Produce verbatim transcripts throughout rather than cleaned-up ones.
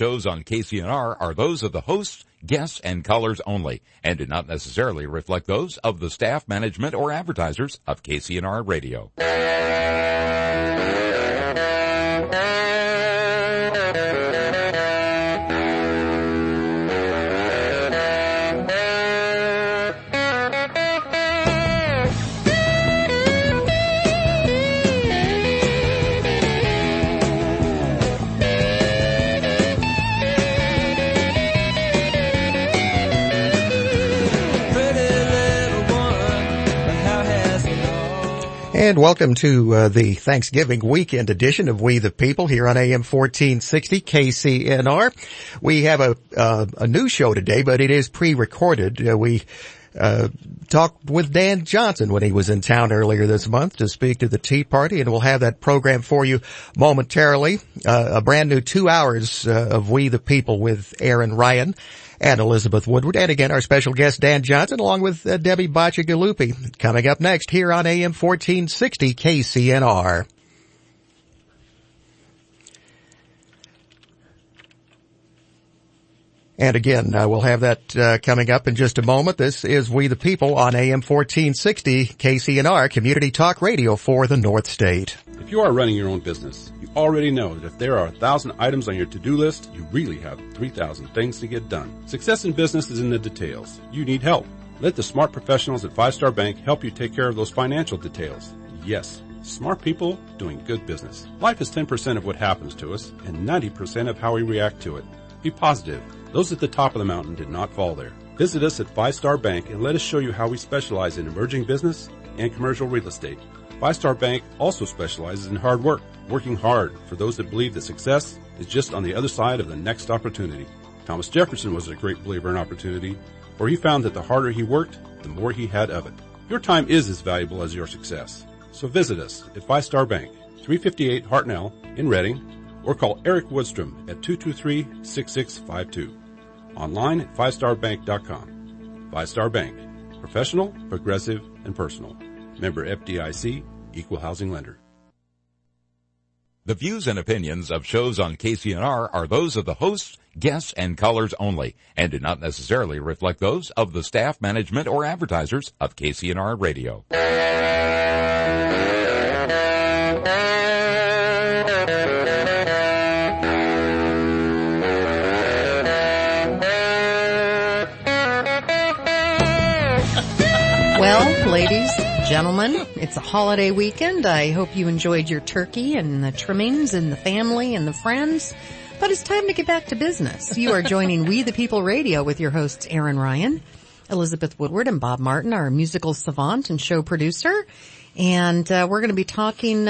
shows on K C N R are those of the hosts, guests, and callers only, and do not necessarily reflect those of the staff, management, or advertisers of K C N R Radio. And welcome to uh, the Thanksgiving weekend edition of We the People here on A M fourteen sixty K C N R. We have a uh, a new show today, but it is pre-recorded. Uh, we uh talked with Dan Johnson when he was in town earlier this month to speak to the Tea Party, and we'll have that program for you momentarily. Uh, a brand new two hours uh, of We the People with Aaron Ryan and Elizabeth Woodward, and again, our special guest, Dan Johnson, along with uh, Debbie Bacigalupi, coming up next here on A M fourteen sixty K C N R. And again, uh, we'll have that uh, coming up in just a moment. This is We the People on A M fourteen sixty K C N R, Community Talk Radio for the North State. If you are running your own business, you already know that if there are a thousand items on your to-do list, you really have three thousand things to get done. Success in business is in the details. You need help. Let the smart professionals at Five Star Bank help you take care of those financial details. Yes, smart people doing good business. Life is ten percent of what happens to us and ninety percent of how we react to it. Be positive. Those at the top of the mountain did not fall there. Visit us at Five Star Bank and let us show you how we specialize in emerging business and commercial real estate. Five Star Bank also specializes in hard work, working hard for those that believe that success is just on the other side of the next opportunity. Thomas Jefferson was a great believer in opportunity, for he found that the harder he worked, the more he had of it. Your time is as valuable as your success. So visit us at Five Star Bank, three fifty-eight Hartnell in Reading, or call Eric Woodstrom at two two three, six six five two. Online at five star bank dot com. Five Star Bank. Professional, progressive, and personal. Member F D I C, Equal Housing Lender. The views and opinions of shows on K C N R are those of the hosts, guests, and callers only, and do not necessarily reflect those of the staff, management, or advertisers of K C N R Radio. Well, ladies, gentlemen, it's a holiday weekend. I hope you enjoyed your turkey and the trimmings and the family and the friends. But it's time to get back to business. You are joining We the People Radio with your hosts Aaron Ryan, Elizabeth Woodward, and Bob Martin, our musical savant and show producer. And uh, we're going to be talking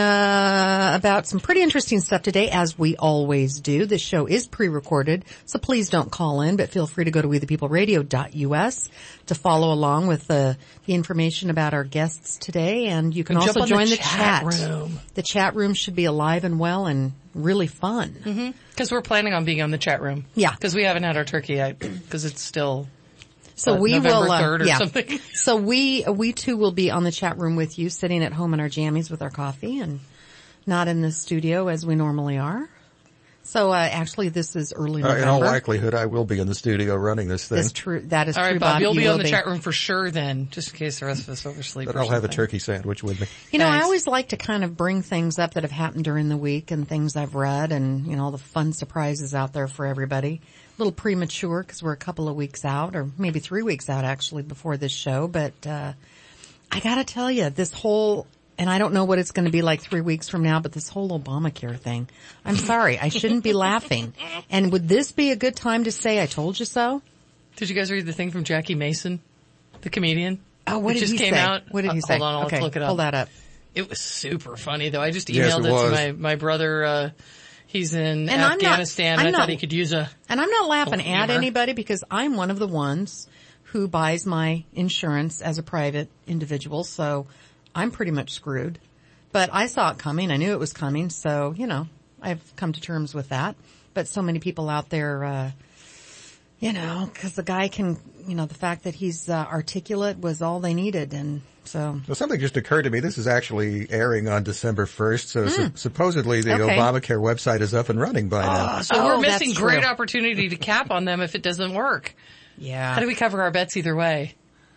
uh about some pretty interesting stuff today, as we always do. This show is pre-recorded, so please don't call in, but feel free to go to we the people radio dot u s to follow along with the, the information about our guests today. And you can and also join the, the chat. chat room. The chat room should be alive and well and really fun. Mm-hmm. Because we're planning on being on the chat room. Yeah. Because we haven't had our turkey yet, because it's still... So uh, we November will, uh, third or yeah. something. So we, we too will be on the chat room with you, sitting at home in our jammies with our coffee and not in the studio as we normally are. So, uh, actually this is early November. Uh, in all likelihood, I will be in the studio running this thing. That's true. That is all true, right, Bob. Bob. You'll you be will on the be. chat room for sure then, just in case the rest of us oversleep. But or I'll have a something. turkey sandwich with me. You know, Thanks. I always like to kind of bring things up that have happened during the week and things I've read and, you know, all the fun surprises out there for everybody. A little premature because we're a couple of weeks out, or maybe three weeks out actually before this show. But, uh, I gotta tell you, this whole, and I don't know what it's going to be like three weeks from now, but this whole Obamacare thing, I'm sorry, I shouldn't be laughing. And would this be a good time to say I told you so? Did you guys read the thing from Jackie Mason, the comedian? Oh, what it did just he came say? out. What did he uh, say? Hold on, I'll okay, look it up. Pull that up. It was super funny though. I just Yes, emailed it it, was. to my, my brother, uh, he's in And I'm not- Afghanistan. I'm I not- thought he could use a, And I'm not laughing Oh, at humor. anybody because I'm one of the ones who buys my insurance as a private individual, so I'm pretty much screwed. But I saw it coming. I knew it was coming, so, you know, I've come to terms with that. But so many people out there, uh, You know, because the guy can, you know, the fact that he's uh, articulate was all they needed, and so. Well, something just occurred to me. This is actually airing on December first, so Mm. su- supposedly the Okay. Obamacare website is up and running by now. So Oh, we're missing that's great true. opportunity to cap on them if it doesn't work. Yeah. How do we cover our bets either way?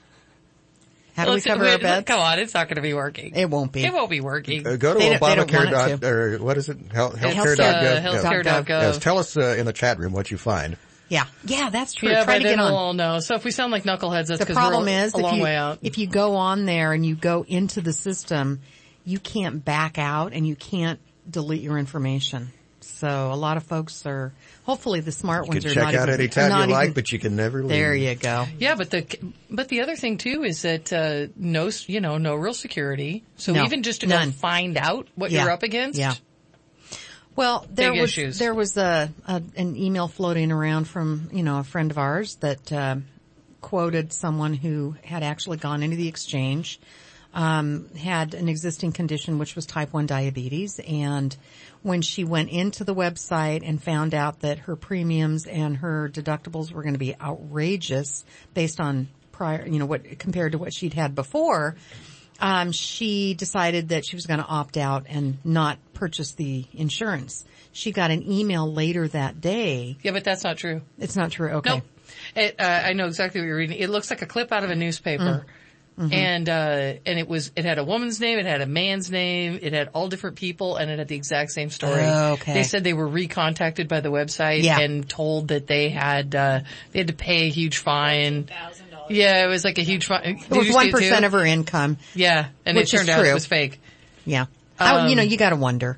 How do we Let's- cover wait, our bets? Come on, it's not going to be working. It won't be. It won't be working. Uh, go to They don't- they don't Obamacare. want it dot, or what is it? Health, It's, healthcare dot gov. uh, Yes. healthcare dot gov. Yes, tell us uh, in the chat room what you find. Yeah. Yeah, that's true. Yeah, Try by to then get we'll on. all know. So if we sound like knuckleheads, that's The because problem we're is a if long you, way out. if you go on there and you go into the system, you can't back out and you can't delete your information. So a lot of folks are, hopefully the smart You ones can are check not out even, anytime not you like, even- but you can never leave. there you go. Yeah, but the but the other thing too is that uh, no, you know, no real security. So No, even just to none. go find out what Yeah. you're up against. Yeah. Well, there Big was issues. there was a, a an email floating around from, you know, a friend of ours that uh, quoted someone who had actually gone into the exchange, um, had an existing condition which was type one diabetes, and when she went into the website and found out that her premiums and her deductibles were going to be outrageous based on prior, you know, what compared to what she'd had before, um, she decided that she was going to opt out and not purchase the insurance. She got an email later that day. Yeah, but that's not true. It's not true. Okay. Nope. It, uh, I know exactly what you're reading. It looks like a clip out of a newspaper. Mm. Mm-hmm. And, uh, and it was, it had a woman's name, it had a man's name, it had all different people, and it had the exact same story. Okay. They said they were recontacted by the website Yeah. and told that they had, uh, they had to pay a huge fine. Yeah, it was like a huge fine. It was one percent of her income. Yeah, and which it is turned out true. it was fake. Yeah. I, Um, you know, you got to wonder.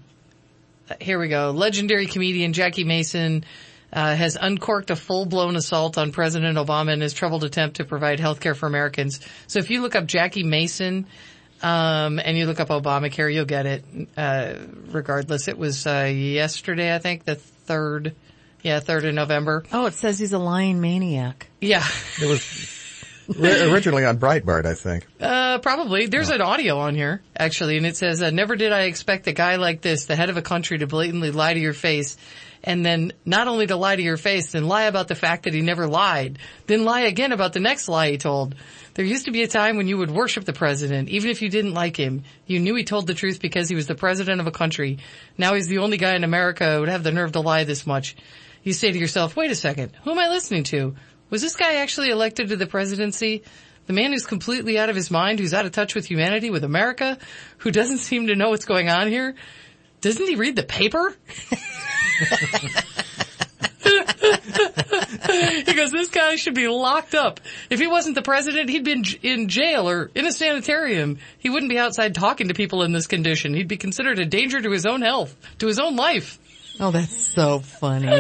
Here we go. Legendary comedian Jackie Mason uh, has uncorked a full-blown assault on President Obama in his troubled attempt to provide health care for Americans. So if you look up Jackie Mason um, and you look up Obamacare, you'll get it. Uh, regardless, it was uh, yesterday, I think, the third. Yeah, third of November. Oh, it says he's a lying maniac. Yeah. It was ri- originally on Breitbart, I think. Uh, probably. There's an audio on here, actually, and it says, uh, never did I expect a guy like this, the head of a country, to blatantly lie to your face, and then not only to lie to your face, then lie about the fact that he never lied, then lie again about the next lie he told. There used to be a time when you would worship the president, even if you didn't like him. You knew he told the truth because he was the president of a country. Now he's the only guy in America who would have the nerve to lie this much. You say to yourself, wait a second, who am I listening to? Was this guy actually elected to the presidency? The man who's completely out of his mind, who's out of touch with humanity, with America, who doesn't seem to know what's going on here? Doesn't he read the paper? He goes, this guy should be locked up. If he wasn't the president, he'd been in jail or in a sanitarium. He wouldn't be outside talking to people in this condition. He'd be considered a danger to his own health, to his own life. Oh, that's so funny.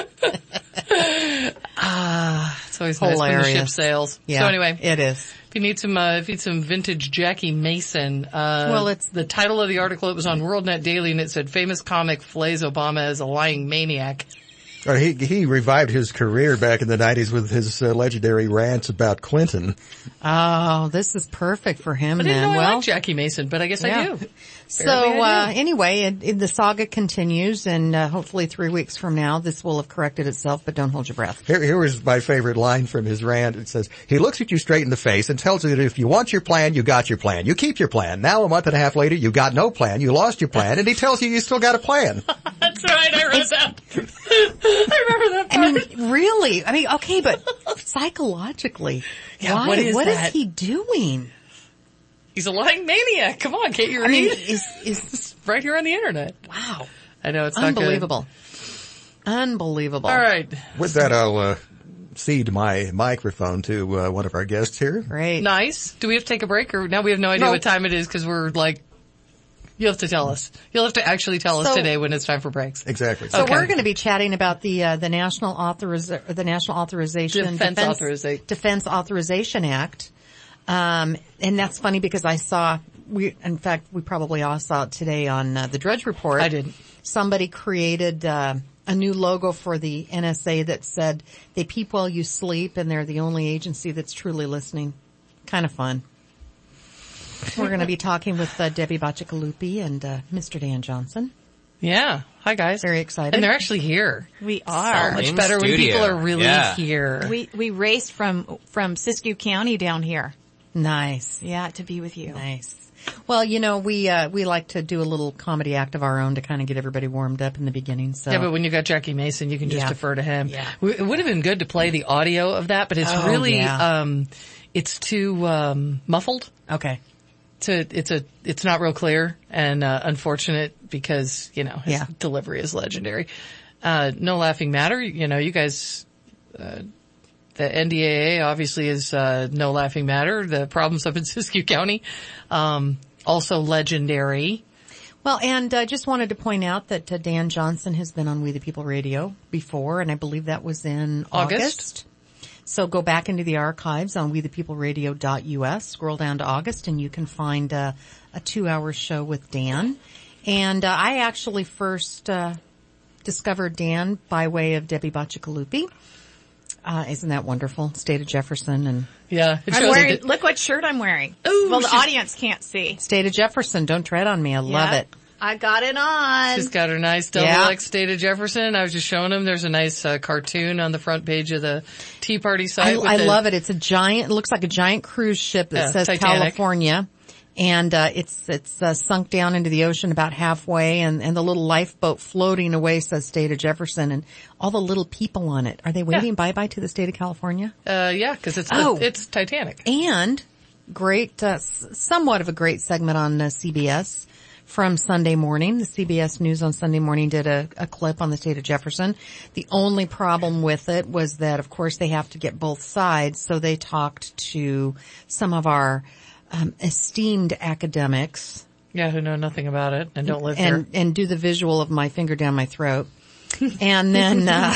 Ah, it's always nice when the ship Hilarious. sails. Yeah, So anyway, it is. if you need some, uh, if you need some vintage Jackie Mason, uh, Well, it's- the title of the article. It was on WorldNet Daily, and it said, "Famous comic flays Obama as a lying maniac." Or he he revived his career back in the nineties with his uh, legendary rants about Clinton. Oh, this is perfect for him I didn't then. know I well, liked Jackie Mason, but I guess yeah. I do. So Apparently I uh, do. anyway, it, it, the saga continues, and uh, hopefully three weeks from now, this will have corrected itself. But don't hold your breath. Here, here was my favorite line from his rant. It says, he looks at you straight in the face and tells you that if you want your plan, you got your plan. You keep your plan. Now a month and a half later, you got no plan. You lost your plan, and he tells you you still got a plan. That's right. I read that. I remember that. I mean, really? I mean, okay, but psychologically, Yeah, why? what is what is that? he doing? He's a lying maniac. Come on, can't you I mean, read? is is right here on the internet. wow, I know it's not good. unbelievable, unbelievable. All right. With that, I'll uh, cede my microphone to uh, one of our guests here. Great. Nice. Do we have to take a break, or now we have no idea No. what time it is because we're like, you'll have to tell us. You'll have to actually tell us So- today when it's time for breaks. Exactly. So Okay. we're going to be chatting about the uh, the national authoriz- the National Authorization Defense Authoriza- Defense Authorization Act, um, and that's funny because I saw we in fact we probably all saw it today on uh, the Drudge Report. I didn't. Somebody created uh, a new logo for the N S A that said they peep while you sleep, and they're the only agency that's truly listening. Kind of fun. We're going to be talking with uh, Debbie Bacigalupi and uh, Mister Dan Johnson. Yeah. Hi, Hi, guys. Very excited. And they're actually here. We are. So much In better when studio. people are really Yeah. here. We we raced from from Siskiyou County down here. Nice. Yeah, to be with you. Nice. Well, you know, we, uh, we like to do a little comedy act of our own to kind of get everybody warmed up in the beginning, so. Yeah, but when you got Jackie Mason, you can just Yeah. defer to him. Yeah. W- It would have been good to play the audio of that, but it's Oh, really, yeah. um, it's too, um, muffled. Okay. To, it's a, it's not real clear and, uh, unfortunate because, you know, his Yeah. delivery is legendary. Uh, no laughing matter. You know, you guys, uh, the N D A A obviously is, uh, no laughing matter. The problems up in Siskiyou County, um, also legendary. Well, and I uh, just wanted to point out that uh, Dan Johnson has been on We the People Radio before, and I believe that was in August. August. So go back into the archives on we the people radio dot U S, scroll down to August, and you can find uh, a two-hour show with Dan. And uh, I actually first uh, discovered Dan by way of Debbie Bacigalupi. Uh, isn't that wonderful? State of Jefferson and Yeah. It I'm shows wearing, that- look what shirt I'm wearing. Ooh, well, the she's- audience can't see. State of Jefferson. Don't tread on me. I love Yeah. it. I got it on. She's got her nice double Yeah. X State of Jefferson. I was just showing them. There's a nice uh, cartoon on the front page of the Tea Party I, site. with I the- love it. It's a giant, it looks like a giant cruise ship that Yeah, says Titanic. California. And, uh, it's, it's, uh, sunk down into the ocean about halfway and, and the little lifeboat floating away says State of Jefferson and all the little people on it. Are they waving bye-bye to the state of California? Uh, yeah, cause it's, Oh. it's Titanic. And great, uh, s- somewhat of a great segment on uh, C B S from Sunday morning. The C B S News on Sunday morning did a, a clip on the state of Jefferson. The only problem with it was that, of course, they have to get both sides. So they talked to some of our um, esteemed academics Yeah, who know nothing about it and don't live and, here. and do the visual of my finger down my throat. And then, uh,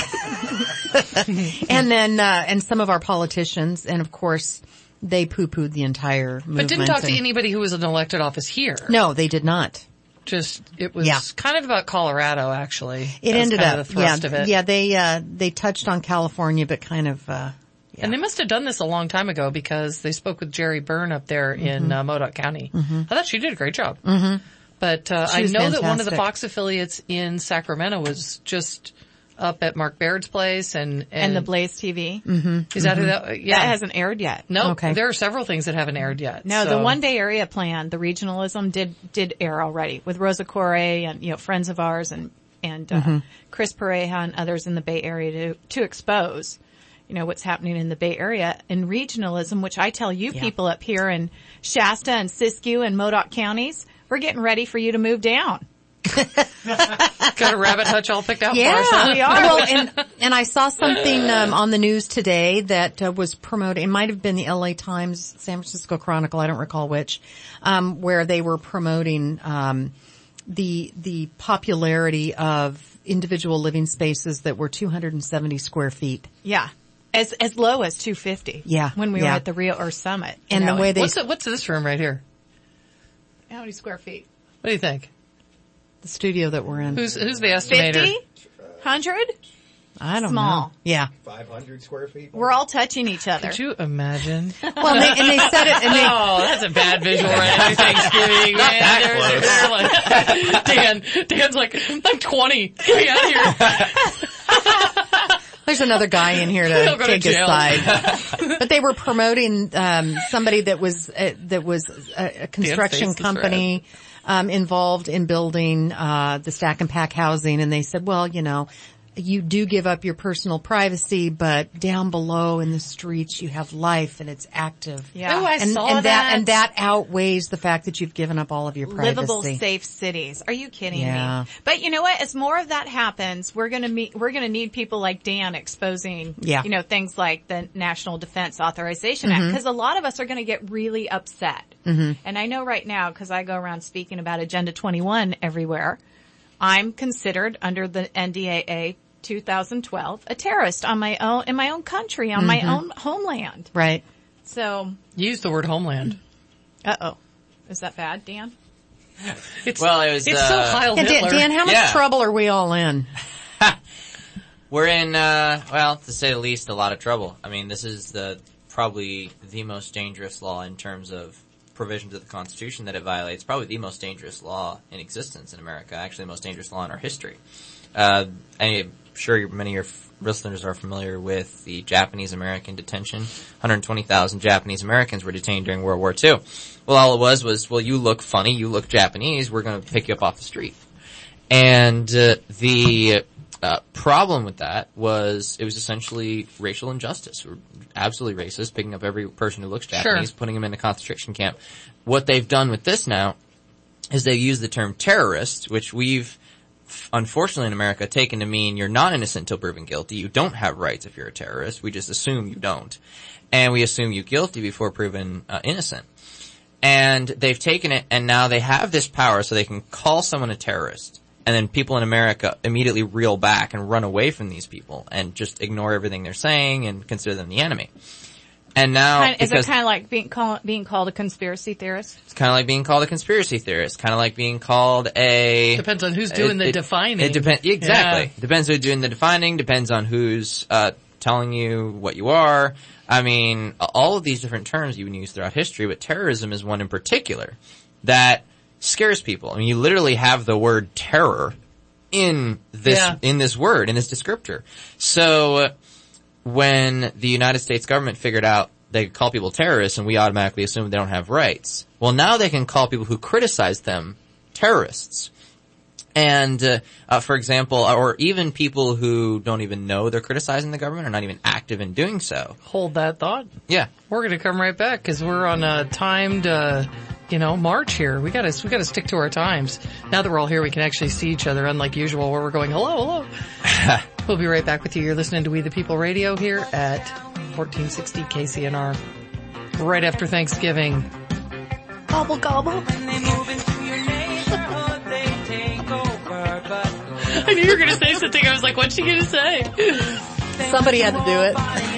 and then, uh, and some of our politicians. And of course, they poo-pooed the entire movement. But didn't talk to and- anybody who was in elected office here. No, they did not. Just, it was Yeah. kind of about Colorado, actually. It That was ended kind up, of the thrust yeah, of it. yeah, they, uh, they touched on California, but kind of, uh, yeah. And they must have done this a long time ago because they spoke with Jerry Byrne up there Mm-hmm. in uh, Modoc County. I thought she did a great job. Mm-hmm. But uh, She I was know that one of the fantastic. Fox affiliates in Sacramento was just up at Mark Baird's place and and, and the Blaze T V. is that who that? Yeah, That hasn't aired yet. no. Okay. There are several things that haven't aired yet. No, so- the one Bay Area plan, the regionalism did, did air already with Rosa Corey and, you know, friends of ours and, and, uh, Chris Pareja and others in the Bay Area to, to expose, you know, what's happening in the Bay Area and regionalism, which I tell you people up here in Shasta and Siskiyou and Modoc counties, we're getting ready for you to move down. got a rabbit hutch all picked out Yeah, for us. huh? we are. Well, and, and I saw something um, on the news today that uh, was promoting. It might have been the L A Times, San Francisco Chronicle. I don't recall which, um, where they were promoting um, the the popularity of individual living spaces that were two hundred seventy square feet. Yeah. As, as low as two fifty. Yeah, When we yeah. were at the Rio Earth Summit. you And the know, way they What's it, what's this room right here? How many square feet? What do you think? the studio that we're in. Who's who's the estimator? Fifty? Hundred? I don't small. know. Yeah. five hundred square feet. We're all touching each other. Could you imagine? Well, and they, and they said it, and they, Oh, that's a bad visual right after Thanksgiving, man. They're, they're like, Dan, Dan's like, I'm twenty. Get me out of here. there's another guy in here He'll to go to take his jail. side. But they were promoting um somebody that was uh, that was a, a construction face is company um involved in building uh the stack and pack housing, and they said, well, you know, you do give up your personal privacy, but down below in the streets you have life and it's active. Yeah. Oh, I And, saw and that that. and that outweighs the fact that you've given up all of your privacy. Livable, safe cities. Are you kidding Yeah. me? But you know what? As more of that happens, we're gonna meet, we're gonna need people like Dan exposing, Yeah. you know, things like the National Defense Authorization Act, because a lot of us are gonna get really upset. Mm-hmm. And I know right now, because I go around speaking about Agenda twenty-one everywhere, I'm considered under the N D A A two thousand twelve a terrorist on my own, in my own country, on my own homeland. Right. So, Use the word homeland. uh oh. Is that bad, Dan? It's, Well, it was, it's still uh, Heil And Dan, Hitler. Dan, how much Yeah. trouble are we all in? We're in, uh, well, to say the least, a lot of trouble. I mean, this is the, probably the most dangerous law in terms of provisions of the Constitution that it violates. Probably the most dangerous law in existence in America. Actually, the most dangerous law in our history. Uh, I'm sure many of your f- listeners are familiar with the Japanese-American detention. one hundred twenty thousand Japanese Americans were detained during World War Two. Well, all it was was, well, you look funny, you look Japanese, we're going to pick you up off the street. And uh, the uh, problem with that was it was essentially racial injustice. We're absolutely racist, picking up every person who looks Japanese, Sure. putting them in a concentration camp. What they've done with this now is they use the term terrorist, which we've unfortunately in America taken to mean you're not innocent until proven guilty. You don't have rights if you're a terrorist. We just assume you don't. And we assume you guilty before proven uh, innocent. And they've taken it and now they have this power so they can call someone a terrorist. And then people in America immediately reel back and run away from these people and just ignore everything they're saying and consider them the enemy. And now, Kind, is it because kind of like being called being called a conspiracy theorist? it's kind of like being called a conspiracy theorist, kind of like being called a Depends on who's doing it, the it, defining. It depends exactly. Yeah. Depends who's doing the defining. Depends on who's uh telling you what you are. I mean, all of these different terms you can use throughout history, but terrorism is one in particular that scares people. I mean, you literally have the word terror in this Yeah. in this word, in this descriptor. So uh, when the United States government figured out they could call people terrorists and we automatically assume they don't have rights, well, now they can call people who criticize them terrorists. And, uh, uh, for example, or even people who don't even know they're criticizing the government are not even active in doing so. Hold that thought. Yeah. We're going to come right back because we're on a timed, uh, you know, march here. We got to we got to stick to our times. Now that we're all here, we can actually see each other, unlike usual, where we're going hello, hello. We'll be right back with you. You're listening to We the People Radio here at fourteen sixty K C N R. Right after Thanksgiving. Gobble gobble. I knew you were going to say something. I was like, what's she going to say? Somebody had to do it.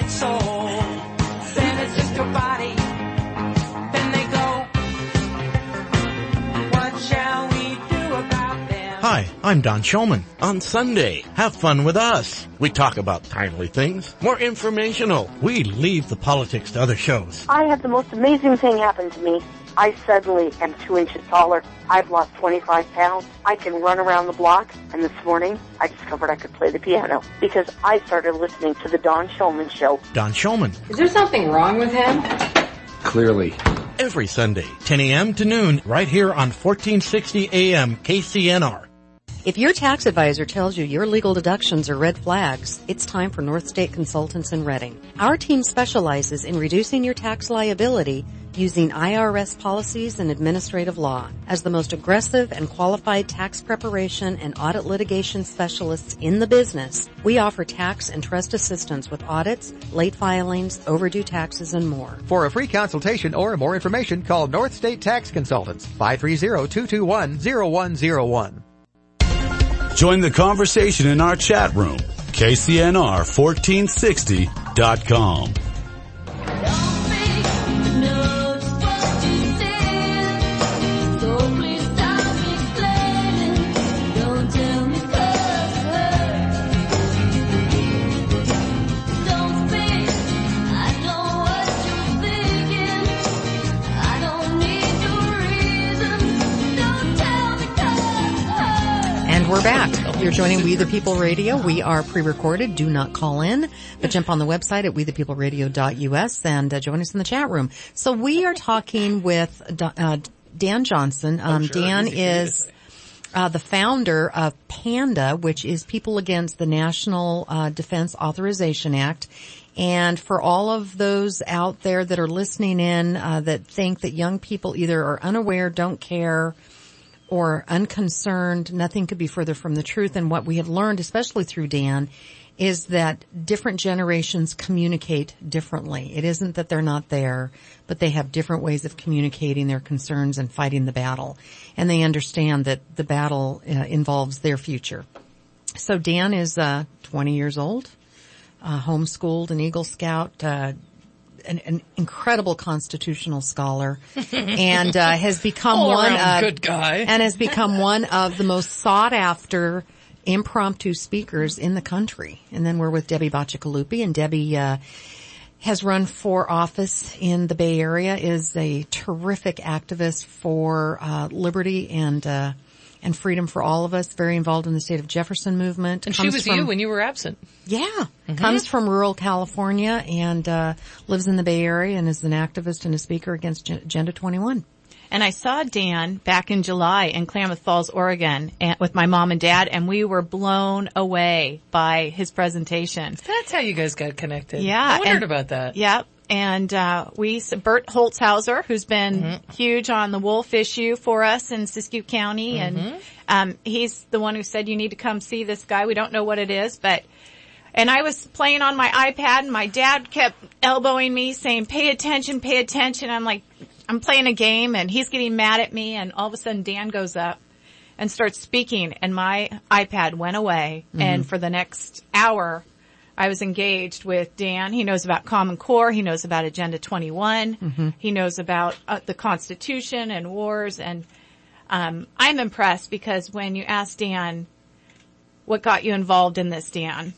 Hi, I'm Don Shulman. On Sunday, have fun with us. We talk about timely things, more informational. We leave the politics to other shows. I had the most amazing thing happen to me. I suddenly am two inches taller. I've lost twenty-five pounds. I can run around the block. And this morning, I discovered I could play the piano because I started listening to the Don Shulman Show. Don Shulman. Is there something wrong with him? Clearly. Every Sunday, ten a.m. to noon, right here on fourteen sixty A M K C N R. If your tax advisor tells you your legal deductions are red flags, it's time for North State Consultants in Reading. Our team specializes in reducing your tax liability using I R S policies and administrative law. As the most aggressive and qualified tax preparation and audit litigation specialists in the business, we offer tax and trust assistance with audits, late filings, overdue taxes, and more. For a free consultation or more information, call North State Tax Consultants, five three zero, two two one, zero one zero one. Join the conversation in our chat room, K C N R fourteen sixty dot com. And we're back. You're joining We the People Radio. We are pre-recorded. Do not call in, but jump on the website at we the people radio dot u s and uh, join us in the chat room. So we are talking with uh, Dan Johnson. Um, oh, sure. Dan Easy is uh, the founder of PANDA, which is People Against the National uh, Defense Authorization Act. And for all of those out there that are listening in uh, that think that young people either are unaware, don't care, or unconcerned, nothing could be further from the truth. And what we have learned, especially through Dan, is that different generations communicate differently. It isn't that they're not there, but they have different ways of communicating their concerns and fighting the battle. And they understand that the battle uh, involves their future. So Dan is uh twenty years old, uh homeschooled, an Eagle Scout, uh An, an incredible constitutional scholar, and uh, has become All one around of good guy. and has become one of the most sought after impromptu speakers in the country. And then we're with Debbie Bacigalupi, and Debbie uh, has run for office in the Bay Area, is a terrific activist for uh, liberty and uh and freedom for all of us, very involved in the state of Jefferson movement. And Comes she was from, you when you were absent. Yeah. Mm-hmm. Comes from rural California and uh lives in the Bay Area and is an activist and a speaker against Agenda twenty-one. And I saw Dan back in July in Klamath Falls, Oregon, and, with my mom and dad, and we were blown away by his presentation. That's how you guys got connected. Yeah. I wondered and, about that. Yep. And, uh, we, Bert Holtzhauser, who's been mm-hmm. huge on the wolf issue for us in Siskiyou County. Mm-hmm. And, um, he's the one who said, you need to come see this guy. We don't know what it is, but, and I was playing on my iPad and my dad kept elbowing me saying, pay attention, pay attention. I'm like, I'm playing a game and he's getting mad at me, and all of a sudden Dan goes up and starts speaking and my iPad went away. Mm-hmm. And for the next hour, I was engaged with Dan. He knows about Common Core. He knows about Agenda twenty-one. Mm-hmm. He knows about uh, the Constitution and wars. And um I'm impressed because when you ask Dan, what got you involved in this, Dan?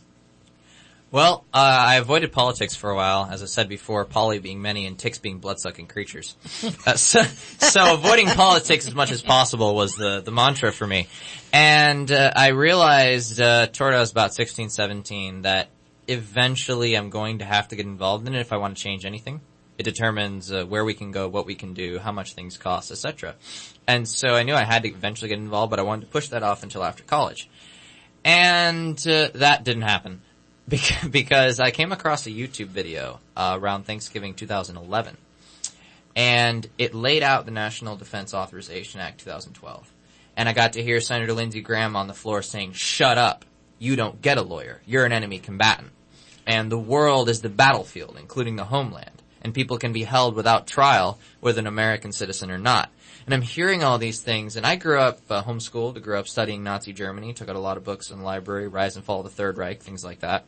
Well, uh, I avoided politics for a while, as I said before, poly being many and ticks being blood-sucking creatures. uh, so, so avoiding politics as much as possible was the, the mantra for me. And uh, I realized uh, toward I was about sixteen, seventeen that eventually I'm going to have to get involved in it if I want to change anything. It determines uh, where we can go, what we can do, how much things cost, et cetera. And so I knew I had to eventually get involved, but I wanted to push that off until after college. And uh, that didn't happen. Because I came across a YouTube video uh, around Thanksgiving two thousand eleven, and it laid out the National Defense Authorization Act two thousand twelve. And I got to hear Senator Lindsey Graham on the floor saying, shut up, you don't get a lawyer, you're an enemy combatant. And the world is the battlefield, including the homeland, and people can be held without trial, whether an American citizen or not. And I'm hearing all these things, and I grew up uh, homeschooled, I grew up studying Nazi Germany, took out a lot of books in the library, Rise and Fall of the Third Reich, things like that.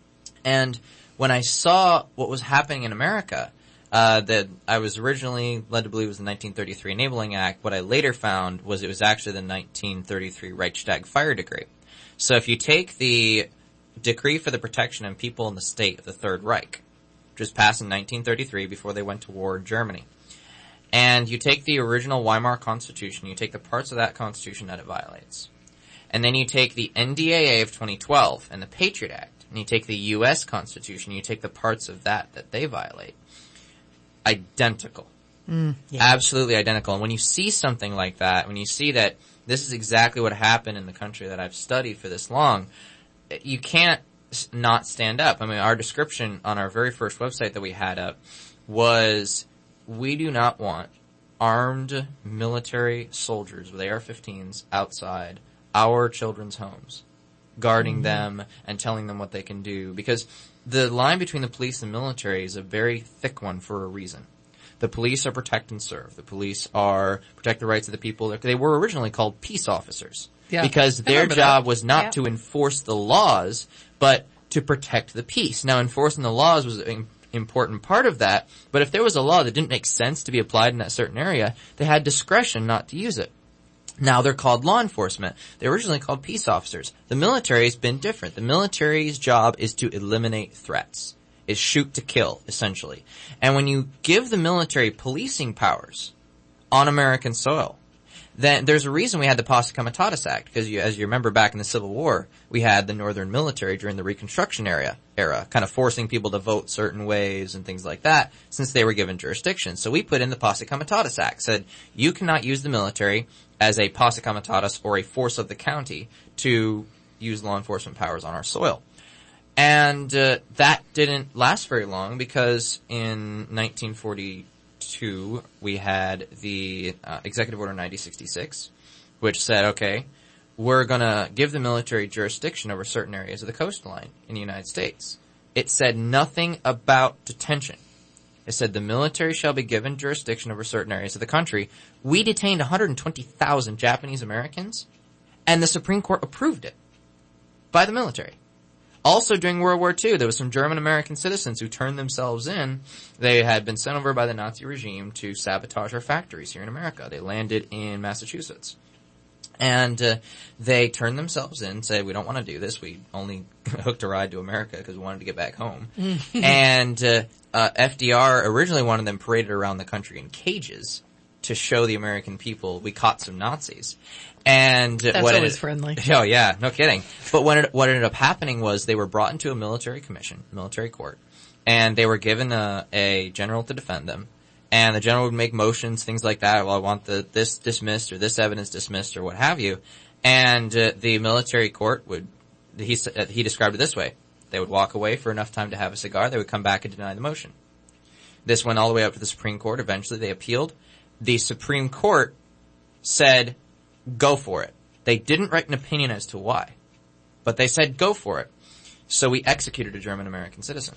And when I saw what was happening in America, uh, that I was originally led to believe was the nineteen thirty-three Enabling Act, what I later found was it was actually the nineteen thirty-three Reichstag Fire Decree. So if you take the Decree for the Protection of People in the State of the Third Reich, which was passed in nineteen thirty-three before they went to war in Germany, and you take the original Weimar Constitution, you take the parts of that Constitution that it violates, and then you take the N D A A of twenty twelve and the Patriot Act, and you take the U S Constitution, you take the parts of that that they violate. Identical. Mm, yeah. Absolutely identical. And when you see something like that, when you see that this is exactly what happened in the country that I've studied for this long, you can't not stand up. I mean, our description on our very first website that we had up was, we do not want armed military soldiers with A R fifteens outside our children's homes, guarding mm-hmm. them and telling them what they can do. Because the line between the police and military is a very thick one for a reason. The police are protect and serve. The police are protect the rights of the people. They were originally called peace officers. Yeah, because their job that. was not yeah. to enforce the laws, but to protect the peace. Now, enforcing the laws was an important part of that, but if there was a law that didn't make sense to be applied in that certain area, they had discretion not to use it. Now they're called law enforcement. They were originally called peace officers. The military's been different. The military's job is to eliminate threats. Is shoot to kill, essentially. And when you give the military policing powers on American soil, then there's a reason we had the Posse Comitatus Act, because you, as you remember back in the Civil War, we had the Northern military during the Reconstruction era, era, kind of forcing people to vote certain ways and things like that, since they were given jurisdiction. So we put in the Posse Comitatus Act, said you cannot use the military as a Posse Comitatus or a force of the county to use law enforcement powers on our soil. And uh, that didn't last very long, because in nineteen forty-two we had the uh, Executive Order ninety sixty-six, which said, okay, we're going to give the military jurisdiction over certain areas of the coastline in the United States. It said nothing about detention. It said the military shall be given jurisdiction over certain areas of the country. We detained one hundred twenty thousand Japanese Americans, and the Supreme Court approved it by the military. Also, during World War Two, there was some German-American citizens who turned themselves in. They had been sent over by the Nazi regime to sabotage our factories here in America. They landed in Massachusetts. And uh, they turned themselves in, said, we don't want to do this. We only hooked a ride to America because we wanted to get back home. and uh, uh, F D R originally wanted them paraded around the country in cages to show the American people we caught some Nazis. And That's what always it, friendly. Oh yeah, no kidding. But what it, what ended up happening was they were brought into a military commission, military court, and they were given a, a general to defend them. And the general would make motions, things like that. Well, I want the, this dismissed or this evidence dismissed or what have you. And uh, the military court would, he, uh, he described it this way. They would walk away for enough time to have a cigar. They would come back and deny the motion. This went all the way up to the Supreme Court. Eventually they appealed. The Supreme Court said, go for it. They didn't write an opinion as to why, but they said, go for it. So we executed a German-American citizen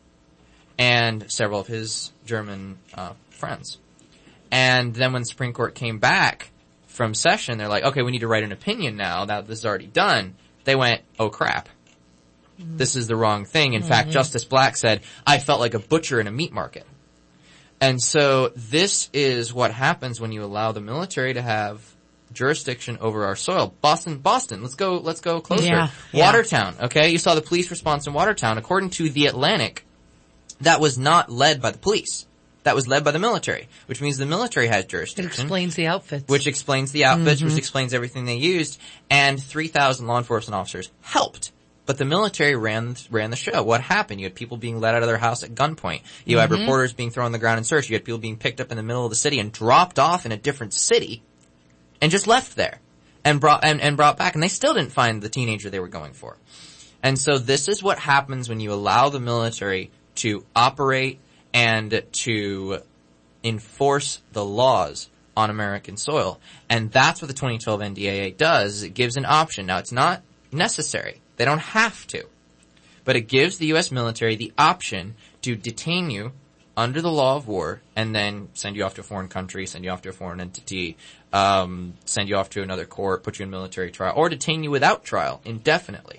and several of his German uh, friends. And then when the Supreme Court came back from session, they're like, okay, we need to write an opinion now that this is already done. They went, oh crap. Mm-hmm. This is the wrong thing. In mm-hmm. fact, Justice Black said, I felt like a butcher in a meat market. And so this is what happens when you allow the military to have jurisdiction over our soil. Boston, Boston, let's go, let's go closer. Yeah, Watertown, yeah. okay? You saw the police response in Watertown. According to The Atlantic, that was not led by the police. That was led by the military, which means the military has jurisdiction. It explains the outfits. Which explains the outfits, mm-hmm. which explains everything they used, and three thousand law enforcement officers helped. But the military ran ran the show. What happened? You had people being let out of their house at gunpoint. You mm-hmm. had reporters being thrown on the ground and searched. You had people being picked up in the middle of the city and dropped off in a different city and just left there and brought and, and brought back. And they still didn't find the teenager they were going for. And so this is what happens when you allow the military to operate and to enforce the laws on American soil. And that's what the twenty twelve N D A A does. It gives an option. Now, it's not necessary. They don't have to. But it gives the U S military the option to detain you under the law of war and then send you off to a foreign country, send you off to a foreign entity, um, send you off to another court, put you in military trial, or detain you without trial indefinitely.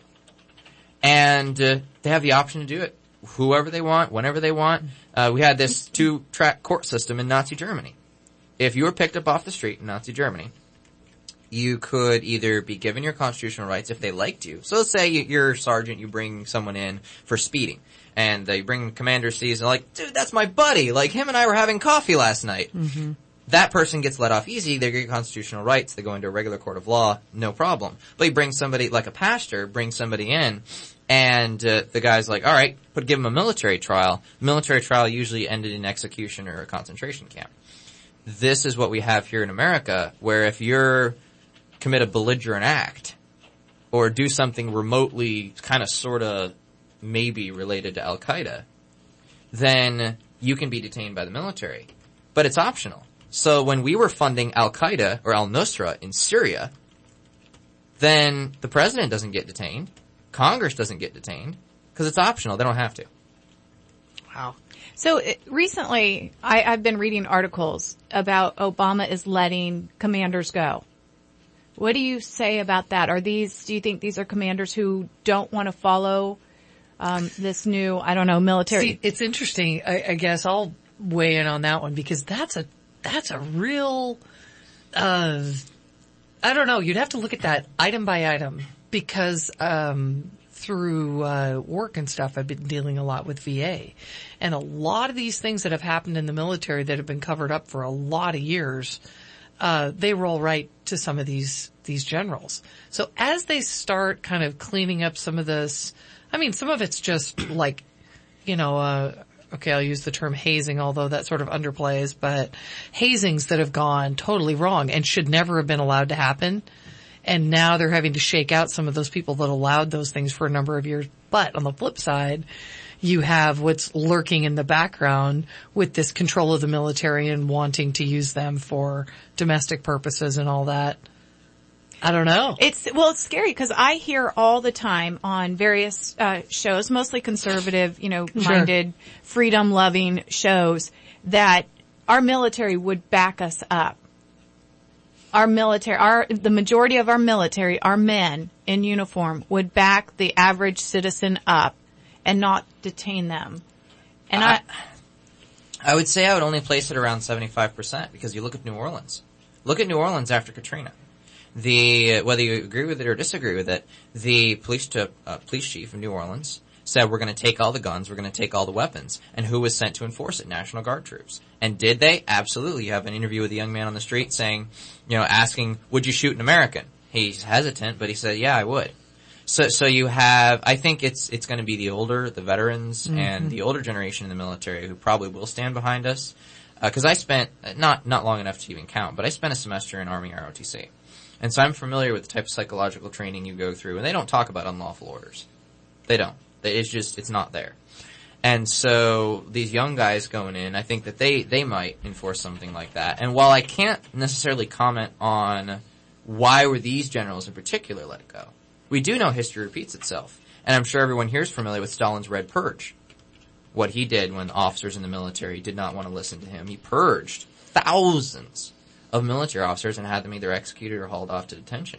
And uh, they have the option to do it whoever they want, whenever they want. Uh, we had this two-track court system in Nazi Germany. If you were picked up off the street in Nazi Germany, you could either be given your constitutional rights if they liked you. So let's say you're a sergeant, you bring someone in for speeding, and they bring Commander C's and like, dude, that's my buddy. Like, him and I were having coffee last night. Mm-hmm. That person gets let off easy. They get constitutional rights. They go into a regular court of law, no problem. But you bring somebody, like a pastor, bring somebody in, and uh, the guy's like, all right, but give him a military trial. Military trial usually ended in execution or a concentration camp. This is what we have here in America, where if you're commit a belligerent act or do something remotely kind of sort of maybe related to Al-Qaeda, then you can be detained by the military. But it's optional. So when we were funding Al-Qaeda or Al-Nusra in Syria, then the president doesn't get detained. Congress doesn't get detained because it's optional. They don't have to. Wow. So it, recently I, I've been reading articles about Obama is letting commanders go. What do you say about that? Are these, do you think these are commanders who don't want to follow um, this new, I don't know, military? See, it's interesting. I, I guess I'll weigh in on that one because that's a that's a real, uh, I don't know. You'd have to look at that item by item because um, through uh, work and stuff, I've been dealing a lot with V A, and a lot of these things that have happened in the military that have been covered up for a lot of years. Uh, they roll right to some of these, these generals. So as they start kind of cleaning up some of this, I mean, some of it's just like, you know, uh, okay, I'll use the term hazing, although that sort of underplays, but hazings that have gone totally wrong and should never have been allowed to happen. And now they're having to shake out some of those people that allowed those things for a number of years. But on the flip side, you have what's lurking in the background with this control of the military and wanting to use them for domestic purposes and all that. I don't know. It's, well, it's scary because I hear all the time on various uh, shows, mostly conservative, you know, minded, sure. freedom loving shows, that our military would back us up. Our military, our, the majority of our military, our men in uniform would back the average citizen up and not detain them. And I, I, I would say I would only place it around seventy-five percent because you look at New Orleans. Look at New Orleans after Katrina. The, whether you agree with it or disagree with it, the police, to, uh, police chief of New Orleans said we're going to take all the guns, we're going to take all the weapons. And who was sent to enforce it? National Guard troops. And did they? Absolutely. You have an interview with a young man on the street saying, you know, asking, would you shoot an American? He's hesitant, but he said, yeah, I would. So, so you have, I think it's, it's going to be the older, the veterans mm-hmm. and the older generation in the military who probably will stand behind us. Uh, cause I spent, not, not long enough to even count, but I spent a semester in Army R O T C. And so I'm familiar with the type of psychological training you go through, and they don't talk about unlawful orders. They don't. It's just, it's not there. And so these young guys going in, I think that they, they might enforce something like that. And while I can't necessarily comment on why were these generals in particular let it go, we do know history repeats itself. And I'm sure everyone here is familiar with Stalin's Red Purge. What he did when officers in the military did not want to listen to him. He purged thousands of military officers and had them either executed or hauled off to detention.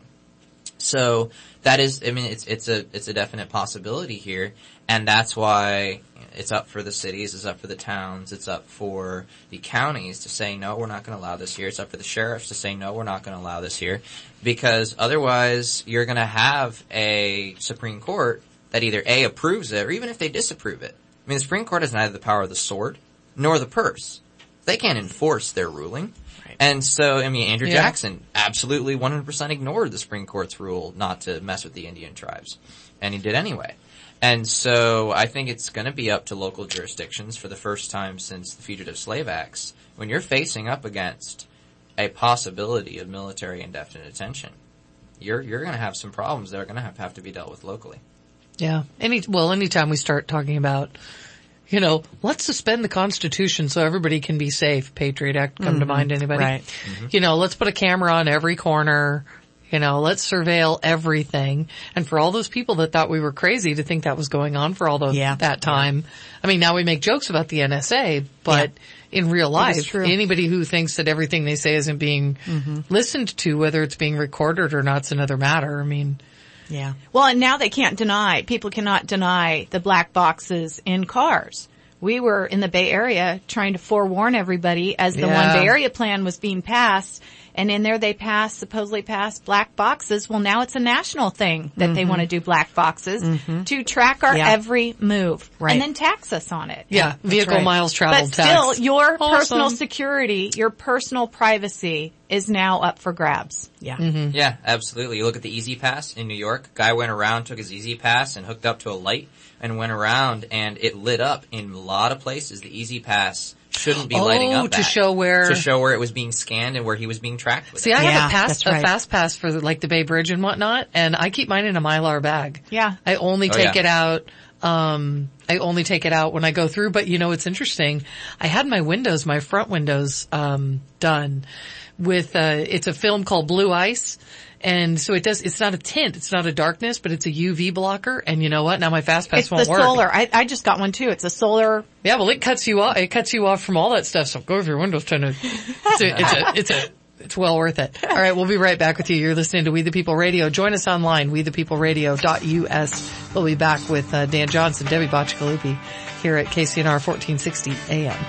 So that is, I mean, it's, it's a, it's a definite possibility here. And that's why it's up for the cities, it's up for the towns, it's up for the counties to say, no, we're not going to allow this here. It's up for the sheriffs to say, no, we're not going to allow this here. Because otherwise you're going to have a Supreme Court that either A, approves it, or even if they disapprove it. I mean, the Supreme Court has neither the power of the sword nor the purse. They can't enforce their ruling. And so, I mean, Andrew yeah. Jackson absolutely one hundred percent ignored the Supreme Court's rule not to mess with the Indian tribes. And he did anyway. And so I think it's going to be up to local jurisdictions for the first time since the Fugitive Slave Acts. When you're facing up against a possibility of military indefinite detention, you're, you're going to have some problems that are going to have, have to be dealt with locally. Yeah. Any, well, anytime we start talking about, you know, let's suspend the Constitution so everybody can be safe. Patriot Act come mm-hmm. to mind, anybody? Right. Mm-hmm. You know, let's put a camera on every corner. You know, let's surveil everything. And for all those people that thought we were crazy to think that was going on for all those, yeah. that time, I mean, now we make jokes about the N S A, but yeah. in real life, anybody who thinks that everything they say isn't being mm-hmm. listened to, whether it's being recorded or not, is another matter. I mean, yeah. Well, and now they can't deny, people cannot deny the black boxes in cars. We were in the Bay Area trying to forewarn everybody as the yeah. One Bay Area plan was being passed. And in there they passed, supposedly passed black boxes. Well, now it's a national thing that mm-hmm. they want to do black boxes mm-hmm. to track our yeah. every move. Right. And then tax us on it. Yeah. yeah Vehicle right. miles traveled tax. But still, your awesome. personal security, your personal privacy is now up for grabs. Yeah. Mm-hmm. Yeah, absolutely. You look at the Easy Pass in New York. Guy went around, took his Easy Pass and hooked up to a light and went around and it lit up in a lot of places. The Easy Pass shouldn't be oh, lighting up to at, show where to show where it was being scanned and where he was being tracked with See, it. I have yeah, a pass, right. a fast pass for the, like the Bay Bridge and whatnot, and I keep mine in a Mylar bag. Yeah. I only oh, take yeah. it out, um, I only take it out when I go through, but you know, it's interesting. I had my windows, my front windows, um, done with, uh, it's a film called Blue Ice. And so it does, it's not a tint, it's not a darkness, but it's a U V blocker. And you know what? Now my fast pass it's won't the work. solar. I, I just got one too. It's a solar. Yeah, well it cuts you off, it cuts you off from all that stuff. So go with your windows trying to, it's a, it's a, it's a, it's well worth it. All right, we'll be right back with you. You're listening to We the People Radio. Join us online, we the people radio dot U S. We'll be back with uh, Dan Johnson, Debbie Botchkalupi here at K C N R fourteen sixty A M.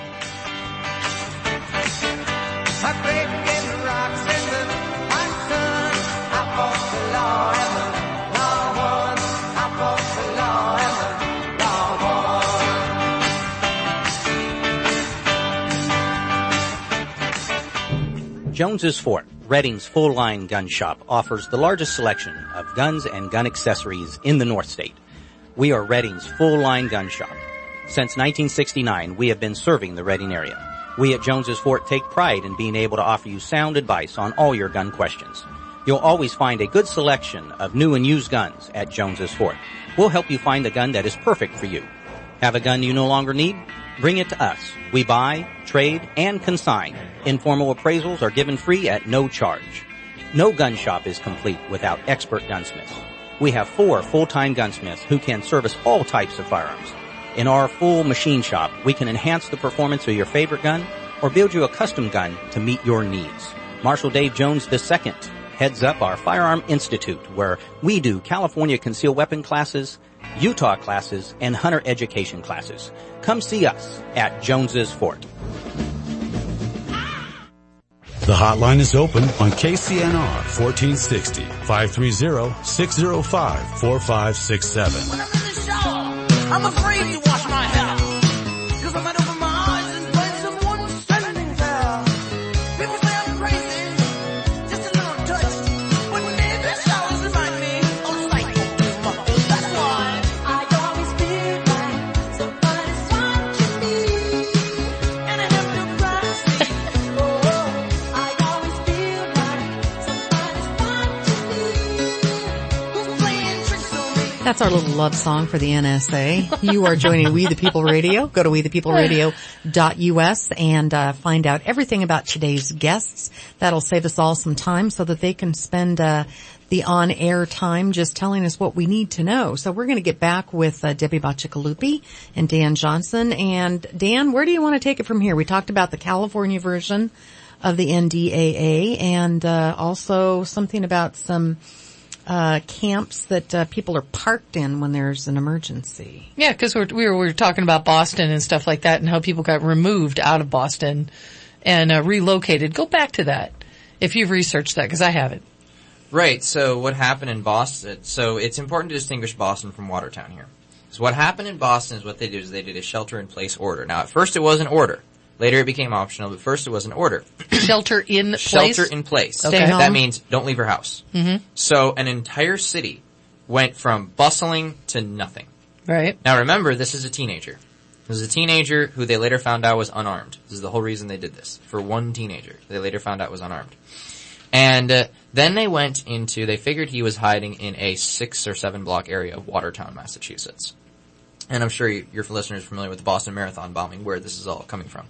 Jones's Fort, Redding's full-line gun shop, offers the largest selection of guns and gun accessories in the North State. We are Redding's full-line gun shop. Since nineteen sixty-nine, we have been serving the Redding area. We at Jones's Fort take pride in being able to offer you sound advice on all your gun questions. You'll always find a good selection of new and used guns at Jones's Fort. We'll help you find the gun that is perfect for you. Have a gun you no longer need? Bring it to us. We buy, trade, and consign. Informal appraisals are given free at no charge. No gun shop is complete without expert gunsmiths. We have four full-time gunsmiths who can service all types of firearms. In our full machine shop, we can enhance the performance of your favorite gun or build you a custom gun to meet your needs. Marshal Dave Jones the Second heads up our Firearm Institute, where we do California concealed weapon classes, Utah classes, and hunter education classes. Come see us at Jones's Fort. The hotline is open on K C N R fourteen sixty, five three zero, six zero five, four five six seven. When I'm in the shower, I'm afraid to wash my hair, 'cause I might open my eyes and find someone standing there. People say I'm crazy, just a little touch, but maybe showers remind me of psycho. That's why I always feel like somebody's watching me, and I have no privacy. Oh, I always feel like somebody's watching me, who's playing tricks on me. That's our little love song for the N S A. You are joining We the People Radio. Go to we the people radio dot U S and uh, find out everything about today's guests. That'll save us all some time so that they can spend uh, the on-air time just telling us what we need to know. So we're going to get back with uh, Debbie Bacigalupi and Dan Johnson. And Dan, where do you want to take it from here? We talked about the California version of the N D A A and uh, also something about some uh camps that uh, people are parked in when there's an emergency. Yeah, because we're, we were we were talking about Boston and stuff like that, and how people got removed out of Boston and uh, relocated. Go back to that if you've researched that, because I haven't. Right. So what happened in Boston? So it's important to distinguish Boston from Watertown here. So what happened in Boston is what they did is they did a shelter-in-place order. Now, at first it was an order. Later it became optional, but first it was an order. Shelter in place? Shelter in place. Okay. Okay. That means don't leave your house. Mm-hmm. So an entire city went from bustling to nothing. Right. Now remember, this is a teenager. This is a teenager who they later found out was unarmed. This is the whole reason they did this. For one teenager, they later found out was unarmed. And uh, then they went into, they figured he was hiding in a six or seven block area of Watertown, Massachusetts. And I'm sure you, your listeners are familiar with the Boston Marathon bombing, where this is all coming from.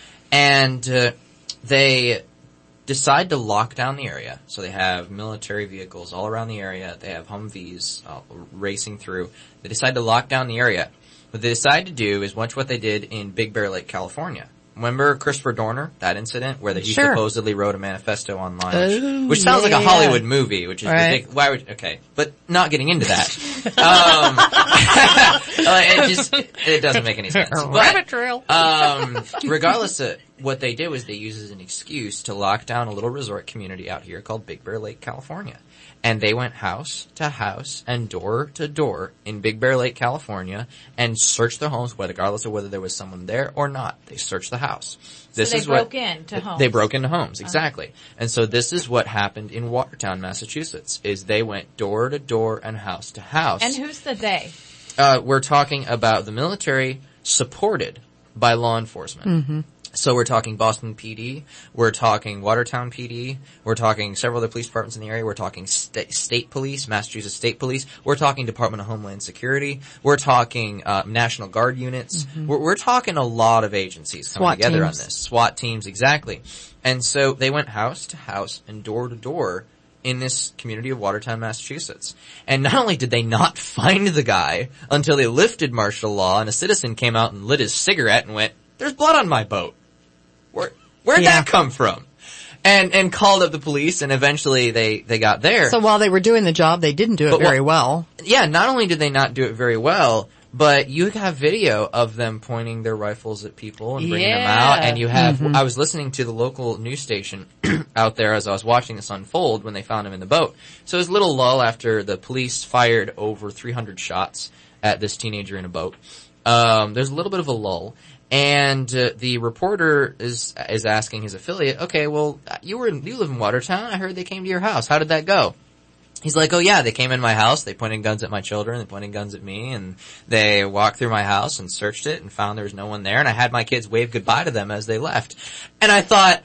And uh, they decide to lock down the area. So they have military vehicles all around the area. They have Humvees uh, racing through. They decide to lock down the area. What they decide to do is much what they did in Big Bear Lake, California. Remember Christopher Dorner, that incident where he sure. supposedly wrote a manifesto online, oh, which sounds yeah. like a Hollywood movie, which is right. ridiculous. Why would, okay, but not getting into that. um, it just, it doesn't make any sense. But, rabbit trail. um, regardless of what they did was they used as an excuse to lock down a little resort community out here called Big Bear Lake, California. And they went house to house and door to door in Big Bear Lake, California, and searched their homes, regardless of whether there was someone there or not. They searched the house. This so they is broke what, into homes. They broke into homes, exactly. Uh-huh. And so this is what happened in Watertown, Massachusetts, is they went door to door and house to house. And who's the they? Uh, we're talking about the military supported by law enforcement. Mm-hmm. So we're talking Boston P D, we're talking Watertown P D, we're talking several other police departments in the area, we're talking st- state police, Massachusetts State Police, we're talking Department of Homeland Security, we're talking uh, National Guard units, Mm-hmm. we're, we're talking a lot of agencies coming SWAT together teams. on this. SWAT teams, exactly. And so they went house to house and door to door in this community of Watertown, Massachusetts. And not only did they not find the guy until they lifted martial law and a citizen came out and lit his cigarette and went, "There's blood on my boat. Where, where'd Yeah. that come from?" And, and called up the police, and eventually they, they got there. So while they were doing the job, they didn't do it But very wh- well. Yeah, not only did they not do it very well, but you have video of them pointing their rifles at people and bringing them Yeah. out, and you have, Mm-hmm. I was listening to the local news station out there as I was watching this unfold when they found him in the boat. So it was a little lull after the police fired over three hundred shots at this teenager in a boat. Um, there's a little bit of a lull. And uh, the reporter is is asking his affiliate, "Okay, well, you were you live in Watertown. I heard they came to your house. How did that go?" He's like, "Oh yeah, they came in my house. They pointed guns at my children. They pointed guns at me, and they walked through my house and searched it and found there was no one there. And I had my kids wave goodbye to them as they left." And I thought,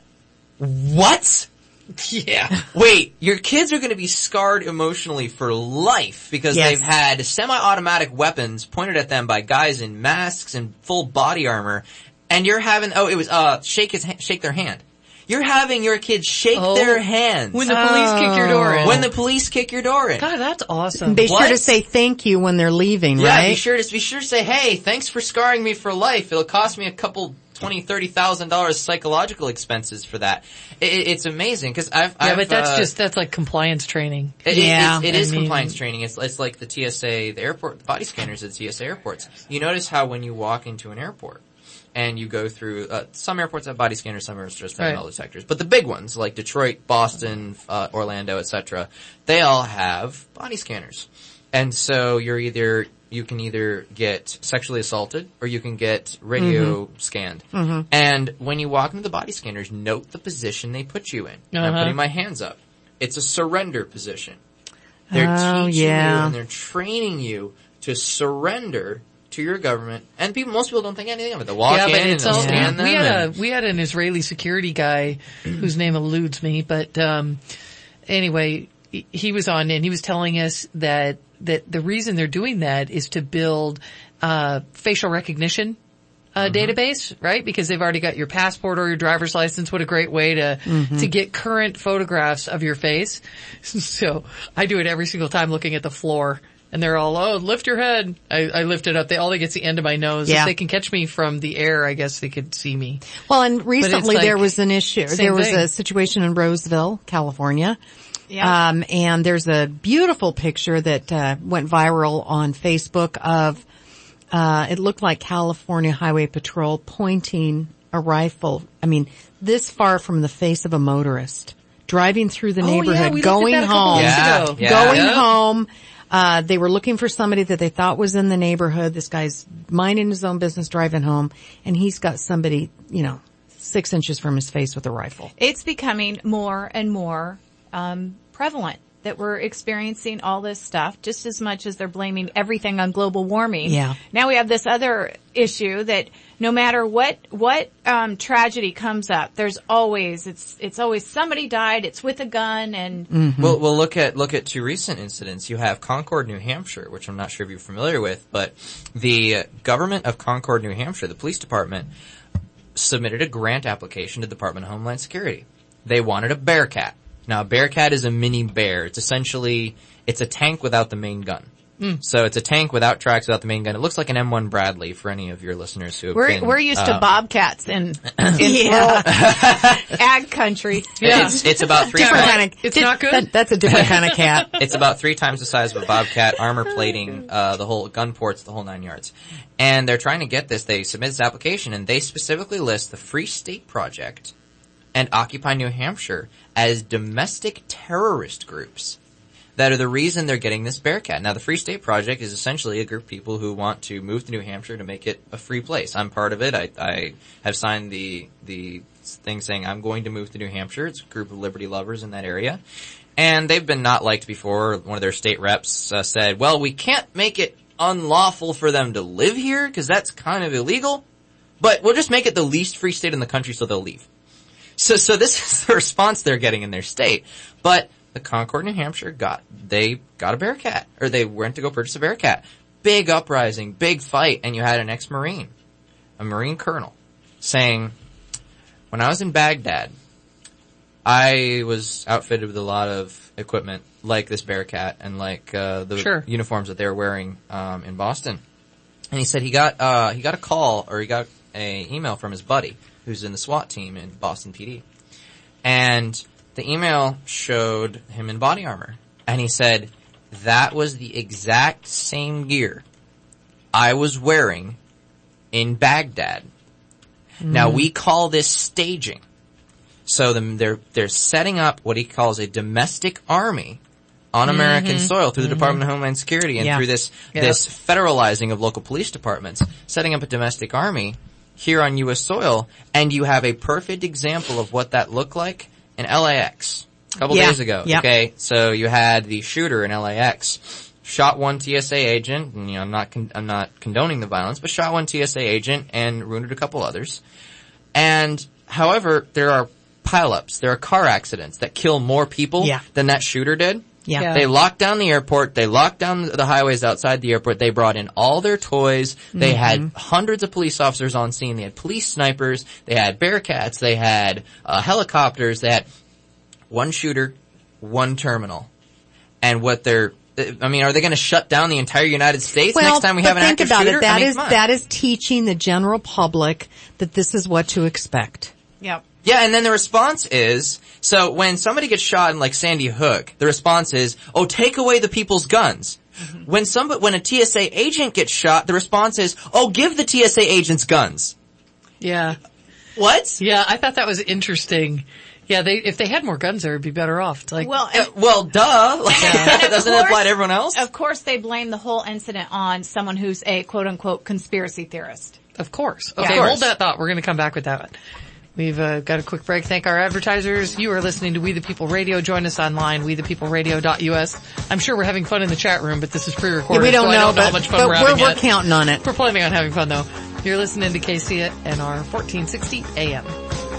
what? Yeah. Wait, your kids are going to be scarred emotionally for life because Yes. they've had semi-automatic weapons pointed at them by guys in masks and full body armor, and you're having, oh, it was, uh, shake his, ha- shake their hand. You're having your kids shake Oh. their hands. When the police kick your door in. When the police kick your door in. God, that's awesome. Be sure What? to say thank you when they're leaving, Yeah, right? be sure to, be sure to say, "Hey, thanks for scarring me for life. It'll cost me a couple, twenty, thirty thousand dollars psychological expenses for that." It, it, it's amazing because I've, Yeah, I've, but that's uh, just, that's like compliance training. It, Yeah, it, it, it I is mean- compliance training. It's, it's like the T S A, the airport, the body scanners at the T S A airports. You notice how when you walk into an airport, and you go through, uh, some airports have body scanners, some airports just have Right. metal detectors. But the big ones, like Detroit, Boston, uh, Orlando, et cetera, they all have body scanners. And so you're either, you can either get sexually assaulted or you can get radio Mm-hmm. scanned. Mhm. And when you walk into the body scanners, note the position they put you in. And I'm Uh-huh. putting my hands up. It's a surrender position. They're Oh, teaching yeah. you and they're training you to surrender to your government. And people, most people don't think anything of it. They walk yeah, in but and it's they'll all, scan them. we had a, and- we had an Israeli security guy whose name eludes me, but, um, anyway, he- he was on and he was telling us that, that the reason they're doing that is to build, uh, facial recognition, uh, database, right? Because they've already got your passport or your driver's license. What a great way to, Mhm. to get current photographs of your face. So I do it every single time looking at the floor. And they're all, oh, lift your head. I, I lift it up. They, all they get's the end of my nose. Yeah. If they can catch me from the air, I guess they could see me. Well, and But recently it's there like, was an issue. same There was thing. a situation in Roseville, California. Yeah. Um, and there's a beautiful picture that uh, went viral on Facebook of uh, it looked like California Highway Patrol pointing a rifle. I mean, this far from the face of a motorist driving through the Oh, yeah, neighborhood, we looked at going that a couple home, weeks Yeah, ago. yeah. going Yeah. home. Uh, they were looking for somebody that they thought was in the neighborhood. This guy's minding his own business, driving home, and he's got somebody, you know, six inches from his face with a rifle. It's becoming more and more um, prevalent that we're experiencing all this stuff just as much as they're blaming everything on global warming. Yeah. Now we have this other issue that no matter what what um, tragedy comes up, there's always it's it's always somebody died. It's with a gun and Mm-hmm. Well, we'll look at look at two recent incidents. You have Concord, New Hampshire, which I'm not sure if you're familiar with, but the government of Concord, New Hampshire, the police department, submitted a grant application to the Department of Homeland Security. They wanted a Bearcat. Now, a Bearcat is a mini bear. It's essentially it's a tank without the main gun. So it's a tank without tracks, without the main gun. It looks like an M one Bradley for any of your listeners who have we're been. we're used to uh, bobcats in in rural ag country. It's, it's about three Different times. kind of, It's not good? That, that's a different kind of cat. It's about three times the size of a Bobcat, armor plating, uh, the whole gun ports, the whole nine yards. And they're trying to get this. They submit this application and they specifically list the Free State Project and Occupy New Hampshire as domestic terrorist groups that are the reason they're getting this Bearcat. Now, the Free State Project is essentially a group of people who want to move to New Hampshire to make it a free place. I'm part of it. I, I have signed the, the thing saying I'm going to move to New Hampshire. It's a group of liberty lovers in that area. And they've been not liked before. One of their state reps uh, said, well, we can't make it unlawful for them to live here because that's kind of illegal, but we'll just make it the least free state in the country so they'll leave. So, so this is the response they're getting in their state. But the Concord, New Hampshire got, they got a Bearcat, or they went to go purchase a Bearcat. Big uprising, big fight, and you had an ex-Marine, a Marine colonel, saying, when I was in Baghdad, I was outfitted with a lot of equipment like this Bearcat and like, uh, the Sure. uniforms that they were wearing, um, in Boston. And he said he got, uh, he got a call, or he got a email from his buddy, who's in the SWAT team in Boston P D. And the email showed him in body armor. And he said, that was the exact same gear I was wearing in Baghdad. Mm. Now we call this staging. So the, they're, they're setting up what he calls a domestic army on American Mm-hmm. soil through the Mm-hmm. Department of Homeland Security and Yeah. through this, Yeah. this federalizing of local police departments, setting up a domestic army here on U S soil, and you have a perfect example of what that looked like in L A X a couple Yeah. days ago. Yep. Okay, so you had the shooter in L A X shot one T S A agent, and you know I'm not con- I'm not condoning the violence, but shot one T S A agent and wounded a couple others. And however, there are pileups, there are car accidents that kill more people Yeah. than that shooter did. Yeah. Yeah. They locked down the airport. They locked down the highways outside the airport. They brought in all their toys. They Mm-hmm. had hundreds of police officers on scene. They had police snipers. They had Bearcats. They had uh, helicopters. They had one shooter, one terminal. And what they're, I mean, are they going to shut down the entire United States Well, next time we but have an think active about shooter? it. That I mean, is come on. that is teaching the general public that this is what to expect. Yep. Yeah, and then the response is, so when somebody gets shot in like Sandy Hook, the response is, oh, take away the people's guns. Mm-hmm. When somebody, when a T S A agent gets shot, the response is, oh, give the T S A agents guns. Yeah. What? Yeah, I thought that was interesting. Yeah, they if they had more guns, they would be better off. It's like, Well, Uh, well, duh. Like, doesn't it apply to everyone else? Of course, they blame the whole incident on someone who's a quote unquote conspiracy theorist. of course. Yeah. Okay, Of course. hold that thought. We're going to come back with that. We've uh, got a quick break. Thank our advertisers. You are listening to We the People Radio. Join us online, we the people radio dot U S. I'm sure we're having fun in the chat room, but this is pre-recorded. Yeah, we don't so I know, don't know how but- much fun but we're we're- having we're yet. counting on it. We're planning on having fun though. You're listening to K C N R fourteen sixty A M.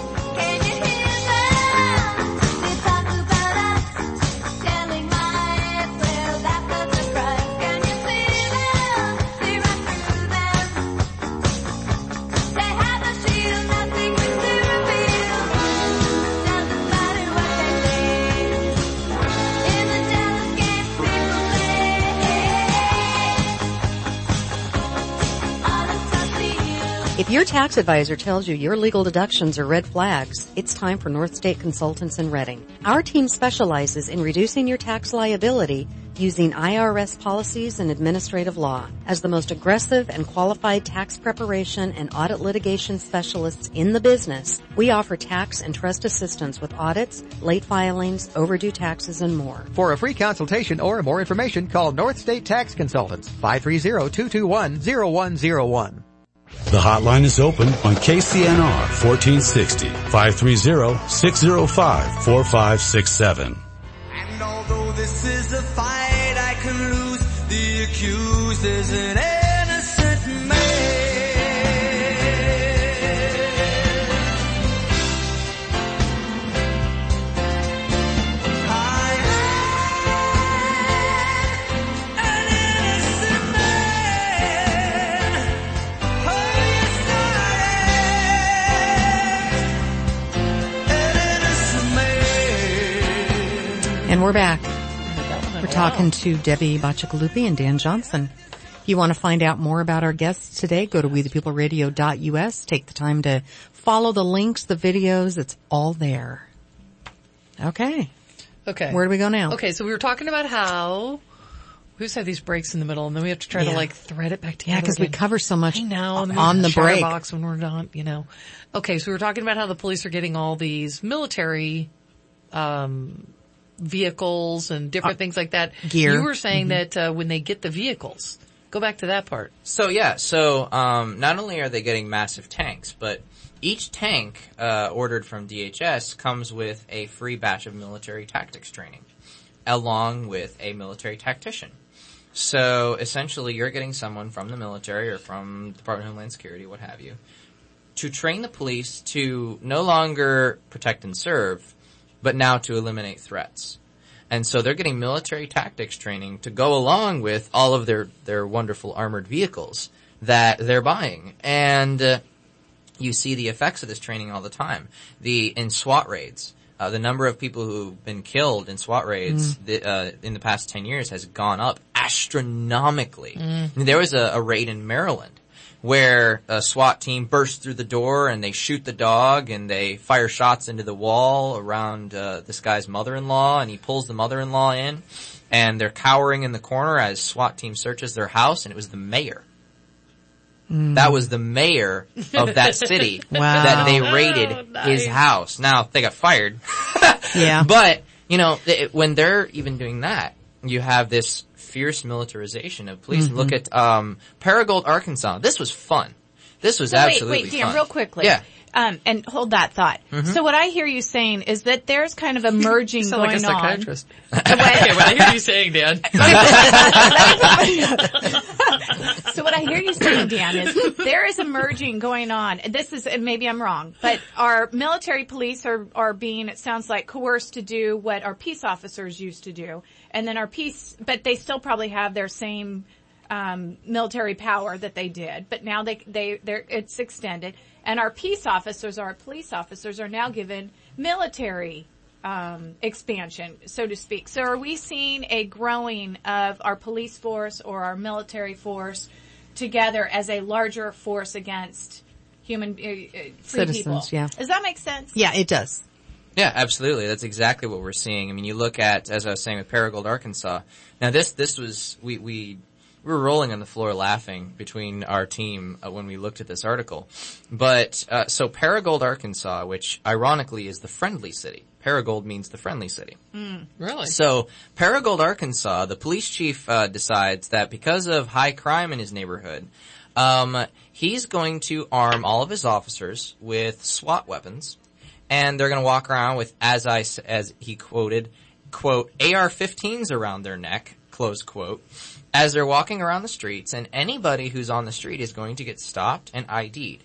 If your tax advisor tells you your legal deductions are red flags, it's time for North State Consultants in Reading. Our team specializes in reducing your tax liability using I R S policies and administrative law. As the most aggressive and qualified tax preparation and audit litigation specialists in the business, we offer tax and trust assistance with audits, late filings, overdue taxes, and more. For a free consultation or more information, call North State Tax Consultants, five three zero, two two one, zero one zero one. The hotline is open on K C N R fourteen sixty, five three zero, six zero five, four five six seven. And although this is a fight I can lose, the accused is an innocent man. I am an innocent man. Oh, yes, I am. An innocent man. And we're back. We're talking to Debbie Bacigalupi and Dan Johnson. If you want to find out more about our guests today, go to we the people radio dot U S. Take the time to follow the links, the videos. It's all there. Okay. Okay. Where do we go now? Okay, so we were talking about how we just have these breaks in the middle, and then we have to try Yeah. to like thread it back together. Yeah, because we again. cover so much I know, and then we on the have a shadow break. box when we're done, you know. Okay, so we were talking about how the police are getting all these military um vehicles and different Uh, things like that. gear. You were saying Mhm. that uh, when they get the vehicles, go back to that part. So yeah, so um, not only are they getting massive tanks, but each tank uh, ordered from D H S comes with a free batch of military tactics training, along with a military tactician. So essentially, you're getting someone from the military or from the Department of Homeland Security, what have you, to train the police to no longer protect and serve, but now to eliminate threats. And so they're getting military tactics training to go along with all of their, their wonderful armored vehicles that they're buying. And uh, you see the effects of this training all the time. The in SWAT raids, uh, the number of people who've been killed in SWAT raids Mm. the, uh, in the past ten years has gone up astronomically. Mm. I mean, there was a, a raid in Maryland where a SWAT team bursts through the door and they shoot the dog and they fire shots into the wall around uh, this guy's mother-in-law, and he pulls the mother-in-law in, and they're cowering in the corner as SWAT team searches their house, and it was the mayor. Mm. That was the mayor of that city Wow. that they raided Oh, nice. his house. Now, they got fired. Yeah. But, you know, it, when they're even doing that, you have this fierce militarization of police. Mm-hmm. Look at um Paragould, Arkansas. This was fun. This was So absolutely wait, wait, Dan, fun. real quickly. Yeah. Um, and hold that thought. Mhm. So what I hear you saying is that there's kind of a merging You sound going like a psychiatrist. on. Okay, what I hear you saying, Dan. So what I hear you saying, Dan, is there is a merging going on. This is, and maybe I'm wrong, but our military police are, are being, it sounds like, coerced to do what our peace officers used to do. And then our peace, but they still probably have their same um, military power that they did, but now they they they're it's extended. And our peace officers, our police officers, are now given military um, expansion, so to speak. So are we seeing a growing of our police force or our military force together as a larger force against human uh, uh, free Citizens, people? yeah. Does that make sense? Yeah, it does. Yeah, absolutely. That's exactly what we're seeing. I mean, you look at, as I was saying with Paragould, Arkansas. Now, this this was we we we were rolling on the floor laughing between our team uh, when we looked at this article. But, uh, so Paragould, Arkansas, which ironically is the friendly city. Paragould means the friendly city. Mm, really? So, Paragould, Arkansas, the police chief uh, decides that because of high crime in his neighborhood, um, he's going to arm all of his officers with SWAT weapons, and they're going to walk around with, as I as he quoted, quote, A R fifteens around their neck, close quote, as they're walking around the streets, and anybody who's on the street is going to get stopped and I D'd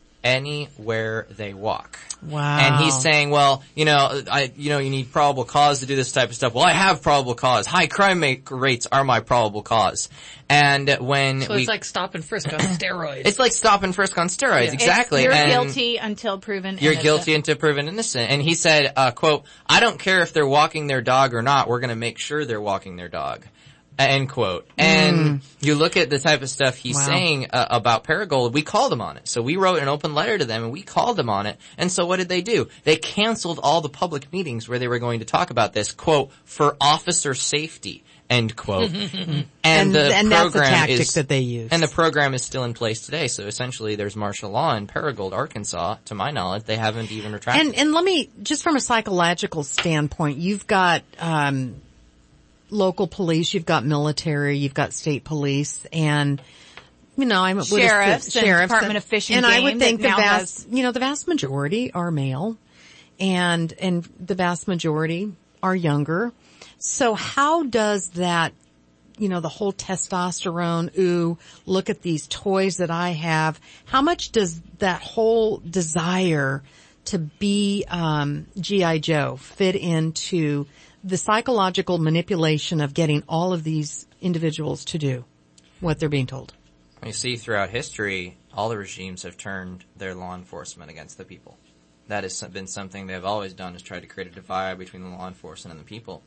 anywhere they walk. Wow. And he's saying, well, you know, I, you know, you need probable cause to do this type of stuff. Well, I have probable cause. High crime make rates are my probable cause. And when so we, it's like stop and frisk on steroids. It's like stop and frisk on steroids, Yeah. exactly. It's, you're and guilty until proven You're innocent. guilty until proven innocent. And he said, uh, quote, I don't care if they're walking their dog or not. We're going to make sure they're walking their dog. End quote. And Mm. you look at the type of stuff he's Wow. saying uh, about Paragould. We called him on it. So we wrote an open letter to them and we called them on it. And so what did they do? They canceled all the public meetings where they were going to talk about this, quote, for officer safety, end quote. and, And- the and that's the program tactic is, that they use. And the program is still in place today. So essentially there's martial law in Paragould, Arkansas. To my knowledge, they haven't even retracted. And, and let me, just from a psychological standpoint, you've got, um, local police, you've got military, you've got state police, and, you know, I'm, what is Sheriffs the, and sheriffs Department of Fish and and I Game would think that the now vast, you know, the vast majority are male, and, and the vast majority are younger. So how does that, you know, the whole testosterone, ooh, look at these toys that I have, how much does that whole desire to be, um, G I. Joe fit into the psychological manipulation of getting all of these individuals to do what they're being told? You see, throughout history, all the regimes have turned their law enforcement against the people. That has been something they've always done, is try to create a divide between the law enforcement and the people.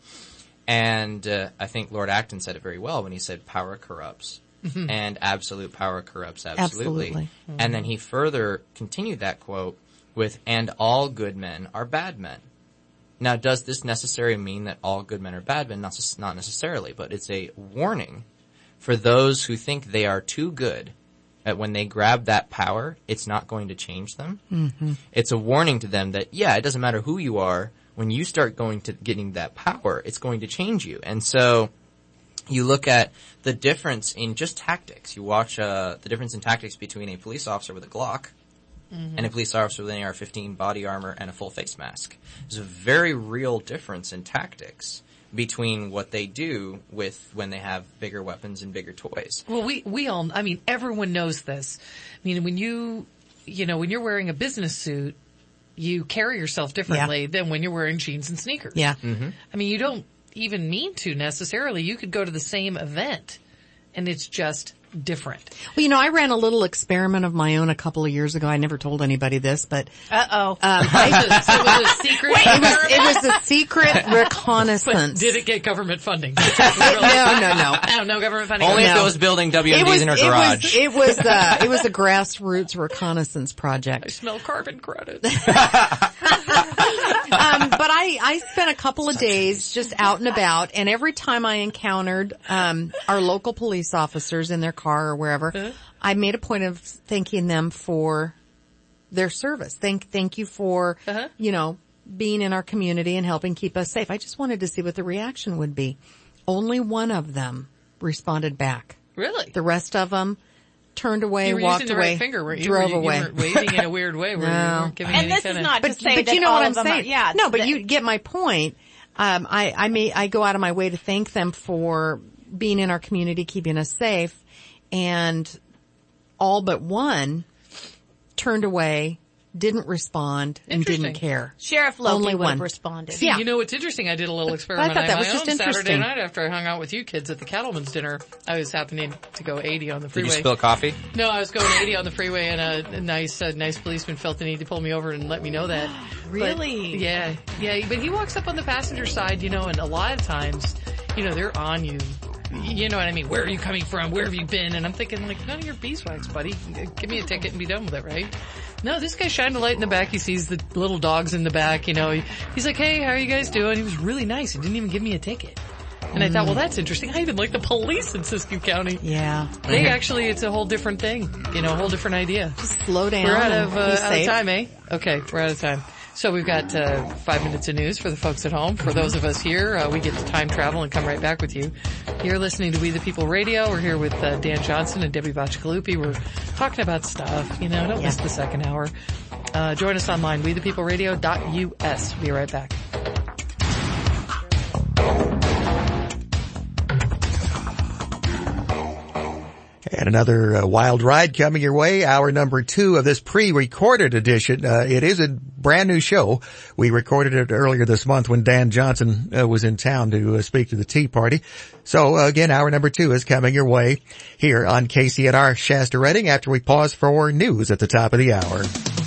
And uh, I think Lord Acton said it very well when he said power corrupts. Mm-hmm. And absolute power corrupts absolutely. Absolutely. And then he further continued that quote with, and all good men are bad men. Now, does this necessarily mean that all good men are bad men? Not, not necessarily, but it's a warning for those who think they are too good, that when they grab that power, it's not going to change them. Mm-hmm. It's a warning to them that, yeah, it doesn't matter who you are, when you start going to getting that power, it's going to change you. And so you look at the difference in just tactics. You watch uh, the difference in tactics between a police officer with a Glock mm-hmm. and a police officer with an A R fifteen, body armor, and a full face mask. There's a very real difference in tactics between what they do with when they have bigger weapons and bigger toys. Well, we, we all, I mean, everyone knows this. I mean, when you, you know, when you're wearing a business suit, you carry yourself differently Yeah. than when you're wearing jeans and sneakers. Yeah. Mm-hmm. I mean, you don't even mean to necessarily. You could go to the same event and it's just different. Well, you know, I ran a little experiment of my own a couple of years ago. I never told anybody this, but Uh-oh. um, I, So it was a secret. it was it was a secret reconnaissance. Did it get government funding? no, no, no. No, no government funding. Only if No. it was building W M It Ds was, in her it garage. was, it was, uh, it was a grassroots reconnaissance I project. smell carbon credits. Um, but I, I spent a couple of days just out and about, and every time I encountered, um, our local police officers in their car or wherever, Uh-huh. I made a point of thanking them for their service. Thank, thank you for, Uh-huh. you know, being in our community and helping keep us safe. I just wanted to see what the reaction would be. Only one of them responded back. Really? The rest of them turned away, You were walked using the away, right finger, weren't you? drove Were you, away. You weren't waving in a weird way where No. you weren't giving And any this kind is of... not But, to say but that you know all what of I'm them saying. Are, yeah. No, but that- you get my point. Um, I, I may, I go out of my way to thank them for being in our community, keeping us safe, and all but one turned away, didn't respond, and didn't Interesting. care. Sheriff Loki Only would one. have responded. See, Yeah. you know what's interesting? I did a little experiment I thought that on was my just own Saturday interesting. night after I hung out with you kids at the Cattleman's dinner. I was happening to go eighty on the Did freeway. you spill coffee? No, I was going eighty on the freeway, and a, a nice, uh, nice policeman felt the need to pull me over and let me know that. Really? But, yeah, yeah. But he walks up on the passenger side, you know, and a lot of times, you know, they're on you. You know what I mean? Where are you coming from? Where have you been? And I'm thinking, like, none of your beeswax, buddy. Give me a ticket and be done with it, right? No, this guy shined a light in the back. He sees the little dogs in the back, you know. He, he's like, hey, how are you guys doing? He was really nice. He didn't even give me a ticket. And I thought, well, that's interesting. I even like the police in Siskiyou County. Yeah. They actually, it's a whole different thing. You know, a whole different idea. Just slow down. We're out of, uh, and be out of safe. time, eh? Okay, we're out of time. So we've got uh, five minutes of news for the folks at home. For those of us here, uh, we get to time travel and come right back with you. You're listening to We the People Radio. We're here with uh, Dan Johnson and Debbie Baccialupi. We're talking about stuff. You know, don't Yeah. miss the second hour. Uh, join us online, we the people radio dot U S. Be right back. And another uh, wild ride coming your way. Hour number two of this pre-recorded edition. Uh, it is a brand new show. We recorded it earlier this month when Dan Johnson uh, was in town to uh, speak to the Tea Party. So uh, again, hour number two is coming your way here on K C N R Shasta Redding after we pause for news at the top of the hour.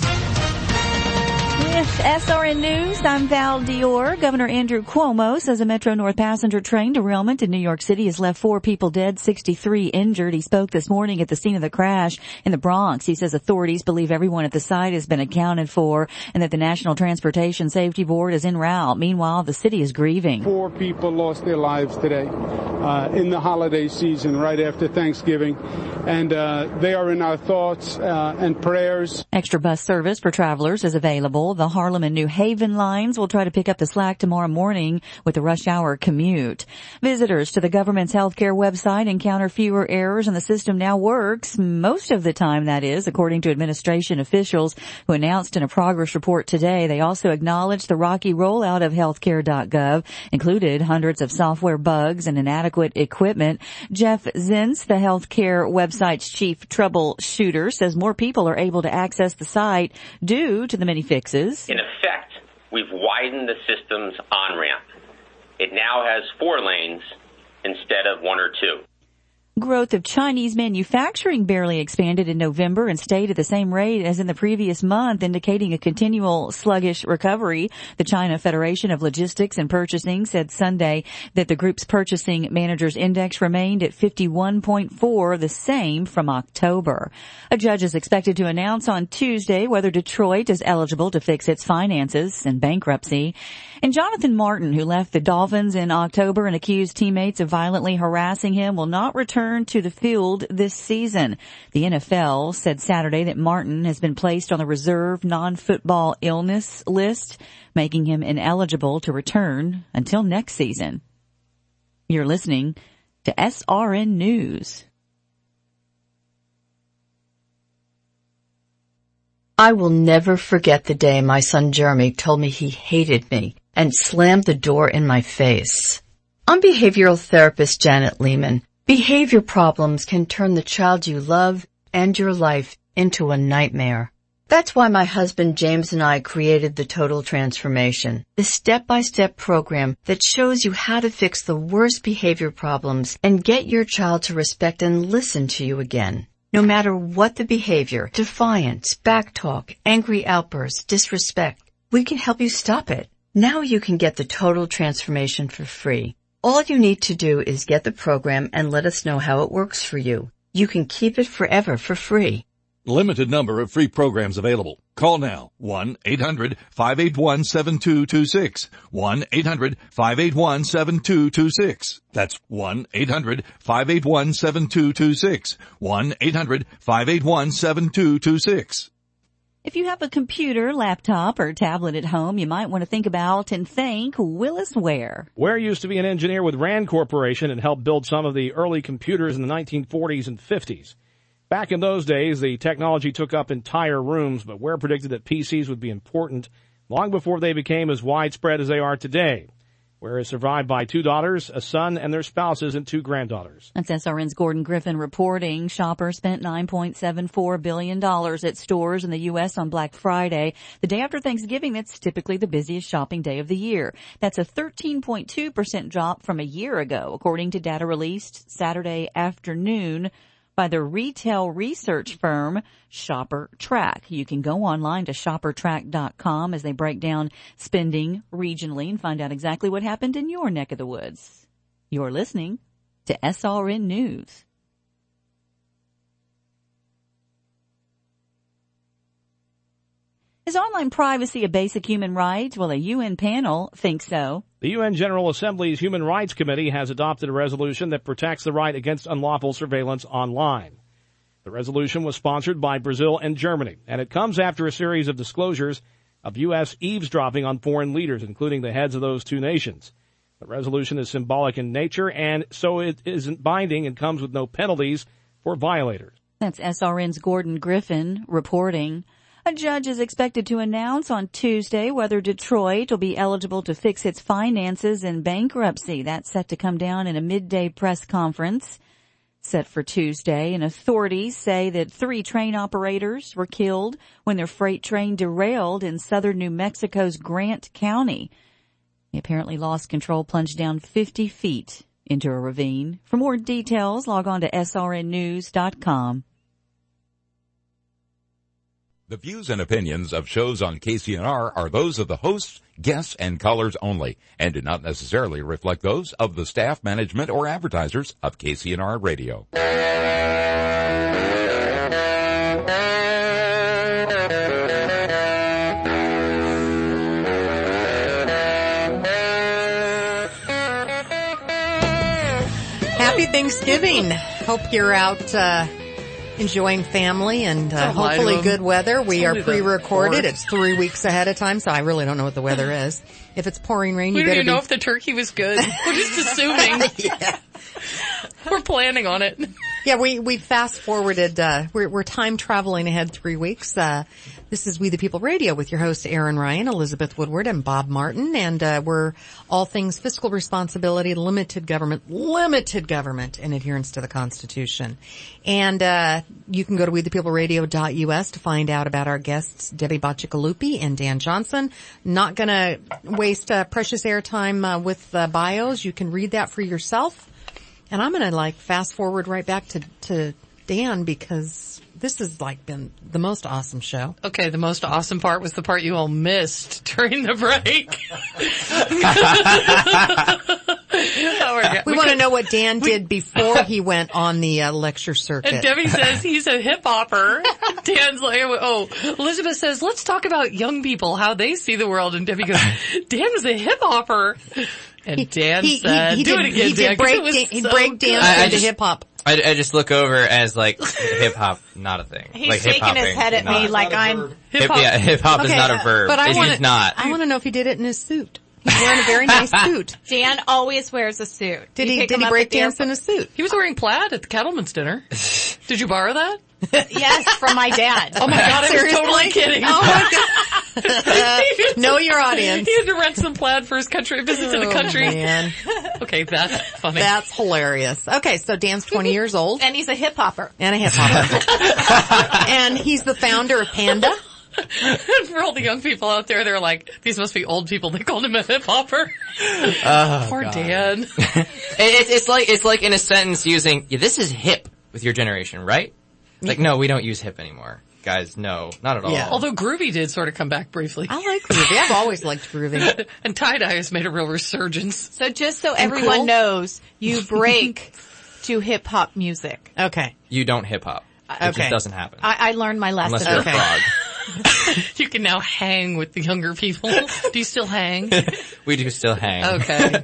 With S R N News, I'm Val Dior. Governor Andrew Cuomo says a Metro North passenger train derailment in New York City has left four people dead, sixty-three injured. He spoke this morning at the scene of the crash in the Bronx. He says authorities believe everyone at the site has been accounted for and that the National Transportation Safety Board is en route. Meanwhile, the city is grieving. Four people lost their lives today uh, in the holiday season right after Thanksgiving, and uh, they are in our thoughts uh, and prayers. Extra bus service for travelers is available. The Harlem and New Haven lines will try to pick up the slack tomorrow morning with the rush hour commute. Visitors to the government's healthcare website encounter fewer errors and the system now works most of the time, that is, according to administration officials who announced in a progress report today. They also acknowledged the rocky rollout of healthcare dot gov included hundreds of software bugs and inadequate equipment. Jeff Zintz, the healthcare website's chief troubleshooter, says more people are able to access the site due to the many fixes. In effect, we've widened the system's on-ramp. It now has four lanes instead of one or two. Growth of Chinese manufacturing barely expanded in November and stayed at the same rate as in the previous month, indicating a continual sluggish recovery. The China Federation of Logistics and Purchasing said Sunday that the group's purchasing managers index remained at fifty-one point four, the same from October. A judge is expected to announce on Tuesday whether Detroit is eligible to fix its finances and bankruptcy. And Jonathan Martin, who left the Dolphins in October and accused teammates of violently harassing him, will not return to the field this season. The N F L said Saturday that Martin has been placed on the reserve non-football illness list, making him ineligible to return until next season. You're listening to S R N News. I will never forget the day my son Jeremy told me he hated me and slammed the door in my face. I'm behavioral therapist Janet Lehman. Behavior problems can turn the child you love and your life into a nightmare. That's why my husband James and I created the Total Transformation, the step-by-step program that shows you how to fix the worst behavior problems and get your child to respect and listen to you again. No matter what the behavior, defiance, backtalk, angry outbursts, disrespect, we can help you stop it. Now you can get the Total Transformation for free. All you need to do is get the program and let us know how it works for you. You can keep it forever for free. Limited number of free programs available. Call now. one eight hundred five eight one seven two two six. one eight hundred five eight one seven two two six. That's one eight hundred five eight one seven two two six. one eight hundred five eight one seven two two six. If you have a computer, laptop, or tablet at home, you might want to think about and thank Willis Ware. Ware used to be an engineer with Rand Corporation and helped build some of the early computers in the nineteen forties and fifties. Back in those days, the technology took up entire rooms, but Ware predicted that P Cs would be important long before they became as widespread as they are today. Ware is survived by two daughters, a son, and their spouses, and two granddaughters. That's S R N's Gordon Griffin reporting. Shoppers spent nine point seven four billion dollars at stores in the U S on Black Friday, the day after Thanksgiving. That's typically the busiest shopping day of the year. That's a thirteen point two percent drop from a year ago, according to data released Saturday afternoon by the retail research firm Shopper Track. You can go online to shopper track dot com as they break down spending regionally and find out exactly what happened in your neck of the woods. You're listening to S R N News. Is online privacy a basic human right? Well, a U N panel thinks so. The U N General Assembly's Human Rights Committee has adopted a resolution that protects the right against unlawful surveillance online. The resolution was sponsored by Brazil and Germany, and it comes after a series of disclosures of U S eavesdropping on foreign leaders, including the heads of those two nations. The resolution is symbolic in nature, and so it isn't binding and comes with no penalties for violators. That's S R N's Gordon Griffin reporting. A judge is expected to announce on Tuesday whether Detroit will be eligible to fix its finances in bankruptcy. That's set to come down in a midday press conference set for Tuesday. And authorities say that three train operators were killed when their freight train derailed in southern New Mexico's Grant County. They apparently lost control, plunged down fifty feet into a ravine. For more details, log on to S R N news dot com. The views and opinions of shows on K C N R are those of the hosts, guests, and callers only, and do not necessarily reflect those of the staff, management, or advertisers of K C N R Radio. Happy Thanksgiving. Hope you're out uh enjoying family and uh, hopefully good weather. We are pre-recorded. It's three weeks ahead of time, so I really don't know what the weather is. If it's pouring rain, we you don't better even be... know if the turkey was good. We're just assuming. Yeah. We're planning on it. Yeah, we, we fast forwarded, uh, we're, we're time traveling ahead three weeks. Uh, this is We the People Radio with your hosts Aaron Ryan, Elizabeth Woodward, and Bob Martin. And, uh, we're all things fiscal responsibility, limited government, limited government, and adherence to the Constitution. And, uh, you can go to we the people radio dot U S to find out about our guests, Debbie Bacigalupi and Dan Johnson. Not gonna waste, uh, precious airtime, uh, with, uh, bios. You can read that for yourself. And I'm going to like fast forward right back to, to Dan because this has like been the most awesome show. Okay, the most awesome part was the part you all missed during the break. oh, we, we want to know what Dan we, did before he went on the uh, lecture circuit. And Debbie says he's a hip hopper. Dan's like, oh, Elizabeth says, let's talk about young people, how they see the world. And Debbie goes, Dan's a hip hopper. And Dan he, said, he, he do did, it again, he Dan. Did break, it he so break dance into hip hop. I, I just look over as like hip hop, not a thing. He's like, shaking his head at me like I'm hip hop. Yeah, hip hop okay, is not a verb. But I it's wanna, just not. I want to know if he did it in his suit. He's wearing a very nice suit. Dan always wears a suit. Did you he? Did he break dance in a suit? He was wearing plaid at the cattleman's dinner. Did you borrow that? Yes, from my dad. Oh my God, I was totally kidding. Oh my God. Know your audience. He had to rent some plaid for his country visit to the country. Oh, man. Okay, that's funny. That's hilarious. Okay, so Dan's twenty years old. And he's a hip hopper. And a hip hopper. And he's the founder of Panda. And for all the young people out there, they're like, these must be old people. They called him a hip hopper. Oh, Poor God. Dan. it, it, it's like, it's like in a sentence using, yeah, this is hip with your generation, right? Like, no, we don't use hip anymore. Guys, no, not at all. Yeah. Although groovy did sort of come back briefly. I like groovy. I've always liked groovy. And tie-dye has made a real resurgence. So just so and everyone cool? knows, you break to hip hop music. Okay. You don't hip hop. It okay. just doesn't happen. I, I learned my lesson. Unless you're okay. a frog. You can now hang with the younger people. Do you still hang? We do still hang. Okay.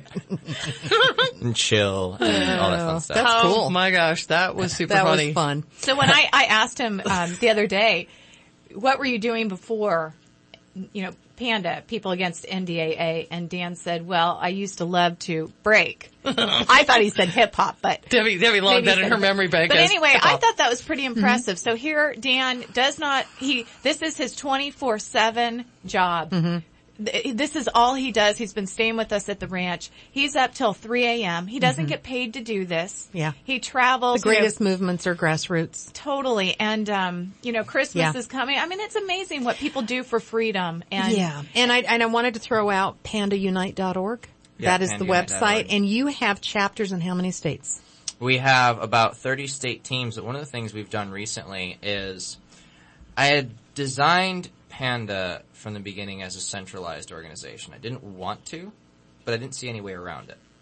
And chill and all that fun stuff. That's cool. Oh my gosh, that was super that funny. was fun. So when I, I asked him um, the other day, what were you doing before, you know, Panda, People Against N D A A, and Dan said, well, I used to love to break. I thought he said hip hop, but Debbie, Debbie logged that in her memory bank. But anyway, hip-hop. I thought that was pretty impressive. Mm-hmm. So here, Dan does not, he, this is his twenty-four seven job. Mm-hmm. This is all he does. He's been staying with us at the ranch. He's up till three a.m. He doesn't mm-hmm. get paid to do this. Yeah. He travels. The greatest you know, movements are grassroots. Totally. And, um, you know, Christmas yeah. is coming. I mean, it's amazing what people do for freedom. And yeah. And I, and I wanted to throw out panda unite dot org. Yeah, that is the website. And you have chapters in how many states? We have about thirty state teams. But one of the things we've done recently is I had designed Panda from the beginning as a centralized organization. I didn't want to, but I didn't see any way around it.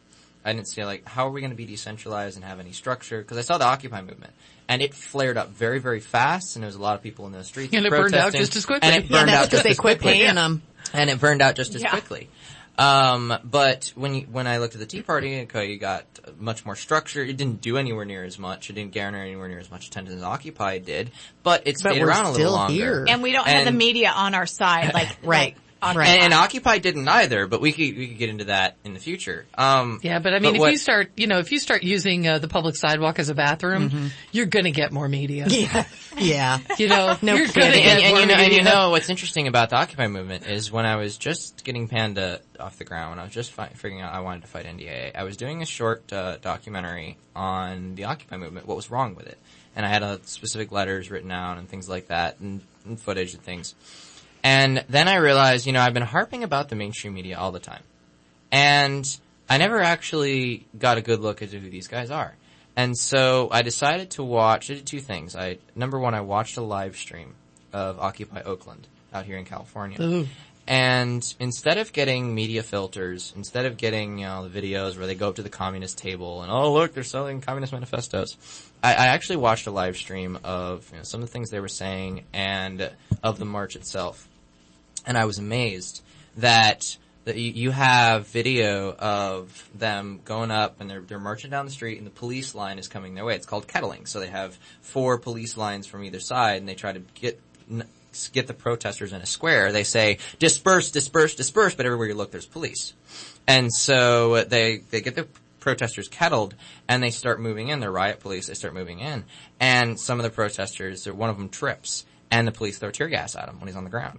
I didn't see like, how are we going to be decentralized and have any structure? Because I saw the Occupy movement, and it flared up very, very fast, and there was a lot of people in the streets and it protesting. burned out just as quickly. And it burned yeah, out just they as quit quickly. paying them. And it burned out just as Yeah. quickly. Um, but when you, when I looked at the Tea Party, okay, you got much more structure. It didn't do anywhere near as much. It didn't garner anywhere near as much attention as Occupy did, but it But stayed we're around a little still longer. here. And we don't have the media on our side, like right. on And, and Occupy didn't either, but we could we could get into that in the future. Um, Yeah, but I mean, if what- you start, you know, if you start using uh, the public sidewalk as a bathroom, Mm-hmm. you're going to get more media. Yeah. Yeah. You know, No you're kidding. going to And, get and more you know, media. and you know what's interesting about the Occupy movement is when I was just getting Panda off the ground, when I was just fi- figuring out I wanted to fight N D A A, I was doing a short uh, documentary on the Occupy movement, what was wrong with it. And I had uh, specific letters written out and things like that, and, and footage and things. And then I realized, you know, I've been harping about the mainstream media all the time. And I never actually got a good look at who these guys are. And so I decided to watch, I did two things. I, number one, I watched a live stream of Occupy Oakland out here in California. Ooh. And instead of getting media filters, instead of getting, you know, the videos where they go up to the communist table and, oh, look, they're selling communist manifestos, I, I actually watched a live stream of, you know, some of the things they were saying and of the march itself. And I was amazed that, that you, you have video of them going up and they're, they're marching down the street and the police line is coming their way. It's called kettling. So they have four police lines from either side and they try to get, get the protesters in a square. They say, disperse, disperse, disperse, but everywhere you look there's police. And so they, they get the protesters kettled and they start moving in. They're riot police. They start moving in. And some of the protesters, one of them trips and the police throw tear gas at him when he's on the ground.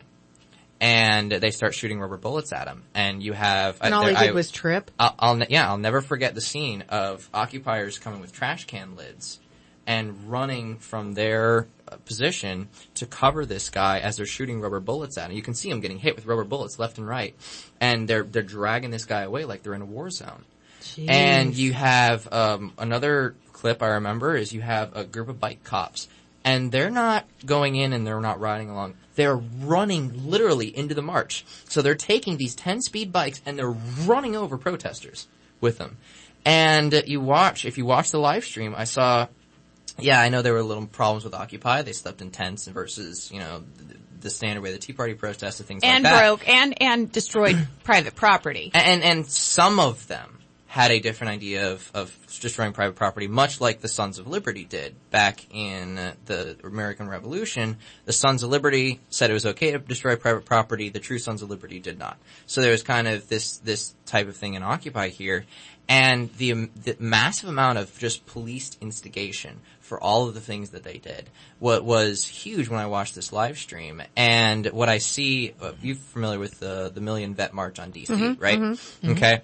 And they start shooting rubber bullets at him. And you have... And I, all there, he did I, was trip? I'll, I'll, ne- yeah, I'll never forget the scene of occupiers coming with trash can lids and running from their uh, position to cover this guy as they're shooting rubber bullets at him. You can see him getting hit with rubber bullets left and right. And they're, they're dragging this guy away like they're in a war zone. Jeez. And you have, um, another clip I remember is you have a group of bike cops. And they're not going in and they're not riding along. They're running literally into the march. So they're taking these ten-speed bikes and they're running over protesters with them. And you watch, if you watch the live stream, I saw, yeah, I know there were little problems with Occupy. They slept in tents versus, you know, the, the standard way the Tea Party protested, things and like that. broke and and destroyed private property. And, and some of them had a different idea of, of destroying private property, much like the Sons of Liberty did back in uh, the American Revolution. The Sons of Liberty said it was okay to destroy private property. The true Sons of Liberty did not. So there was kind of this this type of thing in Occupy here, and the, um, the massive amount of just policed instigation for all of the things that they did. What was huge when I watched this live stream, and what I see, uh, you're familiar with the the Million Vet March on D C, Mm-hmm, right? mm-hmm, Okay.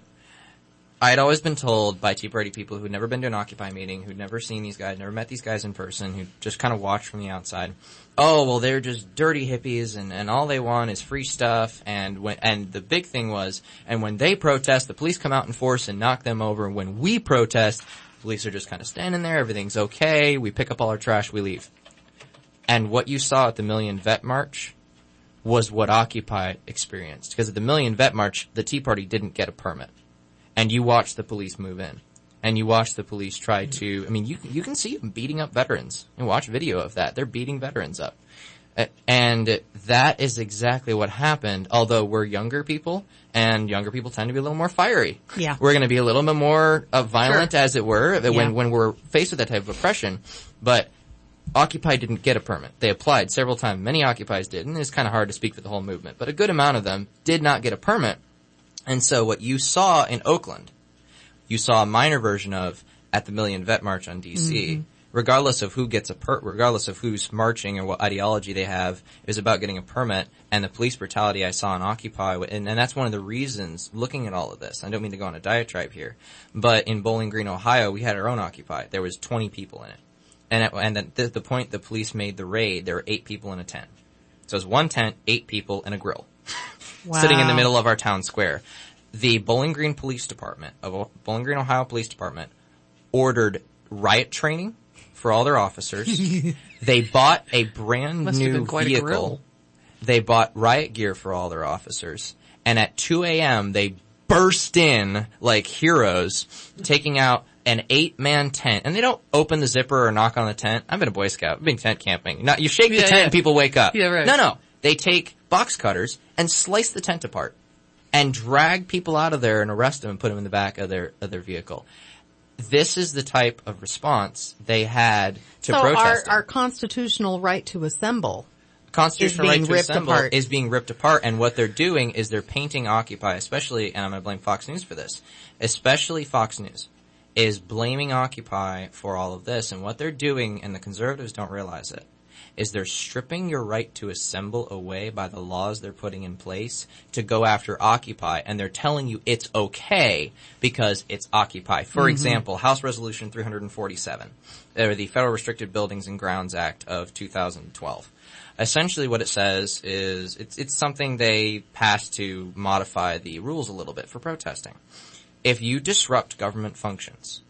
I had always been told by Tea Party people who'd never been to an Occupy meeting, who'd never seen these guys, never met these guys in person, who just kind of watched from the outside. Oh, well, they're just dirty hippies, and, and all they want is free stuff. And when and the big thing was, and when they protest, the police come out in force and knock them over. And when we protest, the police are just kind of standing there. Everything's okay. We pick up all our trash. We leave. And what you saw at the Million Vet March was what Occupy experienced. Because at the Million Vet March, the Tea Party didn't get a permit. And you watch the police move in. And you watch the police try to, I mean, you, you can see them beating up veterans. You watch video of that. They're beating veterans up. And that is exactly what happened, although we're younger people, and younger people tend to be a little more fiery. Yeah. We're going to be a little bit more uh, violent, Sure. as it were, when, Yeah. when we're faced with that type of oppression. But Occupy didn't get a permit. They applied several times. Many Occupies did, and it's kind of hard to speak for the whole movement. But a good amount of them did not get a permit. And so what you saw in Oakland, you saw a minor version of at the Million Vet March on D C. Mm-hmm. Regardless of who gets a per, regardless of who's marching or what ideology they have, is about getting a permit. And the police brutality I saw in Occupy, and, and that's one of the reasons, looking at all of this, I don't mean to go on a diatribe here, but in Bowling Green, Ohio, we had our own Occupy. There was twenty people in it. And at, and at the, the point the police made the raid, there were eight people in a tent. So it was one tent, eight people, and a grill. Wow. Sitting in the middle of our town square. The Bowling Green Police Department, of Bowling Green, Ohio Police Department, ordered riot training for all their officers. They bought a brand Must have new been quite a vehicle. grill. They bought riot gear for all their officers. And at two a.m., they burst in like heroes, taking out an eight-man tent, and they don't open the zipper or knock on the tent. I've been a Boy Scout. I've been tent camping. Not, you shake the Yeah, tent yeah. and people wake up. Yeah, right. No, no. They take box cutters and slice the tent apart and drag people out of there and arrest them and put them in the back of their of their vehicle. This is the type of response they had to so protesting. our, our constitutional right to assemble Constitutional is being right to ripped assemble apart. is being ripped apart, and what they're doing is they're painting Occupy, especially, and I'm going to blame Fox News for this, especially Fox News, is blaming Occupy for all of this, and what they're doing, and the conservatives don't realize it, is they're stripping your right to assemble away by the laws they're putting in place to go after Occupy, and they're telling you it's okay because it's Occupy. For Mhm. example, House Resolution three forty-seven, or the Federal Restricted Buildings and Grounds Act of two thousand twelve. Essentially what it says is it's, it's something they passed to modify the rules a little bit for protesting. If you disrupt government functions,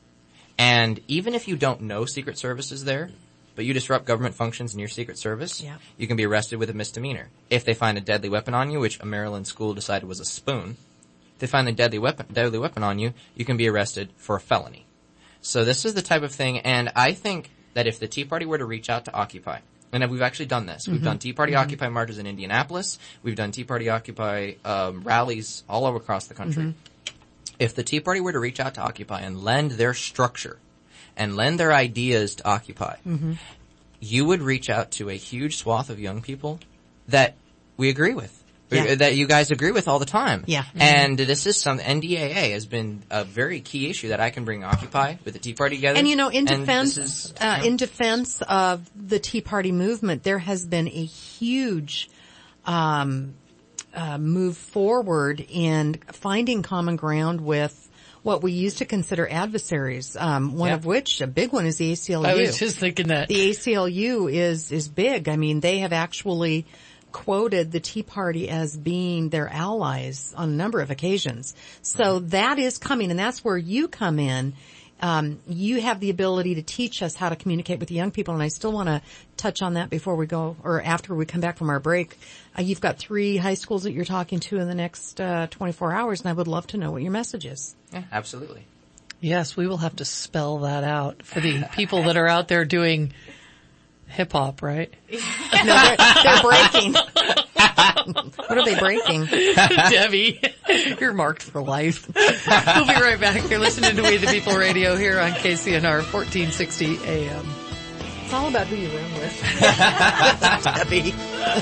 and even if you don't know Secret Service is there, but you disrupt government functions in your Secret Service, Yeah. you can be arrested with a misdemeanor. If they find a deadly weapon on you, which a Maryland school decided was a spoon, if they find a deadly weapon, deadly weapon on you, you can be arrested for a felony. So this is the type of thing, and I think that if the Tea Party were to reach out to Occupy, and we've actually done this. We've Mhm. done Tea Party Mhm. Occupy marches in Indianapolis. We've done Tea Party Occupy um, rallies all over across the country. Mhm. If the Tea Party were to reach out to Occupy and lend their structure and lend their ideas to Occupy, Mm-hmm. you would reach out to a huge swath of young people that we agree with. Yeah. That you guys agree with all the time. Yeah. And this is some, N D A A has been a very key issue that I can bring Occupy with the Tea Party together. And you know, in And defense, this is, uh, you know, in defense of the Tea Party movement, there has been a huge, um, uh, move forward in finding common ground with what we used to consider adversaries. Um, one Yeah. of which, a big one, is the A C L U. I was just thinking that. The A C L U is, is big. I mean, they have actually quoted the Tea Party as being their allies on a number of occasions. So that is coming, and that's where you come in. Um, you have the ability to teach us how to communicate with the young people, and I still want to touch on that before we go, or after we come back from our break. Uh, you've got three high schools that you're talking to in the next uh, twenty-four hours, and I would love to know what your message is. yeah, absolutely. Yes, we will have to spell that out for the people that are out there doing hip hop, right? No, they're, they're breaking. What are they breaking? Debbie, you're marked for life. We'll be right back. You're listening to We the People Radio here on K C N R fourteen sixty A M. It's all about who you run with. Debbie.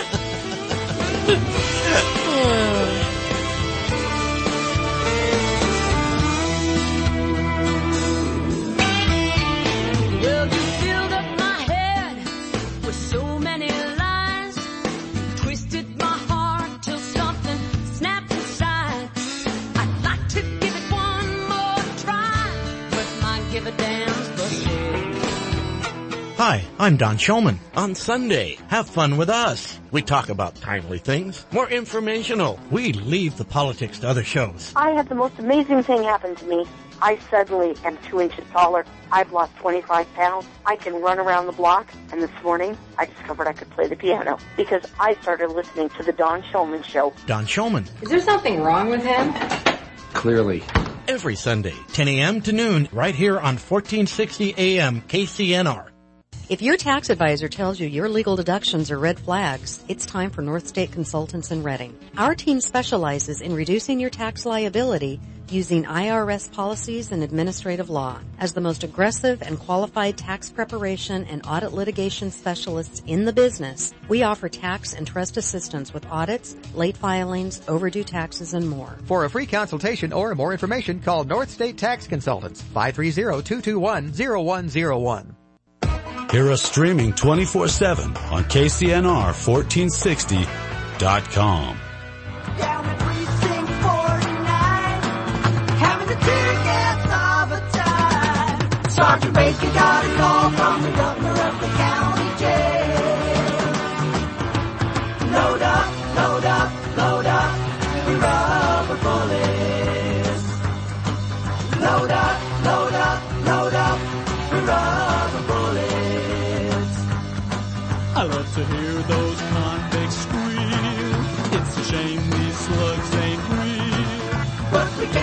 Well, you filled up my head with so many lies. You twisted my heart till something snapped inside. I'd like to give it one more try, but my give a damn's busted. Hi, I'm Don Shulman. On Sunday, have fun with us. We talk about timely things, more informational. We leave the politics to other shows. I had the most amazing thing happen to me. I suddenly am two inches taller. I've lost twenty-five pounds. I can run around the block. And this morning, I discovered I could play the piano because I started listening to the Don Shulman Show. Don Shulman. Is there something wrong with him? Clearly. Every Sunday, ten a.m. to noon, right here on fourteen sixty A M K C N R. If your tax advisor tells you your legal deductions are red flags, it's time for North State Consultants in Reading. Our team specializes in reducing your tax liability using I R S policies and administrative law. As the most aggressive and qualified tax preparation and audit litigation specialists in the business, we offer tax and trust assistance with audits, late filings, overdue taxes, and more. For a free consultation or more information, call North State Tax Consultants, five three zero, two two one, zero one zero one. Hear us streaming twenty-four seven on K C N R fourteen sixty dot com. Having the tear gas of a time. Sergeant Baker got a call from the governor of the county jail. Load up, load up, load up the rubber bullets. Load up, load up, load up the rubber bullets. I love to hear those convicts squeal. It's a shame these slugs ain't real. But we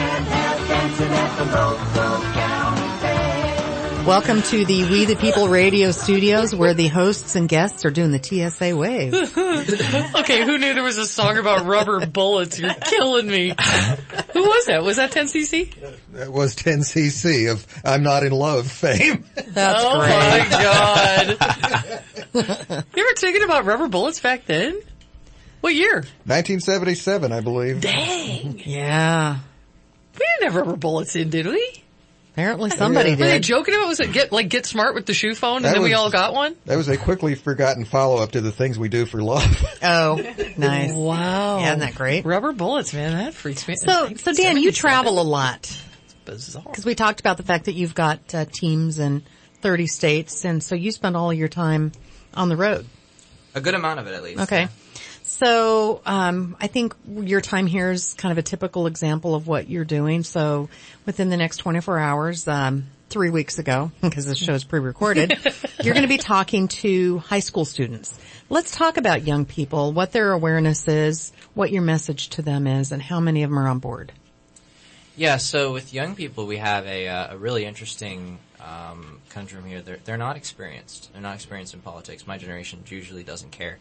Welcome to the We the People radio studios where the hosts and guests are doing the T S A wave. Okay, who knew there was a song about rubber bullets? You're killing me. Who was that? Was that ten C C? That was ten C C of I'm Not in Love fame. That's oh great. my God. You ever thinking about rubber bullets back then? What year? nineteen seventy-seven, I believe. Dang. Yeah. We didn't have rubber bullets in, did we? Apparently somebody Were they did. joking about, was it get, like, get smart with the shoe phone and That then we was- all got one? That was a quickly forgotten follow-up to the things we do for love. Oh, nice. Wow. Yeah, isn't that great? Rubber bullets, man, that freaks me. So, so Dan, you travel a lot. Bizarre. Because we talked about the fact that you've got uh, teams in thirty states, and so you spend all your time on the road. A good amount of it, at least. Okay. Yeah. So, um, I think your time here is kind of a typical example of what you're doing. So, within the next twenty-four hours, um, three weeks ago, because this show is pre-recorded, you're going to be talking to high school students. Let's talk about young people, what their awareness is, what your message to them is, and how many of them are on board. Yeah, so with young people, we have a, uh, a really interesting um, conundrum here. They're, they're not experienced. They're not experienced in politics. My generation usually doesn't care.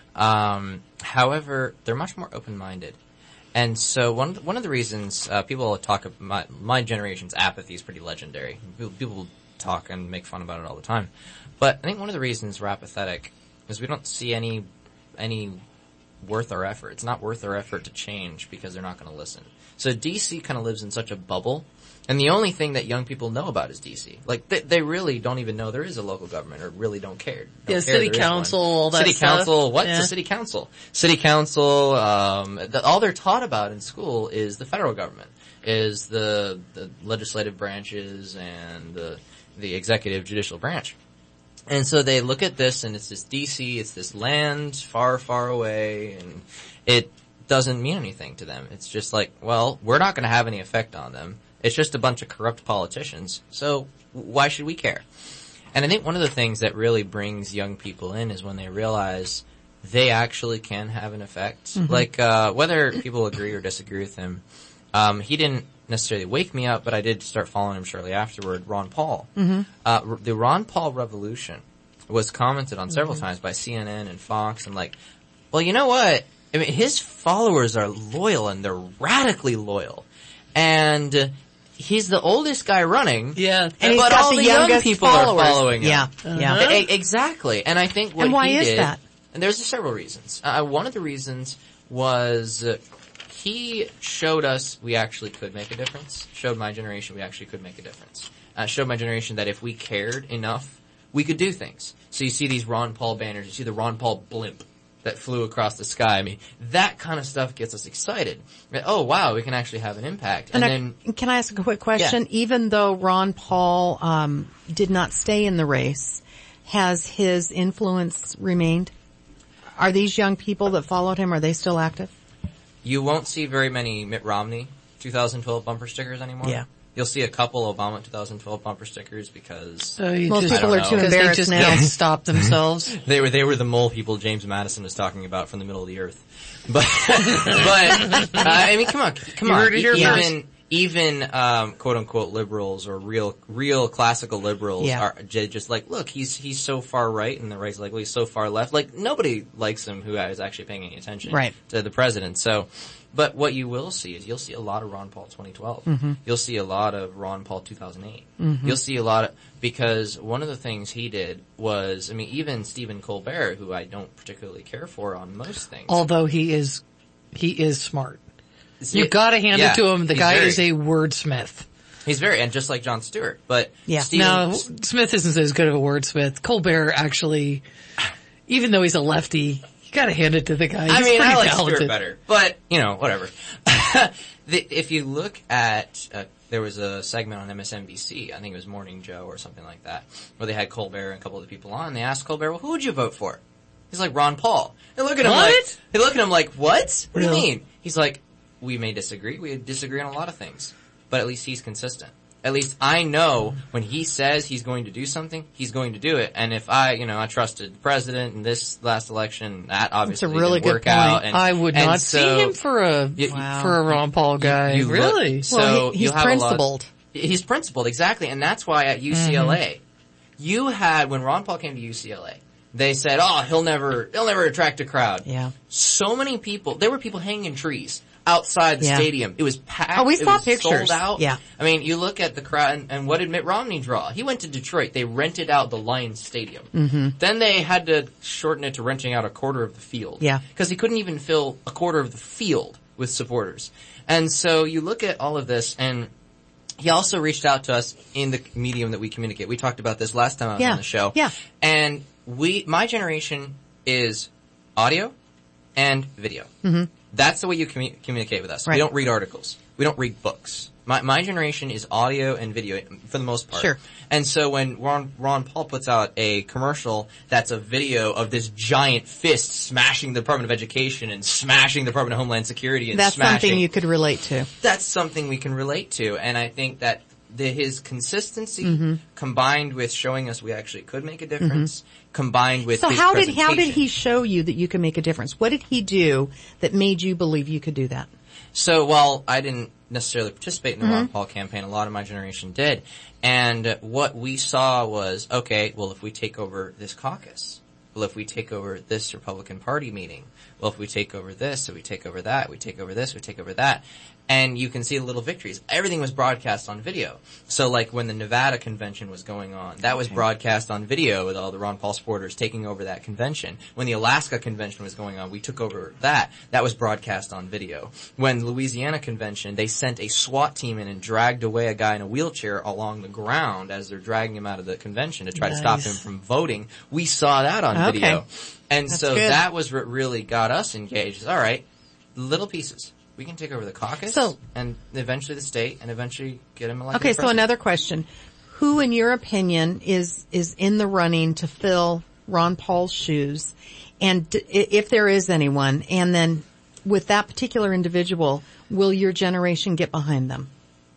Um, however, they're much more open-minded. And so one of the, one of the reasons uh, people talk about my, my generation's apathy is pretty legendary. People, people talk and make fun about it all the time. But I think one of the reasons we're apathetic is we don't see any any worth our effort. It's not worth our effort to change because they're not going to listen. So D C kind of lives in such a bubble. And the only thing that young people know about is D C. Like, they, they really don't even know there is a local government or really don't care. Don't Yeah, care city there is council, one. all that City stuff. council, what's Yeah. the city council? City council, um, the, all they're taught about in school is the federal government, is the, the legislative branches and the, the executive judicial branch. And so they look at this and it's this D C, it's this land far, far away, and it doesn't mean anything to them. It's just like, well, we're not going to have any effect on them. It's just a bunch of corrupt politicians, so why should we care? And I think one of the things that really brings young people in is when they realize they actually can have an effect. Mm-hmm. Like, uh, whether people agree or disagree with him, um, he didn't necessarily wake me up, but I did start following him shortly afterward, Ron Paul. Mm-hmm. Uh, r- the Ron Paul revolution was commented on several Mm-hmm. times by C N N and Fox, and like, well, you know what? I mean, his followers are loyal, and they're radically loyal. And uh, he's the oldest guy running. Yeah. And he's but got all the the young youngest people followers. are following him. Yeah, yeah. Uh-huh. E- exactly. And I think what And why he is did, that? and there's several reasons. Uh, one of the reasons was uh, he showed us we actually could make a difference. Showed my generation we actually could make a difference. Uh, showed my generation that if we cared enough, we could do things. So you see these Ron Paul banners, you see the Ron Paul blimp that flew across the sky. I mean, that kind of stuff gets us excited. Oh wow, we can actually have an impact. And, And, then I, can I ask a quick question? Yeah. Even though Ron Paul um, did not stay in the race, has his influence remained? Are these young people that followed him, are they still active? you won't see very many Mitt Romney twenty twelve bumper stickers anymore. Yeah. You'll see a couple Obama twenty twelve bumper stickers because So you Most just, people I are don't too know. because they embarrassed just now. can't stop themselves. they were they were the mole people James Madison was talking about from the middle of the earth. But but uh, I mean, come on, come You on. heard it here even first. even um, quote unquote liberals or real real classical liberals Yeah. are j- just like, look, he's he's so far right, and the right's like, well, he's so far left. Like nobody likes him who is actually paying any attention Right. to the president. So. But what you will see is you'll see a lot of Ron Paul twenty twelve. Mm-hmm. You'll see a lot of Ron Paul two thousand eight. Mhm. You'll see a lot of, because one of the things he did was, I mean, even Stephen Colbert, who I don't particularly care for on most things. Although he is, he is smart. See, You gotta hand yeah, it to him. The he's guy very- is a wordsmith. He's very, and just like Jon Stewart. But Yeah. Stephen, No, Smith isn't as good of a wordsmith. Colbert actually, even though he's a lefty, you gotta hand it to the guy. He's I mean, pretty I like talented. Stewart better. But, you know, whatever. the, if you look at, uh, there was a segment on M S N B C, I think it was Morning Joe or something like that, where they had Colbert and a couple of the people on, and they asked Colbert, well, who would you vote for? He's like, Ron Paul. They look at him What? like, they look at him like, what? What do you Really? mean? He's like, we may disagree, we disagree on a lot of things, but at least he's consistent. At least I know when he says he's going to do something, he's going to do it. And if I, you know, I trusted the president in this last election, that obviously really didn't good work point. out. And, I would and not so, see him for a you- for a Ron Paul guy. you look- really? so Well, he- he's you'll have a lot- principled. He's principled, exactly, and that's why at U C L A, mm-hmm. you had, when Ron Paul came to U C L A, they said, oh, he'll never, he'll never attract a crowd. Yeah. So many people, there were people hanging trees outside the yeah. stadium. It was packed. Oh, we it saw was pictures. Sold out. Yeah. I mean, you look at the crowd, and, and what did Mitt Romney draw? He went to Detroit. They rented out the Lions Stadium. Mm-hmm. Then they had to shorten it to renting out a quarter of the field. Yeah. Because he couldn't even fill a quarter of the field with supporters. And so you look at all of this, and he also reached out to us in the medium that we communicate. We talked about this last time I was yeah. on the show. Yeah. And we, my generation is audio and video. Mm-hmm. That's the way you commu- communicate with us. Right. We don't read articles. We don't read books. My, my generation is audio and video for the most part. Sure. And so when Ron, Ron Paul puts out a commercial that's a video of this giant fist smashing the Department of Education and smashing the Department of Homeland Security and that's smashing... something you could relate to. That's something we can relate to. And I think that the, his consistency mm-hmm. combined with showing us we actually could make a difference, mm-hmm. combined with so his how did how did presentation. he show you that you could make a difference? What did he do that made you believe you could do that? So while I didn't necessarily participate in the mm-hmm. Ron Paul campaign, a lot of my generation did. And what we saw was, okay, well, if we take over this caucus, well, if we take over this Republican Party meeting, well, if we take over this, if we take over that, we take over this, we take over that. And you can see the little victories. Everything was broadcast on video. So like when the Nevada convention was going on, that was broadcast on video with all the Ron Paul supporters taking over that convention. When the Alaska convention was going on, we took over that. That was broadcast on video. When the Louisiana convention, they sent a SWAT team in and dragged away a guy in a wheelchair along the ground as they're dragging him out of the convention to try nice. to stop him from voting. We saw that on okay. video. And That's so good. that was what really got us engaged. All right, little pieces. We can take over the caucus so, and eventually the state and eventually get him elected. Okay, president. so another question. Who, in your opinion, is, is in the running to fill Ron Paul's shoes? And d- if there is anyone, and then with that particular individual, will your generation get behind them?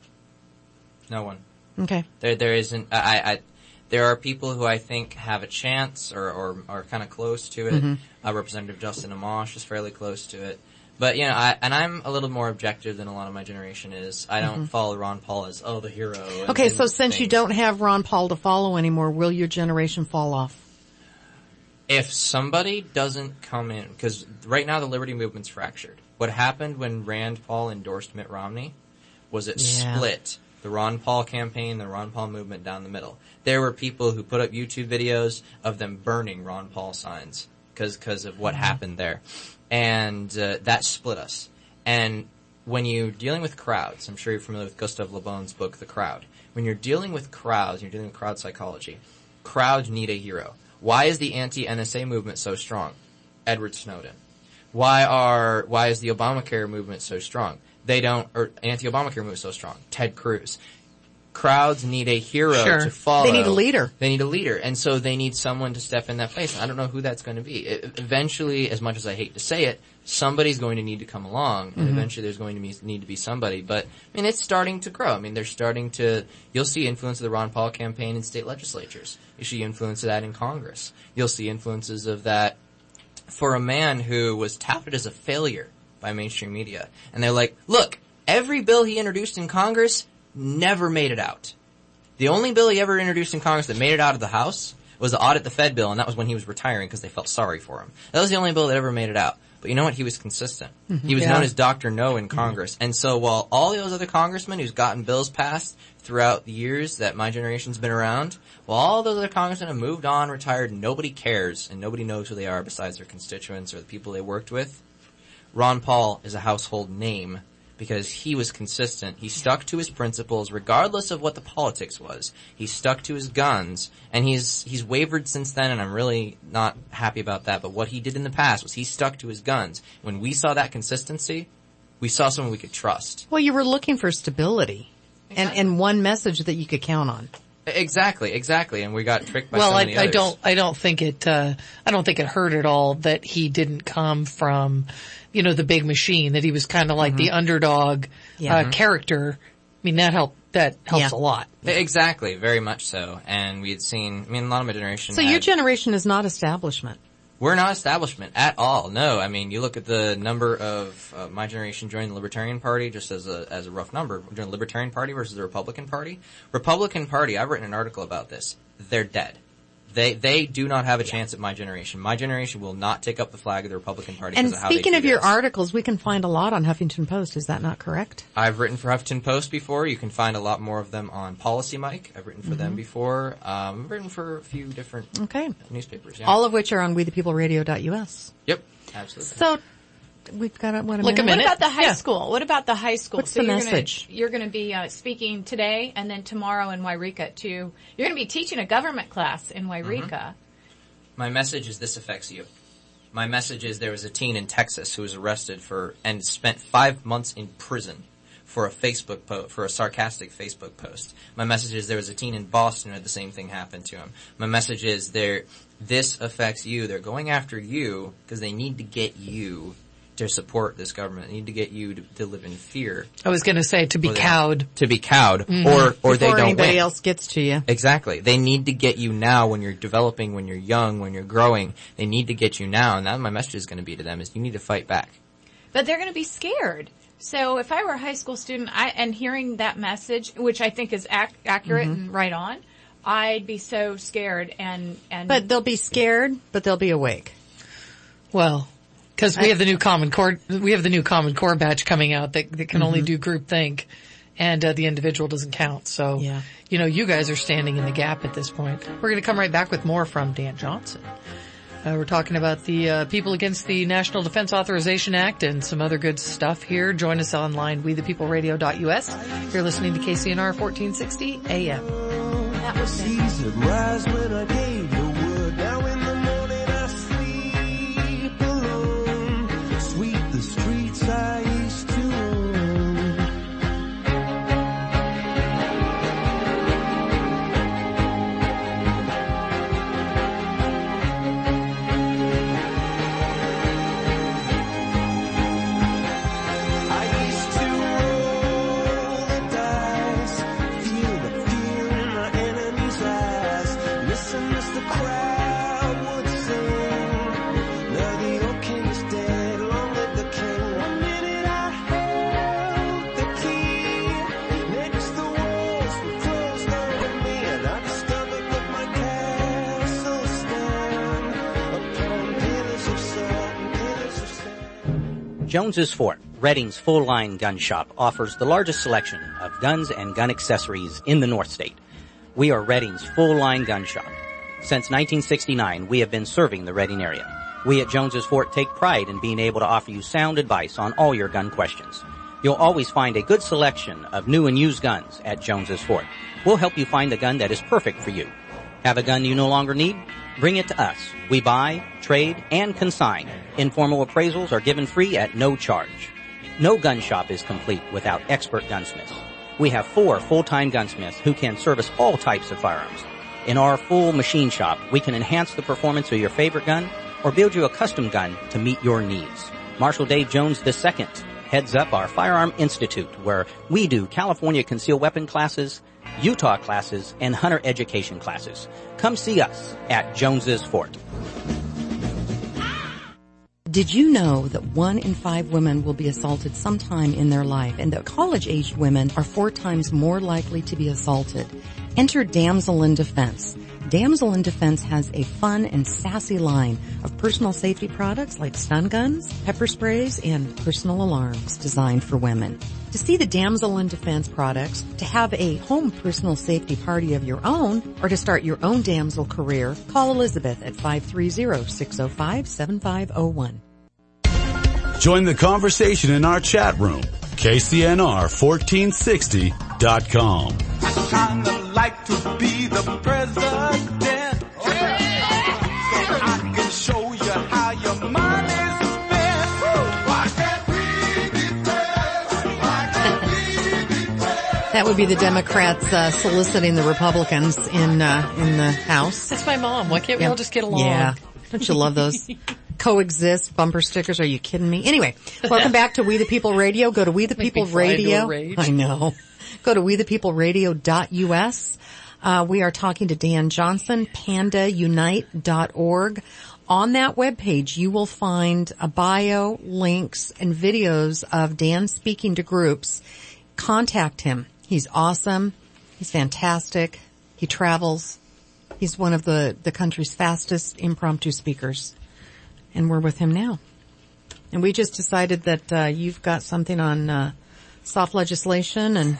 No one. Okay. There, there isn't, I, I, there are people who I think have a chance or, or are kind of close to it. Mm-hmm. Uh, Representative Justin Amash is fairly close to it. But, you know, I, and I'm a little more objective than a lot of my generation is. I don't mm-hmm. follow Ron Paul as, oh, the hero. And, okay, and so since things. you don't have Ron Paul to follow anymore, will your generation fall off? If somebody doesn't come in, because right now the liberty movement's fractured. What happened when Rand Paul endorsed Mitt Romney was it Yeah. split the Ron Paul campaign, the Ron Paul movement down the middle. There were people who put up YouTube videos of them burning Ron Paul signs because because of what mm-hmm. happened there. And uh, that split us. And when you're dealing with crowds, I'm sure you're familiar with Gustave Le Bon's book, The Crowd. When you're dealing with crowds, you're dealing with crowd psychology, crowds need a hero. Why is the anti-N S A movement so strong? Edward Snowden. Why are, why is the Obamacare movement so strong? They don't, or anti-Obamacare movement so strong? Ted Cruz. Crowds need a hero sure. to follow. They need a leader. They need a leader. And so they need someone to step in that place. I don't know who that's going to be. It, eventually, as much as I hate to say it, somebody's going to need to come along, and mm-hmm. eventually there's going to be, need to be somebody. But, I mean, it's starting to grow. I mean, they're starting to, you'll see influence of the Ron Paul campaign in state legislatures. You see influence of that in Congress. You'll see influences of that for a man who was touted as a failure by mainstream media. And they're like, look, every bill he introduced in Congress never made it out. The only bill he ever introduced in Congress that made it out of the House was the Audit the Fed bill, and that was when he was retiring because they felt sorry for him. That was the only bill that ever made it out. But you know what? He was consistent. Mm-hmm. He was yeah. known as Doctor No in Congress. And so while all those other congressmen who's gotten bills passed throughout the years that my generation's been around, while all those other congressmen have moved on, retired, nobody cares, and nobody knows who they are besides their constituents or the people they worked with, Ron Paul is a household name because he was consistent. He stuck to his principles regardless of what the politics was. He stuck to his guns, and he's he's wavered since then, and I'm really not happy about that. But what he did in the past was he stuck to his guns. When we saw that consistency, we saw someone we could trust. Well, you were looking for stability exactly. and, and one message that you could count on. Exactly, exactly, and we got tricked by well, so many I, I others. don't, I don't think it, uh, I don't think it hurt at all that he didn't come from, you know, the big machine, that he was kind of like mm-hmm. the underdog, yeah. uh, mm-hmm. character. I mean, that helped, that helps yeah. a lot. Exactly, very much so. And we had seen, I mean, a lot of my generation So had, your generation is not establishment. We're not establishment at all. No, I mean, you look at the number of uh, my generation joining the Libertarian Party, just as a as a rough number, joining the Libertarian Party versus the Republican Party. Republican Party, I've written an article about this. They're dead. They they do not have a chance at my generation. My generation will not take up the flag of the Republican Party. And because of how they speaking treat of your us. articles, we can find a lot on Huffington Post. Is that not correct? I've written for Huffington Post before. You can find a lot more of them on Policy Mike. I've written for them Mhm. before. Um, I've written for a few different Okay. newspapers. Yeah. All of which are on we the people radio dot U S. Yep, absolutely. So we've got a, what, a Like minute? a minute. What about the high school? What about the high school? What's so the you're message? Gonna, you're going to be uh, speaking today and then tomorrow in Wairika at two. You're going to be teaching a government class in Wairika. Mm-hmm. My message is this affects you. My message is there was a teen in Texas who was arrested for and spent five months in prison for a Facebook po- for a sarcastic Facebook post. My message is there was a teen in Boston who had the same thing happen to him. My message is there this affects you. They're going after you because they need to get you to support this government. They need to get you to, to live in fear. I was going to say to be Or they- cowed. To be cowed, Mhm. or or they Before don't anybody win. else gets to you. Exactly. They need to get you now when you're developing, when you're young, when you're growing. They need to get you now, and that's my message is going to be to them: is you need to fight back. But they're going to be scared. So if I were a high school student I, and hearing that message, which I think is ac- accurate Mhm. and right on, I'd be so scared and, and But they'll be scared, but they'll be awake. Well, because we have the new Common Core, we have the new Common Core batch coming out that, that can only do groupthink, and uh, the individual doesn't count. So, Yeah. you know, you guys are standing in the gap at this point. We're going to come right back with more from Dan Johnson. Uh, we're talking about the uh, people against the National Defense Authorization Act and some other good stuff here. Join us online, we the people radio dot U S. You're listening to K C N R fourteen sixty A M. that was Season rise when I gave the word. Now in the morning I sleep alone. Sweep the streets I used to own. I used to roll the dice, feel the fear in my enemy's eyes. Listen as the crowd would sing. Now the old king is dead, long live the king. One minute I held the key, next the walls were closed over me, and I discovered that my castle stand upon pillars of salt and pillars of sand. Jones's Fort, Redding's full-line gun shop, offers the largest selection of guns and gun accessories in the North State. We are Redding's full-line gun shop. Since nineteen sixty-nine, we have been serving the Redding area. We at Jones's Fort take pride in being able to offer you sound advice on all your gun questions. You'll always find a good selection of new and used guns at Jones's Fort. We'll help you find the gun that is perfect for you. Have a gun you no longer need? Bring it to us. We buy, trade, and consign. Informal appraisals are given free at no charge. No gun shop is complete without expert gunsmiths. We have four full-time gunsmiths who can service all types of firearms. In our full machine shop, we can enhance the performance of your favorite gun or build you a custom gun to meet your needs. Marshal Dave Jones the Second heads up our Firearm Institute, where we do California concealed weapon classes, Utah classes, and hunter education classes. Come see us at Jones's Fort. Did you know that one in five women will be assaulted sometime in their life, and that college-aged women are four times more likely to be assaulted? Enter Damsel in Defense. Damsel in Defense has a fun and sassy line of personal safety products like stun guns, pepper sprays, and personal alarms designed for women. To see the Damsel in Defense products, to have a home personal safety party of your own, or to start your own Damsel career, call Elizabeth at five three zero, six zero five, seven five zero one. Join the conversation in our chat room, K C N R fourteen sixty dot com. Kinda like to be the president. Oh, yeah. So I can show you how your money's spent. Why can't we be friends? Why can't we be friends? That would be the Democrats uh, soliciting the Republicans in uh, in the House. That's my mom. Why can't we Yeah. all just get along? Yeah. Don't you love those? Coexist bumper stickers. Are you kidding me? Anyway, welcome back to We the People Radio. Go to We the Make People me fly into a Radio. rage. I know. Go to we the people radio dot U S. Uh, we are talking to Dan Johnson, panda unite dot org. on that webpage, you will find a bio, links, and videos of Dan speaking to groups. Contact him. He's awesome. He's fantastic. He travels. He's one of the, the country's fastest impromptu speakers. And we're with him now. And we just decided that uh, you've got something on uh, soft legislation and...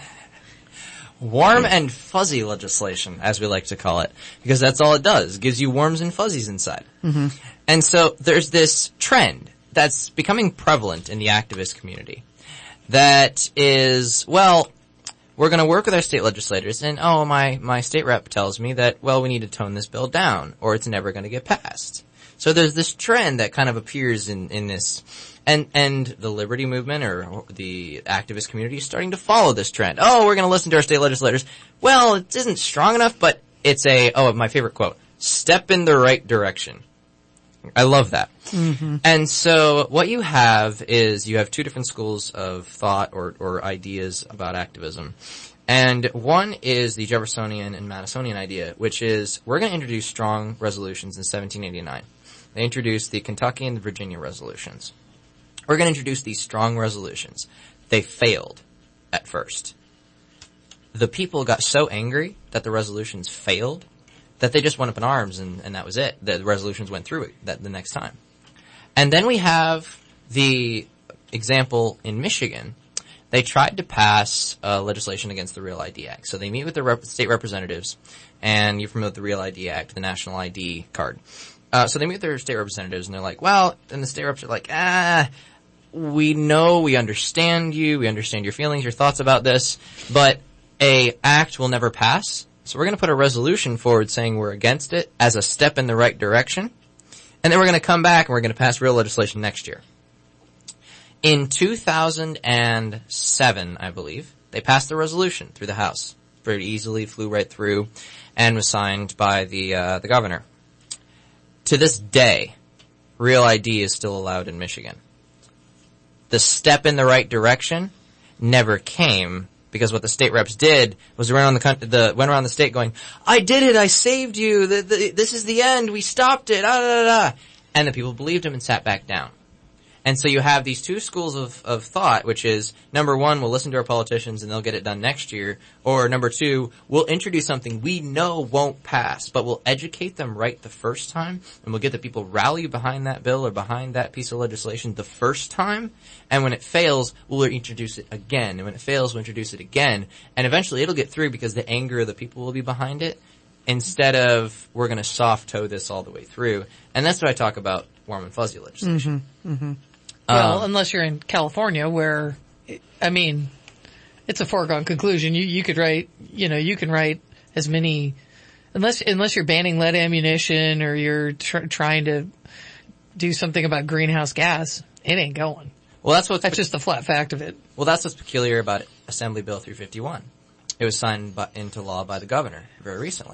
Warm and fuzzy legislation, as we like to call it, because that's all it does. It gives you worms and fuzzies inside. Mm-hmm. And so there's this trend that's becoming prevalent in the activist community that is, well, we're going to work with our state legislators, and oh, my, my state rep tells me that, well, we need to tone this bill down, or it's never going to get passed. So there's this trend that kind of appears in, in this, and, and the liberty movement or the activist community is starting to follow this trend. Oh, we're going to listen to our state legislators. Well, it isn't strong enough, but it's a, oh, my favorite quote, step in the right direction. I love that. Mm-hmm. And so what you have is you have two different schools of thought or, or ideas about activism. And one is the Jeffersonian and Madisonian idea, which is we're going to introduce strong resolutions in seventeen eighty-nine. They introduced the Kentucky and the Virginia resolutions. We're going to introduce these strong resolutions. They failed at first. The people got so angry that the resolutions failed that they just went up in arms and, and that was it. The resolutions went through it that the next time. And then we have the example in Michigan. They tried to pass uh, legislation against the Real I D Act. So they meet with the rep- state representatives, and you're familiar with the Real I D Act, the National I D card. Uh, so they meet with their state representatives, and they're like, well, and the state reps are like, ah, we know, we understand you, we understand your feelings, your thoughts about this, but a act will never pass. So we're going to put a resolution forward saying we're against it as a step in the right direction, and then we're going to come back and we're going to pass real legislation next year. In two thousand seven, I believe, they passed the resolution through the House. Very easily, flew right through, and was signed by the uh, the governor. To this day, Real I D is still allowed in Michigan. The step in the right direction never came because what the state reps did was went around the, country, the went around the state going, "I did it! I saved you! The, the, this is the end! We stopped it!" Ah, da, da, da. And the people believed him and sat back down. And so you have these two schools of, of thought, which is, number one, we'll listen to our politicians and they'll get it done next year. Or number two, we'll introduce something we know won't pass, but we'll educate them right the first time, and we'll get the people rally behind that bill or behind that piece of legislation the first time. And when it fails, we'll introduce it again. And when it fails, we'll introduce it again. And eventually it'll get through because the anger of the people will be behind it, instead of we're going to soft toe this all the way through. And that's what I talk about warm and fuzzy legislation. Mm-hmm. Mm-hmm. Well, Um, unless you're in California where, I mean, it's a foregone conclusion. You, you could write, you know, you can write as many, unless, unless you're banning lead ammunition or you're tr- trying to do something about greenhouse gas, it ain't going. Well, that's what's That's just the flat fact of it. Well, that's what's peculiar about Assembly Bill three fifty-one. It was signed by, into law by the governor very recently.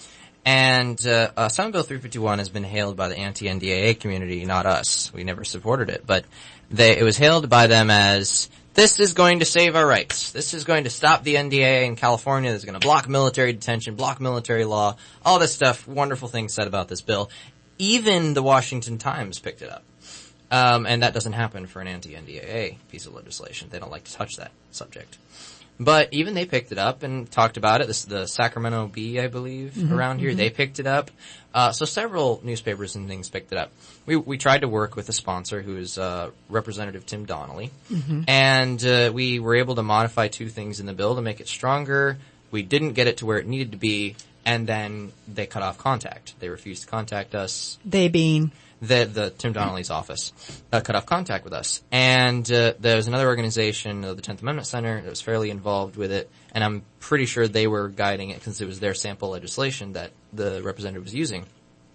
And uh, Assembly Bill three fifty-one has been hailed by the anti-N D A A community, not us. We never supported it. But they, it was hailed by them as, this is going to save our rights. This is going to stop the N D A A in California. This is going to block military detention, block military law, all this stuff. Wonderful things said about this bill. Even the Washington Times picked it up. Um, and that doesn't happen for an anti-N D A A piece of legislation. They don't like to touch that subject. But even they picked it up and talked about it. This is the Sacramento Bee, I believe, Mm-hmm, around here. mm-hmm. They picked it up. Uh, so several newspapers and things picked it up. We we tried to work with a sponsor who is uh, Representative Tim Donnelly. Mm-hmm. And uh, we were able to modify two things in the bill to make it stronger. We didn't get it to where it needed to be. And then they cut off contact. They refused to contact us. They being The, the Tim Donnelly's office uh, cut off contact with us. And uh, there was another organization, uh, the tenth Amendment Center, that was fairly involved with it. And I'm pretty sure they were guiding it because it was their sample legislation that the representative was using.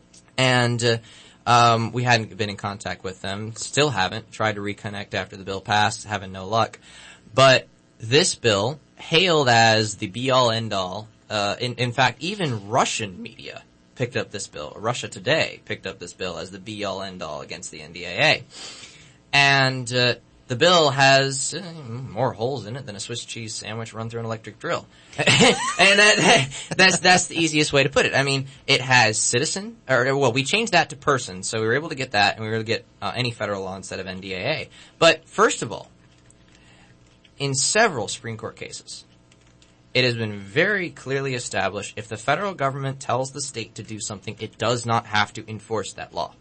And uh, um, we hadn't been in contact with them. Still haven't. Tried to reconnect after the bill passed. Having no luck. But this bill, hailed as the be-all, end-all, uh, in, in fact, even Russian media picked up this bill. Russia Today picked up this bill as the be-all, end-all against the N D A A. And uh, the bill has uh, more holes in it than a Swiss cheese sandwich run through an electric drill. And that, that's, that's the easiest way to put it. I mean, it has citizen, or, well, we changed that to person, so we were able to get that, and we were able to get uh, any federal law instead of N D A A. But first of all, in several Supreme Court cases, it has been very clearly established if the federal government tells the state to do something, it does not have to enforce that law.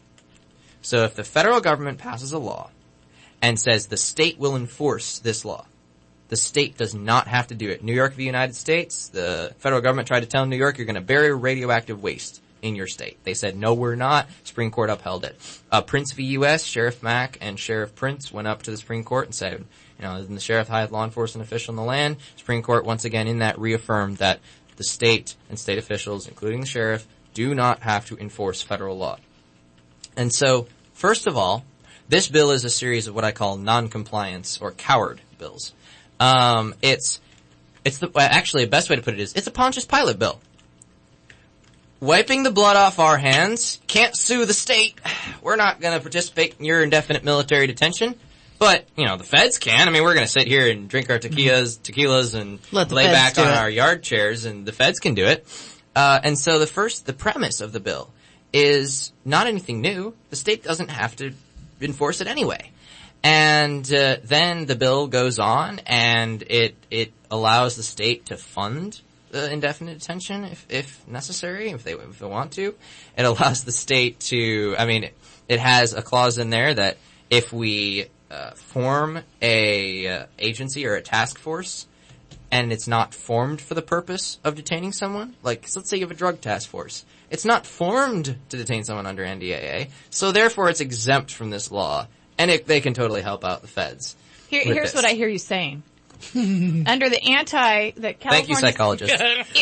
So if the federal government passes a law and says the state will enforce this law, the state does not have to do it. New York v. United States, the federal government tried to tell New York, you're going to bury radioactive waste in your state. They said, no, we're not. Supreme Court upheld it. Uh, Prince v. U S, Sheriff Mack and Sheriff Prince went up to the Supreme Court and said, you know, the sheriff, highest law enforcement official in the land. Supreme Court, once again, in that reaffirmed that the state and state officials, including the sheriff, do not have to enforce federal law. And so, first of all, this bill is a series of what I call non-compliance or coward bills. Um, it's, it's the, actually, the best way to put it is, it's a Pontius Pilate bill. Wiping the blood off our hands, can't sue the state, we're not gonna participate in your indefinite military detention, but, you know, the feds can. I mean, we're gonna sit here and drink our tequilas, tequilas and lay back on our yard chairs, and the feds can do it. Uh, and so the first, the premise of the bill is not anything new. The state doesn't have to enforce it anyway. And uh, then the bill goes on, and it it allows the state to fund the indefinite detention if if necessary, if they if they want to. It allows the state to. I mean, it, it has a clause in there that if we uh, form a uh, agency or a task force, and it's not formed for the purpose of detaining someone, like so let's say you have a drug task force. It's not formed to detain someone under N D A A, so therefore it's exempt from this law, and it, they can totally help out the feds. Here, here's this. what I hear you saying. Under the anti, the California... Thank you, psychologist.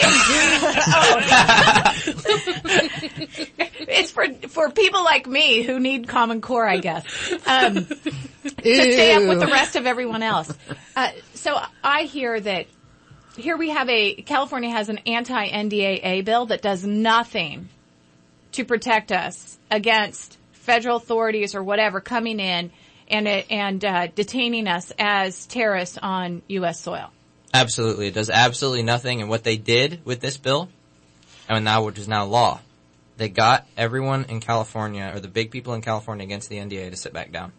It's for for people like me who need Common Core, I guess, um, to stay up with the rest of everyone else. Uh, so I hear that here we have a, California has an anti-N D A A bill that does nothing to protect us against federal authorities or whatever coming in and and uh, detaining us as terrorists on U S soil. Absolutely. It does absolutely nothing. And what they did with this bill, and now which is now law, they got everyone in California, or the big people in California against the N D A A to sit back down.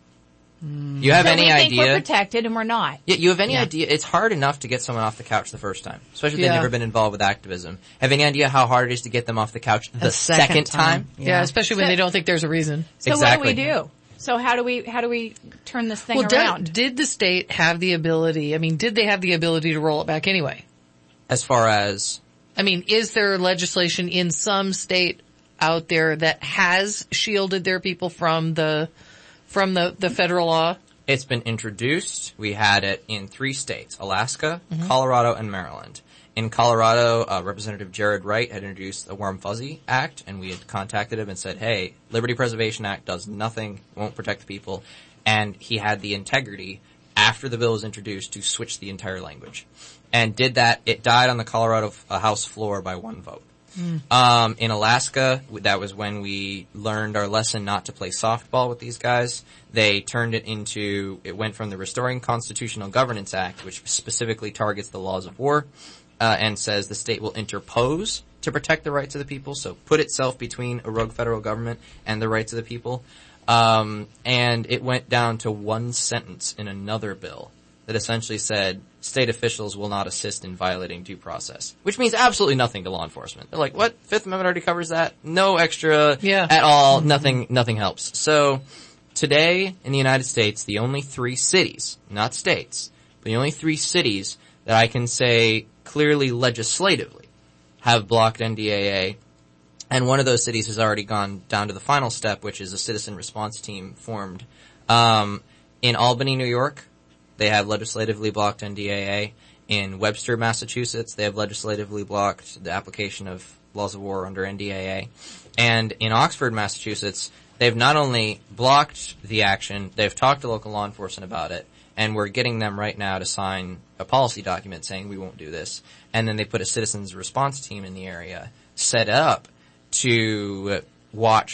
Mm. You have so any we think idea? We're protected and we're not. Yeah, you have any yeah. idea? It's hard enough to get someone off the couch the first time, especially if yeah. they've never been involved with activism. Have any idea how hard it is to get them off the couch the A second, second time? time? Yeah. yeah, especially when so, they don't think there's a reason. So exactly. what do we do? So how do we how do we turn this thing well, around? Did, did the state have the ability? I mean, did they have the ability to roll it back anyway? As far as, I mean, is there legislation in some state out there that has shielded their people from the from the the federal law? It's been introduced. We had it in three states: Alaska, mm-hmm. Colorado, and Maryland. In Colorado, uh, Representative Jared Wright had introduced the Warm Fuzzy Act, and we had contacted him and said, hey, Liberty Preservation Act does nothing, won't protect the people. And he had the integrity, after the bill was introduced, to switch the entire language. And did that. It died on the Colorado uh, House floor by one vote. Mm. Um, in Alaska, that was when we learned our lesson not to play softball with these guys. They turned it into, it went from the Restoring Constitutional Governance Act, which specifically targets the laws of war, Uh, and says the state will interpose to protect the rights of the people, so put itself between a rogue federal government and the rights of the people. Um, and it went down to one sentence in another bill that essentially said state officials will not assist in violating due process, which means absolutely nothing to law enforcement. They're like, what? Fifth Amendment already covers that? No extra yeah. at all. Nothing, nothing helps. So today in the United States, the only three cities, not states, but the only three cities that I can say clearly legislatively have blocked N D A A, and one of those cities has already gone down to the final step, which is a citizen response team formed. Um, in Albany, New York, they have legislatively blocked N D A A. In Webster, Massachusetts, they have legislatively blocked the application of laws of war under N D A A. And in Oxford, Massachusetts, they've not only blocked the action, they've talked to local law enforcement about it, and we're getting them right now to sign a policy document saying we won't do this. And then they put a citizens response team in the area set up to watch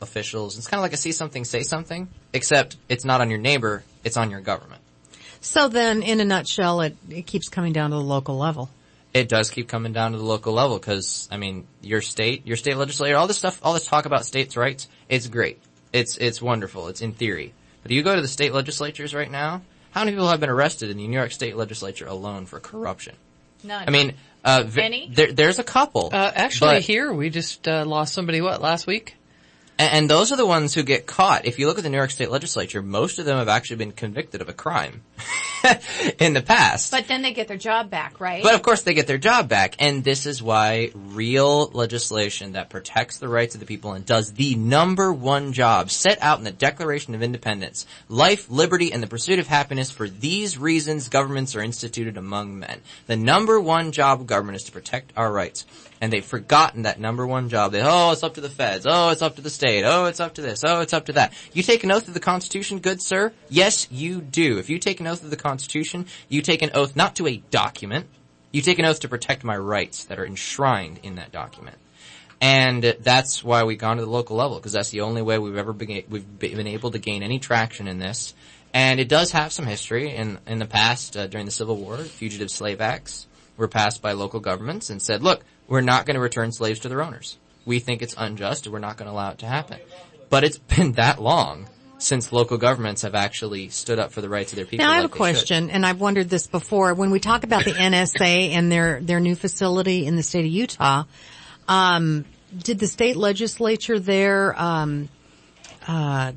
officials. It's kind of like a see something, say something, except it's not on your neighbor, it's on your government. So then, in a nutshell, it, it keeps coming down to the local level. It does keep coming down to the local level because, I mean, your state, your state legislature, all this stuff, all this talk about states' rights, it's great. It's, it's wonderful. It's in theory. But if you go to the state legislatures right now, how many people have been arrested in the New York State legislature alone for corruption? None. I mean, uh, v- Any? there, there's a couple. Uh, actually, but- here we just uh, lost somebody. What last week? And, and those are the ones who get caught. If you look at the New York State legislature, most of them have actually been convicted of a crime in the past. But then they get their job back, right? But of course they get their job back, and this is why real legislation that protects the rights of the people and does the number one job set out in the Declaration of Independence, life, liberty, and the pursuit of happiness. For these reasons, governments are instituted among men. The number one job of government is to protect our rights. And they've forgotten that number one job. They, oh, it's up to the feds. Oh, it's up to the state. Oh, it's up to this. Oh, it's up to that. You take an oath of the Constitution, good sir? Yes, you do. If you take an oath of the Constitution, you take an oath not to a document. You take an oath to protect my rights that are enshrined in that document. And that's why we've gone to the local level, because that's the only way we've ever been, we've been able to gain any traction in this. And it does have some history. In, in the past, uh, during the Civil War, Fugitive Slave Acts were passed by local governments and said, look, we're not going to return slaves to their owners. We think it's unjust and we're not going to allow it to happen. But it's been that long since local governments have actually stood up for the rights of their people. Now I have like a question, and I've wondered this before. When we talk about the N S A and their, their new facility in the state of Utah, um, did the state legislature there, um, uh,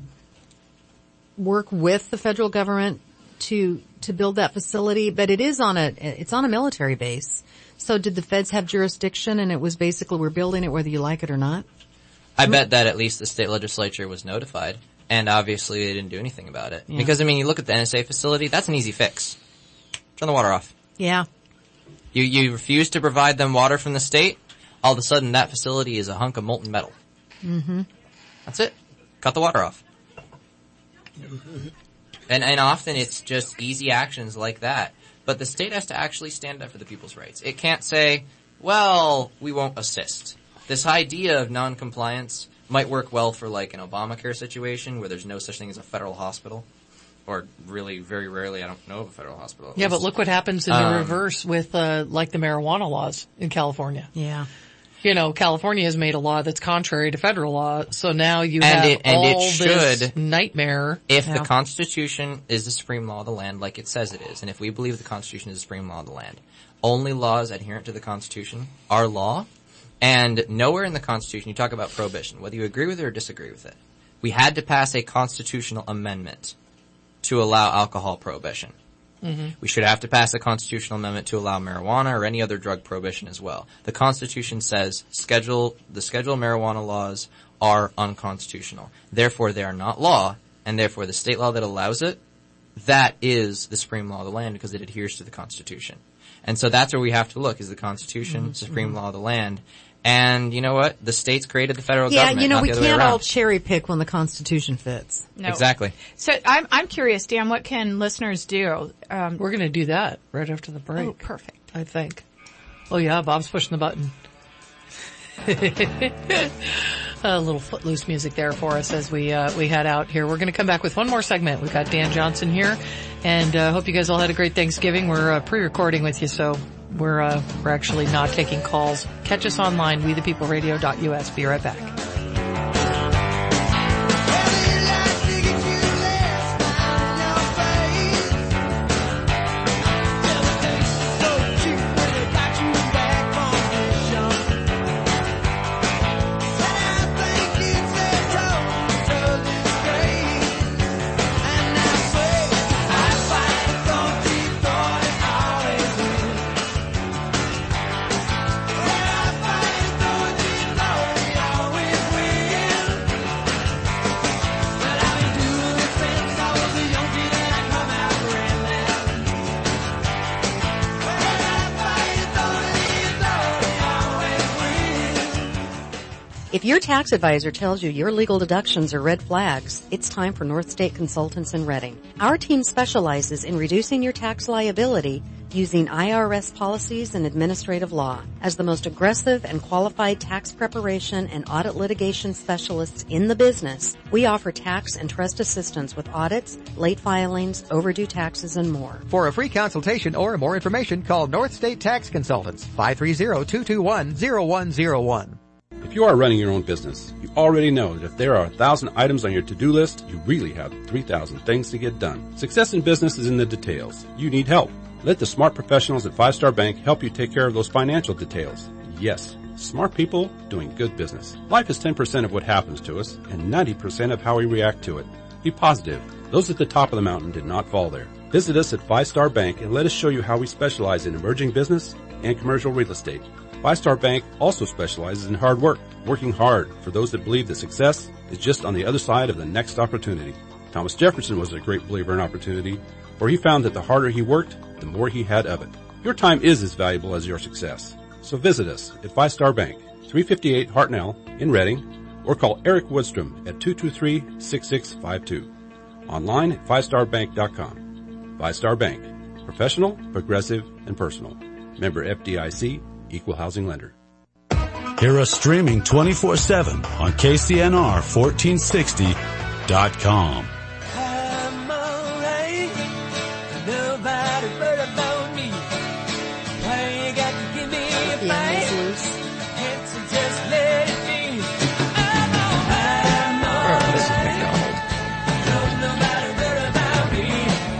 work with the federal government to, to build that facility? But it is on a, it's on a military base. So did the feds have jurisdiction, and it was basically we're building it whether you like it or not? I bet that at least the state legislature was notified, and obviously they didn't do anything about it. Yeah. Because, I mean, you look at the N S A facility, that's an easy fix. Turn the water off. Yeah. You, you refuse to provide them water from the state, all of a sudden that facility is a hunk of molten metal. Mm-hmm. That's it. Cut the water off. And, and often it's just easy actions like that. But the state has to actually stand up for the people's rights. It can't say, well, we won't assist. This idea of non-compliance might work well for like an Obamacare situation where there's no such thing as a federal hospital. Or really, very rarely, I don't know of a federal hospital. Yeah, but look what happens in the Um, reverse with, uh, like the marijuana laws in California. Yeah. You know, California has made a law that's contrary to federal law, so now you And have it- and it all should, this nightmare. If Yeah. the Constitution is the supreme law of the land, like it says it is, and if we believe the Constitution is the supreme law of the land, only laws adherent to the Constitution are law, and nowhere in the Constitution you talk about prohibition, whether you agree with it or disagree with it. We had to pass a constitutional amendment to allow alcohol prohibition. Mm-hmm. We should have to pass a constitutional amendment to allow marijuana or any other drug prohibition as well. The Constitution says schedule, the schedule of marijuana laws are unconstitutional. Therefore, they are not law, and therefore the state law that allows it, that is the supreme law of the land because it adheres to the Constitution. And so that's where we have to look, is the Constitution, Mm-hmm. supreme law of the land. And you know what? The states created the federal Yeah, government, you know, not we the other way can't around. all cherry pick when the Constitution fits. No. Exactly. So I'm I'm curious, Dan. What can listeners do? Um, We're going to do that right after the break. Oh, perfect. I think. Oh yeah, Bob's pushing the button. A little footloose music there for us as we uh, we head out here. We're going to come back with one more segment. We've got Dan Johnson here, and uh, hope you guys all had a great Thanksgiving. We're uh, pre-recording with you, so we're uh, we're actually not taking calls. Catch us online, we the people radio dot U S. Be right back. If your tax advisor tells you your legal deductions are red flags, it's time for North State Consultants in Reading. Our team specializes in reducing your tax liability using I R S policies and administrative law. As the most aggressive and qualified tax preparation and audit litigation specialists in the business, we offer tax and trust assistance with audits, late filings, overdue taxes, and more. For a free consultation or more information, call North State Tax Consultants, five three zero, two two one, zero one zero one. If you are running your own business, you already know that if there are a thousand items on your to-do list, you really have three thousand things to get done. Success in business is in the details. You need help. Let the smart professionals at Five Star Bank help you take care of those financial details. Yes, smart people doing good business. Life is ten percent of what happens to us and ninety percent of how we react to it. Be positive. Those at the top of the mountain did not fall there. Visit us at Five Star Bank and let us show you how we specialize in emerging business and commercial real estate. Five Star Bank also specializes in hard work, working hard for those that believe that success is just on the other side of the next opportunity. Thomas Jefferson was a great believer in opportunity, for he found that the harder he worked, the more he had of it. Your time is as valuable as your success. So visit us at Five Star Bank, three fifty-eight Hartnell in Reading, or call Eric Woodstrom at two two three, six six five two. Online at five star bank dot com. Five Star Bank. Professional, progressive, and personal. Member F D I C, Equal Housing Lender. Hear us streaming twenty-four seven on K C N R fourteen sixty dot com. I'm alright. Nobody worry about me. Why you got to give me a fight? Can't you just let it be? I'm alright. I'm alright. Don't nobody worry about me.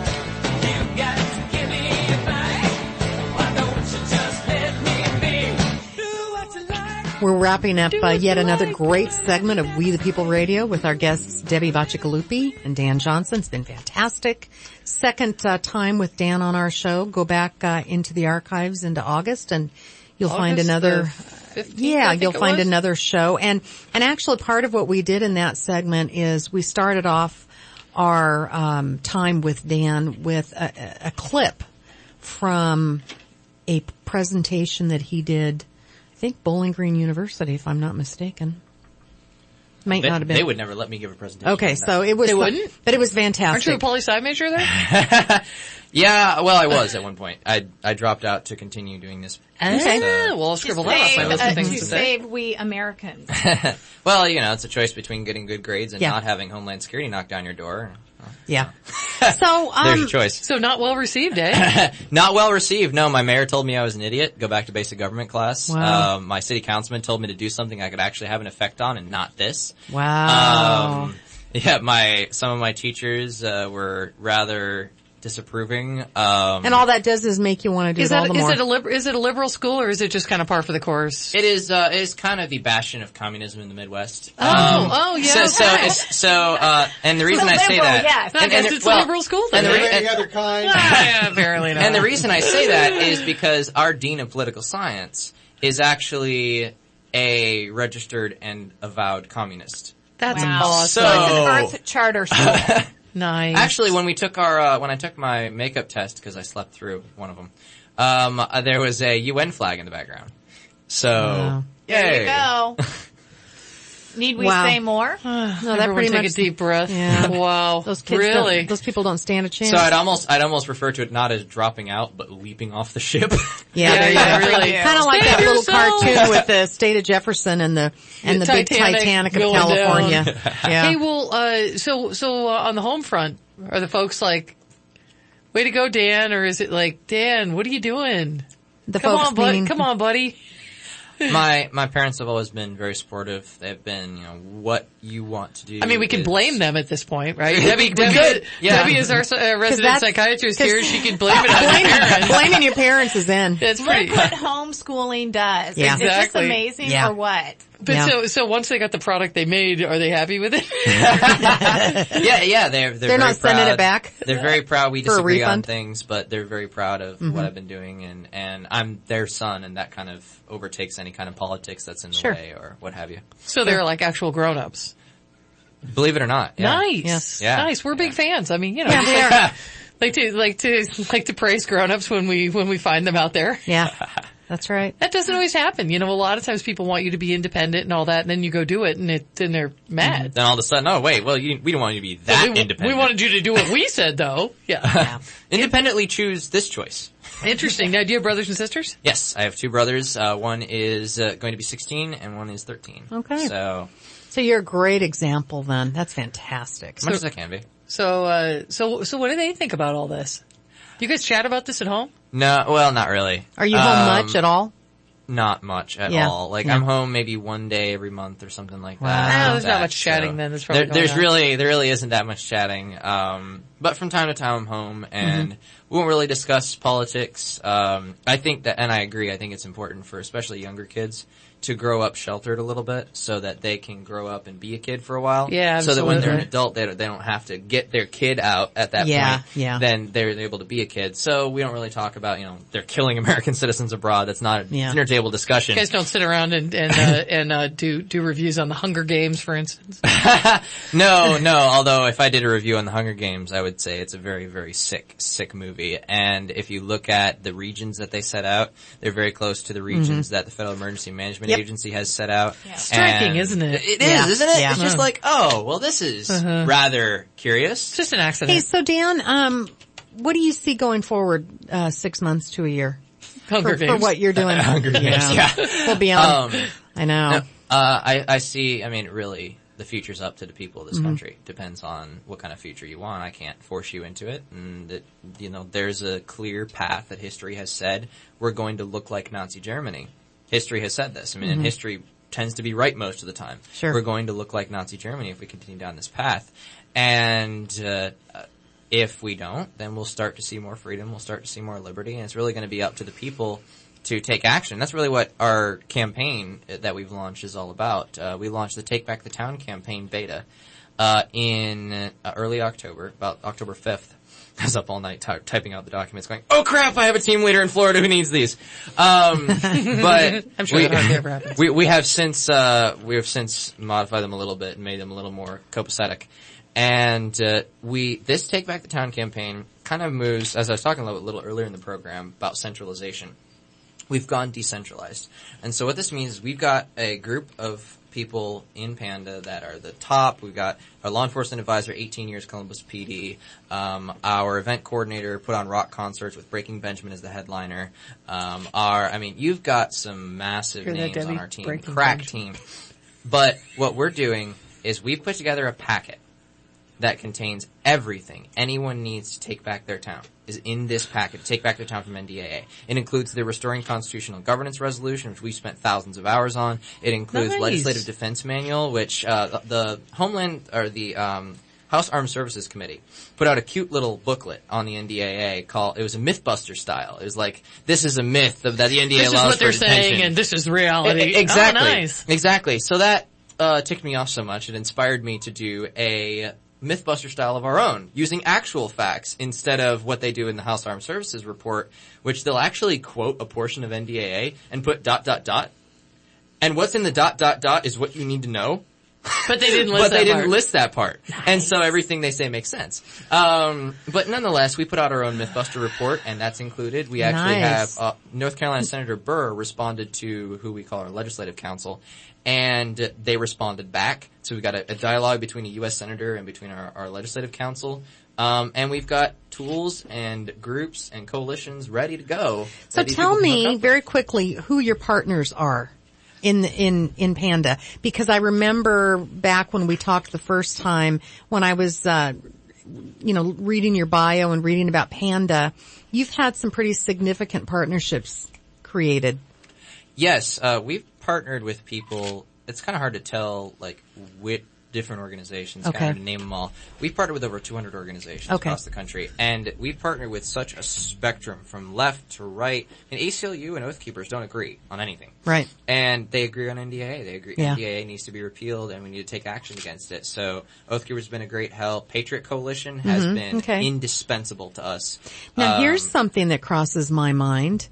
You got to give me a fight. Why don't you just let me be? Do what you like. We're wrapping up uh, yet another great segment of We the People Radio with our guests Debbie Bacigalupi and Dan Johnson. It's been fantastic. Second uh, time with Dan on our show. Go back uh, into the archives into August and you'll August find another fifteenth, yeah, I think you'll it find was. another show. And and actually part of what we did in that segment is we started off our um time with Dan with a, a, a clip from a presentation that he did, I think Bowling Green University, if I'm not mistaken. Might They, not have been. they would never let me give a presentation. Okay, on so that. it was, They wouldn't? but it was Aren't you a fantastic. poli-sci major there? Yeah, well, I was at one point. I I dropped out to continue doing this. Okay. this, uh, Well, I'll scribble To that off my save, list of uh, things to to say. save we Americans. well, you know, it's a choice between getting good grades and Yeah. not having Homeland Security knock down your door. Yeah. So, um, There's your choice. So not well received, eh? Not well received. No, my mayor told me I was an idiot. Go back to basic government class. Wow. Um, my city councilman told me to do something I could actually have an effect on and not this. Wow. Um, yeah, my some of my teachers uh, were rather disapproving. Um, And all that does is make you want to do Is it all that the is more. it a liber- is it a liberal school or is it just kind of par for the course? It is, uh, it is kind of the bastion of communism in the Midwest. Oh, Um, oh, yeah, So, so, okay. it's, so, uh, and the reason I say liberal, that, yes. I and, guess and it's well, a liberal school then. and the, re- right? and, other kind. yeah, apparently not. and the reason I say that is because our dean of political science is actually a registered and avowed communist. That's Wow. awesome. So- It's an Earth charter school. Nice. Actually, when we took our, uh, when I took my makeup test, because I slept through one of them, um, uh, there was a U N flag in the background. So, Wow. yay. There you go. Need we Wow. say more? no, that Everyone pretty take much a deep breath. Yeah. Wow. Those kids really? don't, those people don't stand a chance. So I'd almost, I'd almost refer to it not as dropping out, but leaping off the ship. yeah, Yeah, there yeah, you go. really. Kind of like Save that little yourself. cartoon with the state of Jefferson and the and the, The big Titanic Titanic of going California. down. Yeah. Hey, well, uh, so so uh, on the home front, are the folks like, "Way to go, Dan," or is it like, "Dan, what are you doing? the Come folks on, bud. meaning, Come on, buddy." my, my parents have always been very supportive. They've been, you know, what you want to do. I mean, we can is- blame them at this point, right? We Debbie, could. Debbie, Yeah. Debbie is our uh, resident that's- psychiatrist 'cause- here. She can blame it on her blaming, parents. blaming your parents is in. That's Look pretty. what homeschooling does. Yeah. Is this Exactly. amazing Yeah. or what? But Yeah. so so once they got the product they made, are they happy with it? Yeah, yeah, they're, they're, They're very not sending proud. it back? They're very proud. We For a disagree on refund? things, but they're very proud of Mhm. what I've been doing, and, and I'm their son, and that kind of overtakes any kind of politics that's in the Sure. way or what have you. So they're like actual grown-ups. Believe it or not. Yeah. Nice. Yes. Yeah. Nice. We're big fans. I mean, you know, Yeah, just they like, are. like to like to like to praise grown-ups when we when we find them out there. Yeah. That's right. That doesn't always happen. You know, a lot of times people want you to be independent and all that, and then you go do it, and it, then they're mad. Then all of a sudden, oh wait, well, you, we don't want you to be that we, independent. We wanted you to do what we said, though. Yeah. yeah. Independently choose this choice. Interesting. Now, do you have brothers and sisters? Yes, I have two brothers. Uh, one is uh, going to be sixteen, and one is thirteen. Okay. So, so you're a great example, then. That's fantastic. As much so, as I can be. So, uh, so, so, what do they think about all this? Do you guys chat about this at home? No, well, not really. Are you home um, much at all? Not much at yeah. all. Like, yeah. I'm home maybe one day every month or something like wow. that. Oh, there's that, not much chatting so then. There's probably there, there's on. really, there really isn't that much chatting. Um, but from time to time I'm home and mm-hmm. we won't really discuss politics. Um, I think that, and I agree, I think it's important for especially younger kids to grow up sheltered a little bit so that they can grow up and be a kid for a while. Yeah, so absolutely. that when they're an adult, they don't, they don't have to get their kid out at that yeah, point. Yeah. Then they're able to be a kid. So we don't really talk about, you know, they're killing American citizens abroad. That's not a yeah. dinner table discussion. You guys don't sit around and, and, uh, and, uh, do, do reviews on the Hunger Games, for instance. no, no, although if I did a review on the Hunger Games, I would say it's a very, very sick, sick movie. And if you look at the regions that they set out, they're very close to the regions mm-hmm. that the Federal Emergency Management yep. Agency has set out. Yeah. Striking, and isn't it? It is, yeah. isn't it? Yeah. It's just like, oh, well this is uh-huh. rather curious. It's just an accident. Hey, so Dan, um, what do you see going forward, uh, six months to a year? Hunger for, Games. For what you're doing. Hunger Games, yeah. We'll be on. Um, I know. No, uh, I, I see, I mean, really, the future's up to the people of this mm-hmm. country. Depends on what kind of future you want. I can't force you into it. And, it, you know, there's a clear path that history has said we're going to look like Nazi Germany. History has said this. I mean, mm-hmm. and history tends to be right most of the time. Sure. We're going to look like Nazi Germany if we continue down this path. And, uh, if we don't, then we'll start to see more freedom, we'll start to see more liberty, and it's really going to be up to the people to take action. That's really what our campaign that we've launched is all about. Uh, we launched the Take Back the Town campaign beta, uh, in uh, early October, about October fifth. I was up all night ty- typing out the documents going, oh crap, I have a team leader in Florida who needs these. Um, but I'm sure we, that hardly ever happens. we, we have since, uh, we have since modified them a little bit and made them a little more copacetic. And, uh, we, this Take Back the Town campaign kind of moves, as I was talking a little, little earlier in the program, about centralization. We've gone decentralized. And so what this means is we've got a group of people in Panda that are the top. We've got our law enforcement advisor, eighteen years, Columbus P D. Um, our event coordinator put on rock concerts with Breaking Benjamin as the headliner. Um, our, I mean, you've got some massive Hear names that, on our team. Breaking Crack Benjamin. team. But what we're doing is we've put together a packet that contains everything anyone needs to take back their town is in this packet, Take Back Their Town from N D A A. It includes the Restoring Constitutional Governance Resolution, which we spent thousands of hours on. It includes Nice. Legislative Defense Manual, which uh, the, the Homeland, or the um, House Armed Services Committee put out a cute little booklet on the N D A A called, it was a Mythbuster style. It was like, this is a myth of, that the N D A A this allows is what they're for detention. saying, and this is reality. I, exactly. Oh, nice. Exactly. So that uh, ticked me off so much, it inspired me to do a Mythbuster style of our own, using actual facts instead of what they do in the House Armed Services report, which they'll actually quote a portion of N D A A and put dot dot dot. And what's in the dot dot dot is what you need to know. But they didn't list but that they didn't part. list that part. Nice. And so everything they say makes sense. Um, but nonetheless, we put out our own Mythbuster report, and that's included. We actually Nice. have, uh, North Carolina Senator Burr responded to who we call our legislative council, and they responded back. So we've got a, a dialogue between a U S senator and between our, our legislative council. Um, and we've got tools and groups and coalitions ready to go. So that these tell people can hook me up with. very quickly who your partners are in in in Panda, because I remember back when we talked the first time when I was uh you know reading your bio and reading about Panda, you've had some pretty significant partnerships created. Yes, uh, we've partnered with people. It's kind of hard to tell, like, which different organizations, Okay. kind of name them all. We've partnered with over two hundred organizations Okay. across the country, and we've partnered with such a spectrum from left to right. And A C L U and Oath Keepers don't agree on anything. Right. And they agree on N D A A. They agree Yeah. N D A A needs to be repealed, and we need to take action against it. So Oath Keepers has been a great help. Patriot Coalition has Mhm. been Okay. indispensable to us. Now Um, here's something that crosses my mind. Mhm.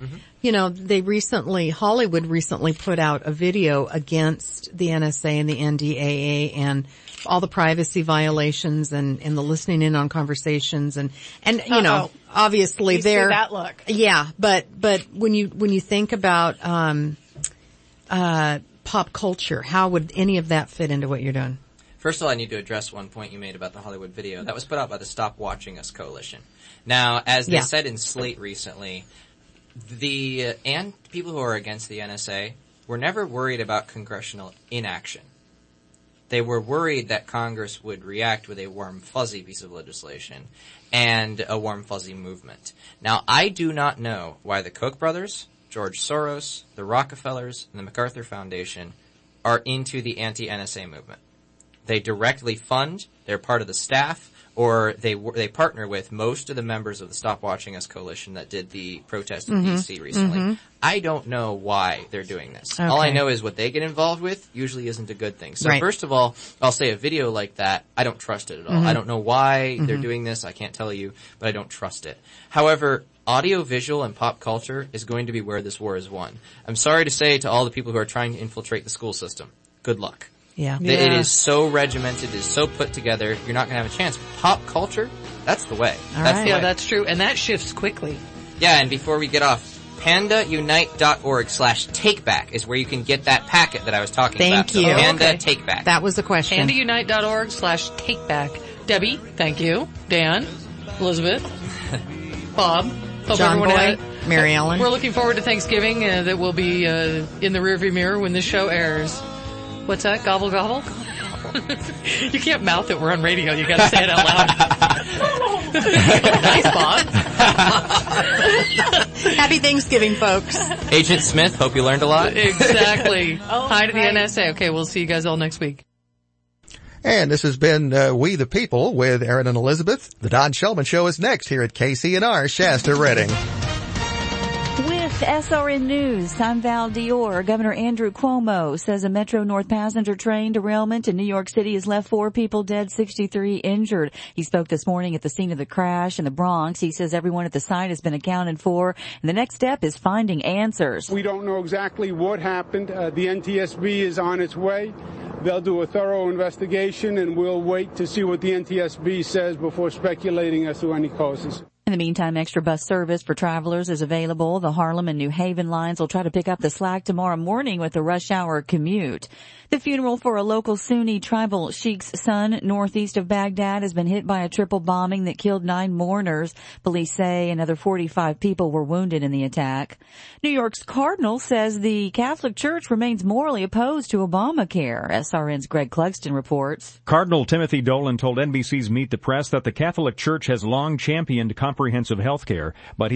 you know, they recently, Hollywood recently put out a video against the N S A and the N D A A and all the privacy violations and, and the listening in on conversations and, and, you know, Uh-oh. obviously You see they're, that look. yeah, but, but when you, when you think about, um, uh, pop culture, how would any of that fit into what you're doing? First of all, I need to address one point you made about the Hollywood video. That was put out by the Stop Watching Us Coalition. Now, as they Yeah. said in Slate recently, the uh, and people who are against the N S A were never worried about congressional inaction. They were worried that Congress would react with a warm, fuzzy piece of legislation and a warm, fuzzy movement. Now, I do not know why the Koch brothers, George Soros, the Rockefellers, and the MacArthur Foundation are into the anti-N S A movement. They directly fund, they're part of the staff, or they they partner with most of the members of the Stop Watching Us coalition that did the protest in Mhm. D C recently. Mhm. I don't know why they're doing this. All I Okay. know is what they get involved with usually isn't a good thing. So Right. first of all, I'll say a video like that, I don't trust it at all. Mhm. I don't know why they're Mhm. doing this, I can't tell you, but I don't trust it. However, audio, visual, and pop culture is going to be where this war is won. I'm sorry to say to all the people who are trying to infiltrate the school system, good luck. Yeah. It- It is so regimented, it is so put together, you're not going to have a chance. Pop culture, that's the way. All that's right. the Yeah, way. that's true. And that shifts quickly. Yeah, and before we get off, pandaunite.org slash takeback is where you can get that packet that I was talking Thank about. So you. Panda Okay. Takeback. That was the question. pandaunite.org slash takeback. Debbie, thank you. Dan, Elizabeth, Bob, hope John everyone Boy, had- Mary Ellen. We're looking forward to Thanksgiving uh, that will be uh, in the rearview mirror when this show airs. What's that? Gobble gobble? You can't mouth it. We're on radio. You got to say it out loud. Nice, Bob. Happy Thanksgiving, folks. Agent Smith, hope you learned a lot. Exactly. Oh, Hi to the right. N S A. Okay, we'll see you guys all next week. And this has been uh, We the People with Aaron and Elizabeth. The Don Shulman Show is next here at K C N R Shasta Redding. With S R N News, I'm Val Dior. Governor Andrew Cuomo says a Metro North passenger train derailment in New York City has left four people dead, sixty-three injured. He spoke this morning at the scene of the crash in the Bronx. He says everyone at the site has been accounted for, and the next step is finding answers. We don't know exactly what happened. Uh, the N T S B is on its way. They'll do a thorough investigation, and we'll wait to see what the N T S B says before speculating as to any causes. In the meantime, extra bus service for travelers is available. The Harlem and New Haven lines will try to pick up the slack tomorrow morning with the rush hour commute. The funeral for a local Sunni tribal sheikh's son northeast of Baghdad has been hit by a triple bombing that killed nine mourners. Police say another forty-five people were wounded in the attack. New York's Cardinal says the Catholic Church remains morally opposed to Obamacare. S R N's Greg Clugston reports. Cardinal Timothy Dolan told N B C's Meet the Press that the Catholic Church has long championed comprehensive health care, but he